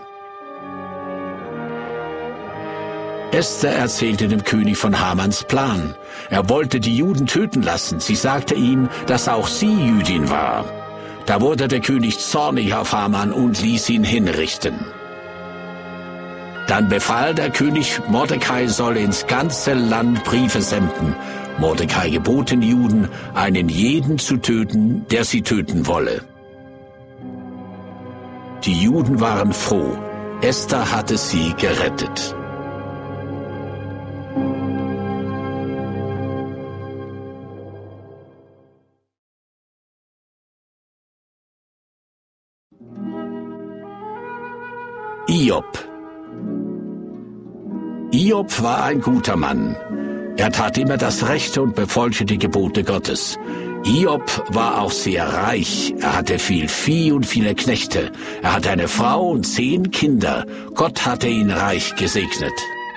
Esther erzählte dem König von Hamans Plan. Er wollte die Juden töten lassen. Sie sagte ihm, dass auch sie Jüdin war. Da wurde der König zornig auf Haman und ließ ihn hinrichten. Dann befahl der König, Mordecai solle ins ganze Land Briefe senden. Mordecai gebot den Juden, einen jeden zu töten, der sie töten wolle. Die Juden waren froh, Esther hatte sie gerettet. Hiob. Hiob war ein guter Mann. Er tat immer das Rechte und befolgte die Gebote Gottes. Hiob war auch sehr reich. Er hatte viel Vieh und viele Knechte. Er hatte eine Frau und zehn Kinder. Gott hatte ihn reich gesegnet.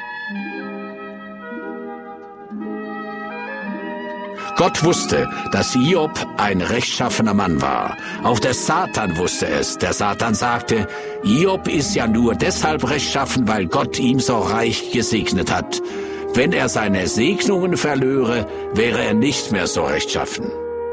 Gott wusste, dass Hiob ein rechtschaffener Mann war. Auch der Satan wusste es. Der Satan sagte, Hiob ist ja nur deshalb rechtschaffen, weil Gott ihm so reich gesegnet hat. Wenn er seine Segnungen verlöre, wäre er nicht mehr so rechtschaffen.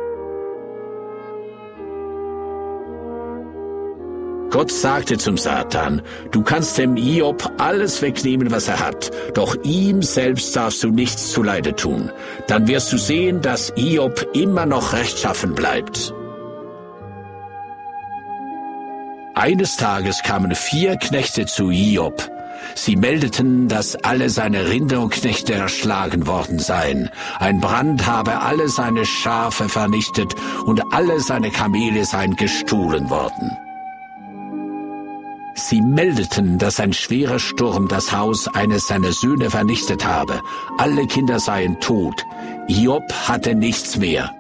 Gott sagte zum Satan, du kannst dem Hiob alles wegnehmen, was er hat, doch ihm selbst darfst du nichts zuleide tun. Dann wirst du sehen, dass Hiob immer noch rechtschaffen bleibt. Eines Tages kamen vier Knechte zu Hiob. Sie meldeten, dass alle seine Rinder und Knechte erschlagen worden seien. Ein Brand habe alle seine Schafe vernichtet und alle seine Kamele seien gestohlen worden. Sie meldeten, dass ein schwerer Sturm das Haus eines seiner Söhne vernichtet habe. Alle Kinder seien tot. Hiob hatte nichts mehr.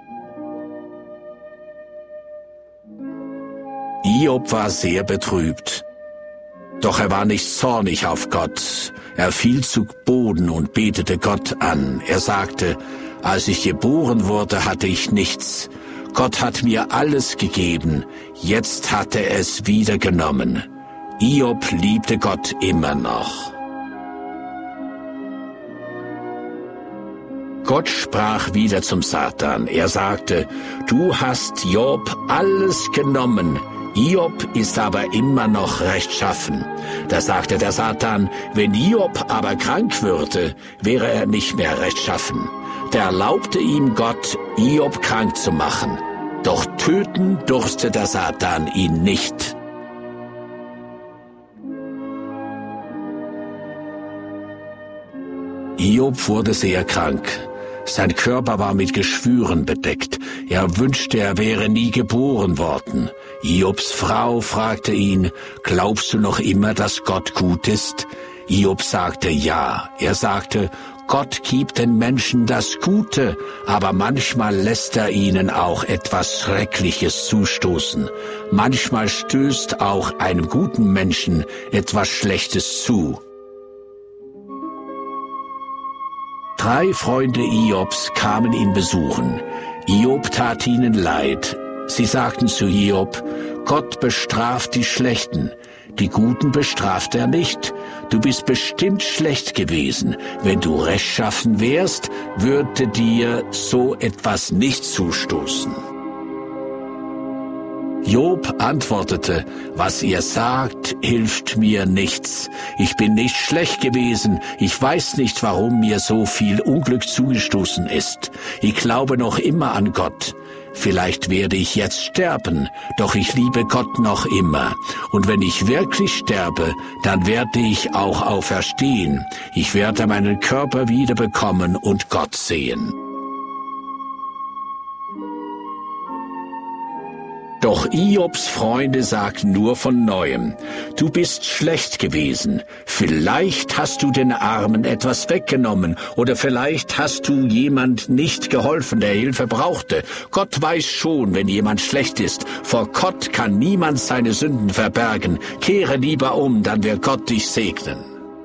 Hiob war sehr betrübt. Doch er war nicht zornig auf Gott. Er fiel zu Boden und betete Gott an. Er sagte, als ich geboren wurde, hatte ich nichts. Gott hat mir alles gegeben, jetzt hat er es wieder genommen. Hiob liebte Gott immer noch. Gott sprach wieder zum Satan. Er sagte, du hast Hiob alles genommen. Hiob ist aber immer noch rechtschaffen. Da sagte der Satan, wenn Hiob aber krank würde, wäre er nicht mehr rechtschaffen. Da erlaubte ihm Gott, Hiob krank zu machen. Doch töten durfte der Satan ihn nicht. Hiob wurde sehr krank. Sein Körper war mit Geschwüren bedeckt. Er wünschte, er wäre nie geboren worden. Hiobs Frau fragte ihn, glaubst du noch immer, dass Gott gut ist? Hiob sagte ja. Er sagte, Gott gibt den Menschen das Gute, aber manchmal lässt er ihnen auch etwas Schreckliches zustoßen. Manchmal stößt auch einem guten Menschen etwas Schlechtes zu. Drei Freunde Hiobs kamen ihn besuchen. Hiob tat ihnen leid. Sie sagten zu Hiob, Gott bestraft die Schlechten, die Guten bestraft er nicht. Du bist bestimmt schlecht gewesen. Wenn du rechtschaffen wärst, würde dir so etwas nicht zustoßen. Hiob antwortete, was ihr sagt, hilft mir nichts. Ich bin nicht schlecht gewesen. Ich weiß nicht, warum mir so viel Unglück zugestoßen ist. Ich glaube noch immer an Gott. Vielleicht werde ich jetzt sterben, doch ich liebe Gott noch immer. Und wenn ich wirklich sterbe, dann werde ich auch auferstehen. Ich werde meinen Körper wiederbekommen und Gott sehen. Doch Hiobs Freunde sagten nur von Neuem, du bist schlecht gewesen, vielleicht hast du den Armen etwas weggenommen oder vielleicht hast du jemand nicht geholfen, der Hilfe brauchte. Gott weiß schon, wenn jemand schlecht ist. Vor Gott kann niemand seine Sünden verbergen. Kehre lieber um, dann wird Gott dich segnen.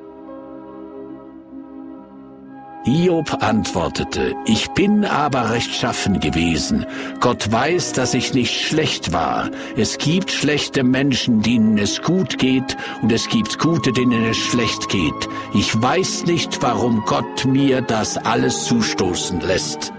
Hiob antwortete, ich bin aber rechtschaffen gewesen. Gott weiß, dass ich nicht schlecht war. Es gibt schlechte Menschen, denen es gut geht, und es gibt gute, denen es schlecht geht. Ich weiß nicht, warum Gott mir das alles zustoßen lässt.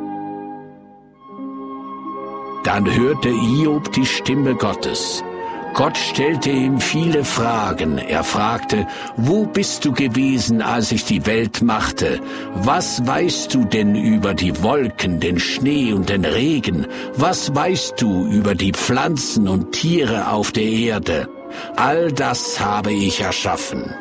Dann hörte Hiob die Stimme Gottes. Gott stellte ihm viele Fragen. Er fragte, wo bist du gewesen, als ich die Welt machte? Was weißt du denn über die Wolken, den Schnee und den Regen? Was weißt du über die Pflanzen und Tiere auf der Erde? All das habe ich erschaffen.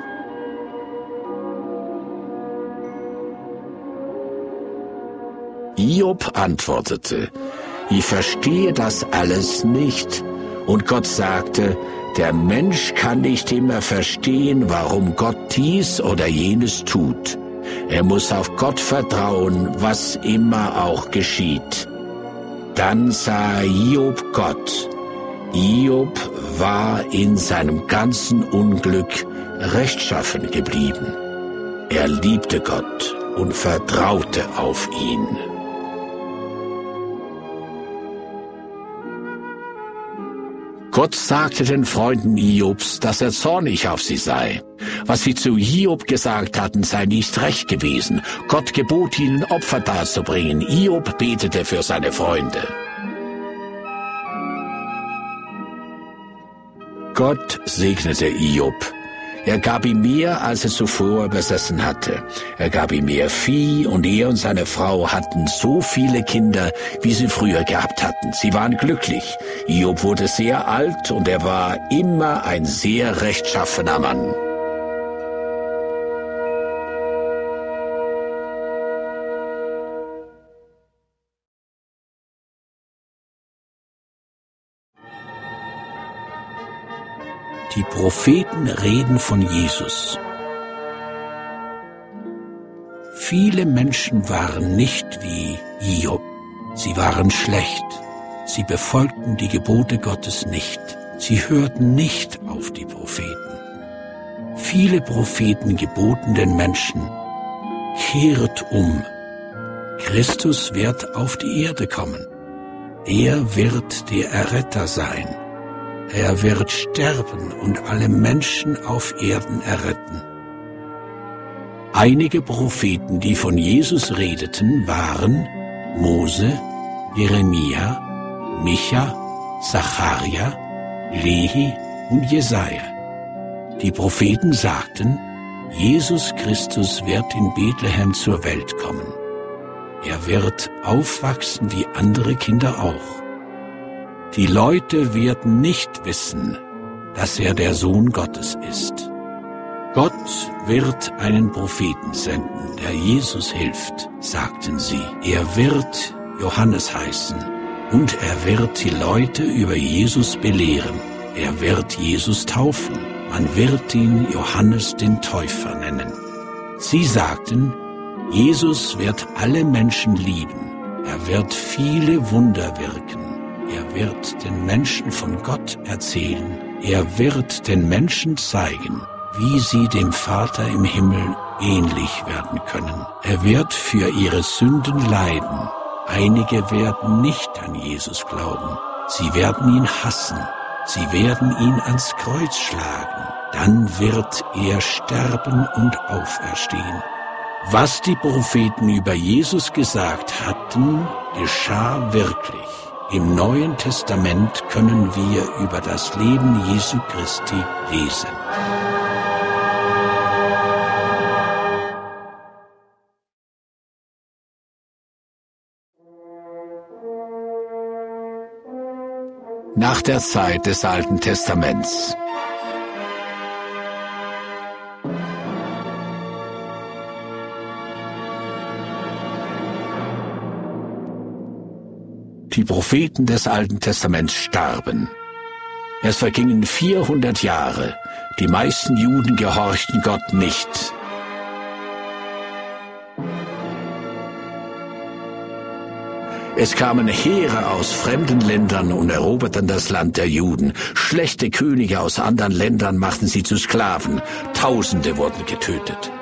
Hiob antwortete, ich verstehe das alles nicht. Und Gott sagte, der Mensch kann nicht immer verstehen, warum Gott dies oder jenes tut. Er muss auf Gott vertrauen, was immer auch geschieht. Dann sah Hiob Gott. Hiob war in seinem ganzen Unglück rechtschaffen geblieben. Er liebte Gott und vertraute auf ihn. Gott sagte den Freunden Hiobs, dass er zornig auf sie sei. Was sie zu Hiob gesagt hatten, sei nicht recht gewesen. Gott gebot ihnen, Opfer darzubringen. Hiob betete für seine Freunde. Gott segnete Hiob. Er gab ihm mehr, als er zuvor besessen hatte. Er gab ihm mehr Vieh, und er und seine Frau hatten so viele Kinder, wie sie früher gehabt hatten. Sie waren glücklich. Hiob wurde sehr alt, und er war immer ein sehr rechtschaffener Mann. Die Propheten reden von Jesus. Viele Menschen waren nicht wie Hiob. Sie waren schlecht. Sie befolgten die Gebote Gottes nicht. Sie hörten nicht auf die Propheten. Viele Propheten geboten den Menschen, kehret um. Christus wird auf die Erde kommen. Er wird der Erretter sein. Er wird sterben und alle Menschen auf Erden erretten. Einige Propheten, die von Jesus redeten, waren Mose, Jeremia, Micha, Zacharia, Lehi und Jesaja. Die Propheten sagten, Jesus Christus wird in Bethlehem zur Welt kommen. Er wird aufwachsen wie andere Kinder auch. Die Leute werden nicht wissen, dass er der Sohn Gottes ist. Gott wird einen Propheten senden, der Jesus hilft, sagten sie. Er wird Johannes heißen, und er wird die Leute über Jesus belehren. Er wird Jesus taufen. Man wird ihn Johannes den Täufer nennen. Sie sagten, Jesus wird alle Menschen lieben. Er wird viele Wunder wirken. Er wird den Menschen von Gott erzählen. Er wird den Menschen zeigen, wie sie dem Vater im Himmel ähnlich werden können. Er wird für ihre Sünden leiden. Einige werden nicht an Jesus glauben. Sie werden ihn hassen. Sie werden ihn ans Kreuz schlagen. Dann wird er sterben und auferstehen. Was die Propheten über Jesus gesagt hatten, geschah wirklich. Im Neuen Testament können wir über das Leben Jesu Christi lesen. Nach der Zeit des Alten Testaments. Die Propheten des Alten Testaments starben. Es vergingen vierhundert Jahre. Die meisten Juden gehorchten Gott nicht. Es kamen Heere aus fremden Ländern und eroberten das Land der Juden. Schlechte Könige aus anderen Ländern machten sie zu Sklaven. Tausende wurden getötet.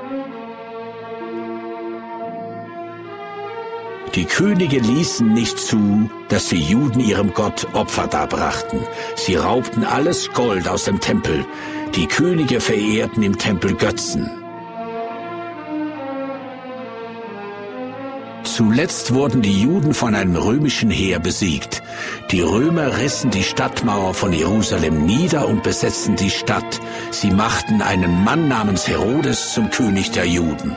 Die Könige ließen nicht zu, dass die Juden ihrem Gott Opfer darbrachten. Sie raubten alles Gold aus dem Tempel. Die Könige verehrten im Tempel Götzen. Zuletzt wurden die Juden von einem römischen Heer besiegt. Die Römer rissen die Stadtmauer von Jerusalem nieder und besetzten die Stadt. Sie machten einen Mann namens Herodes zum König der Juden.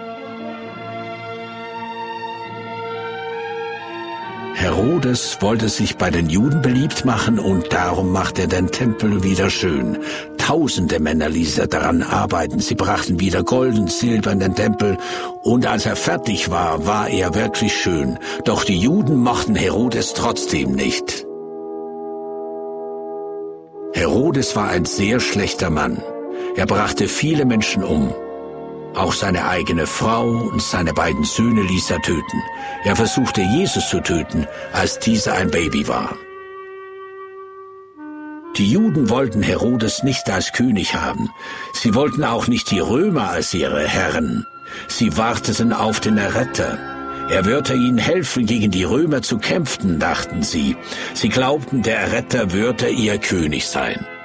Herodes wollte sich bei den Juden beliebt machen und darum machte er den Tempel wieder schön. Tausende Männer ließ er daran arbeiten. Sie brachten wieder Gold und Silber in den Tempel und als er fertig war, war er wirklich schön. Doch die Juden mochten Herodes trotzdem nicht. Herodes war ein sehr schlechter Mann. Er brachte viele Menschen um. Auch seine eigene Frau und seine beiden Söhne ließ er töten. Er versuchte, Jesus zu töten, als dieser ein Baby war. Die Juden wollten Herodes nicht als König haben. Sie wollten auch nicht die Römer als ihre Herren. Sie warteten auf den Erretter. Er würde ihnen helfen, gegen die Römer zu kämpfen, dachten sie. Sie glaubten, der Erretter würde ihr König sein.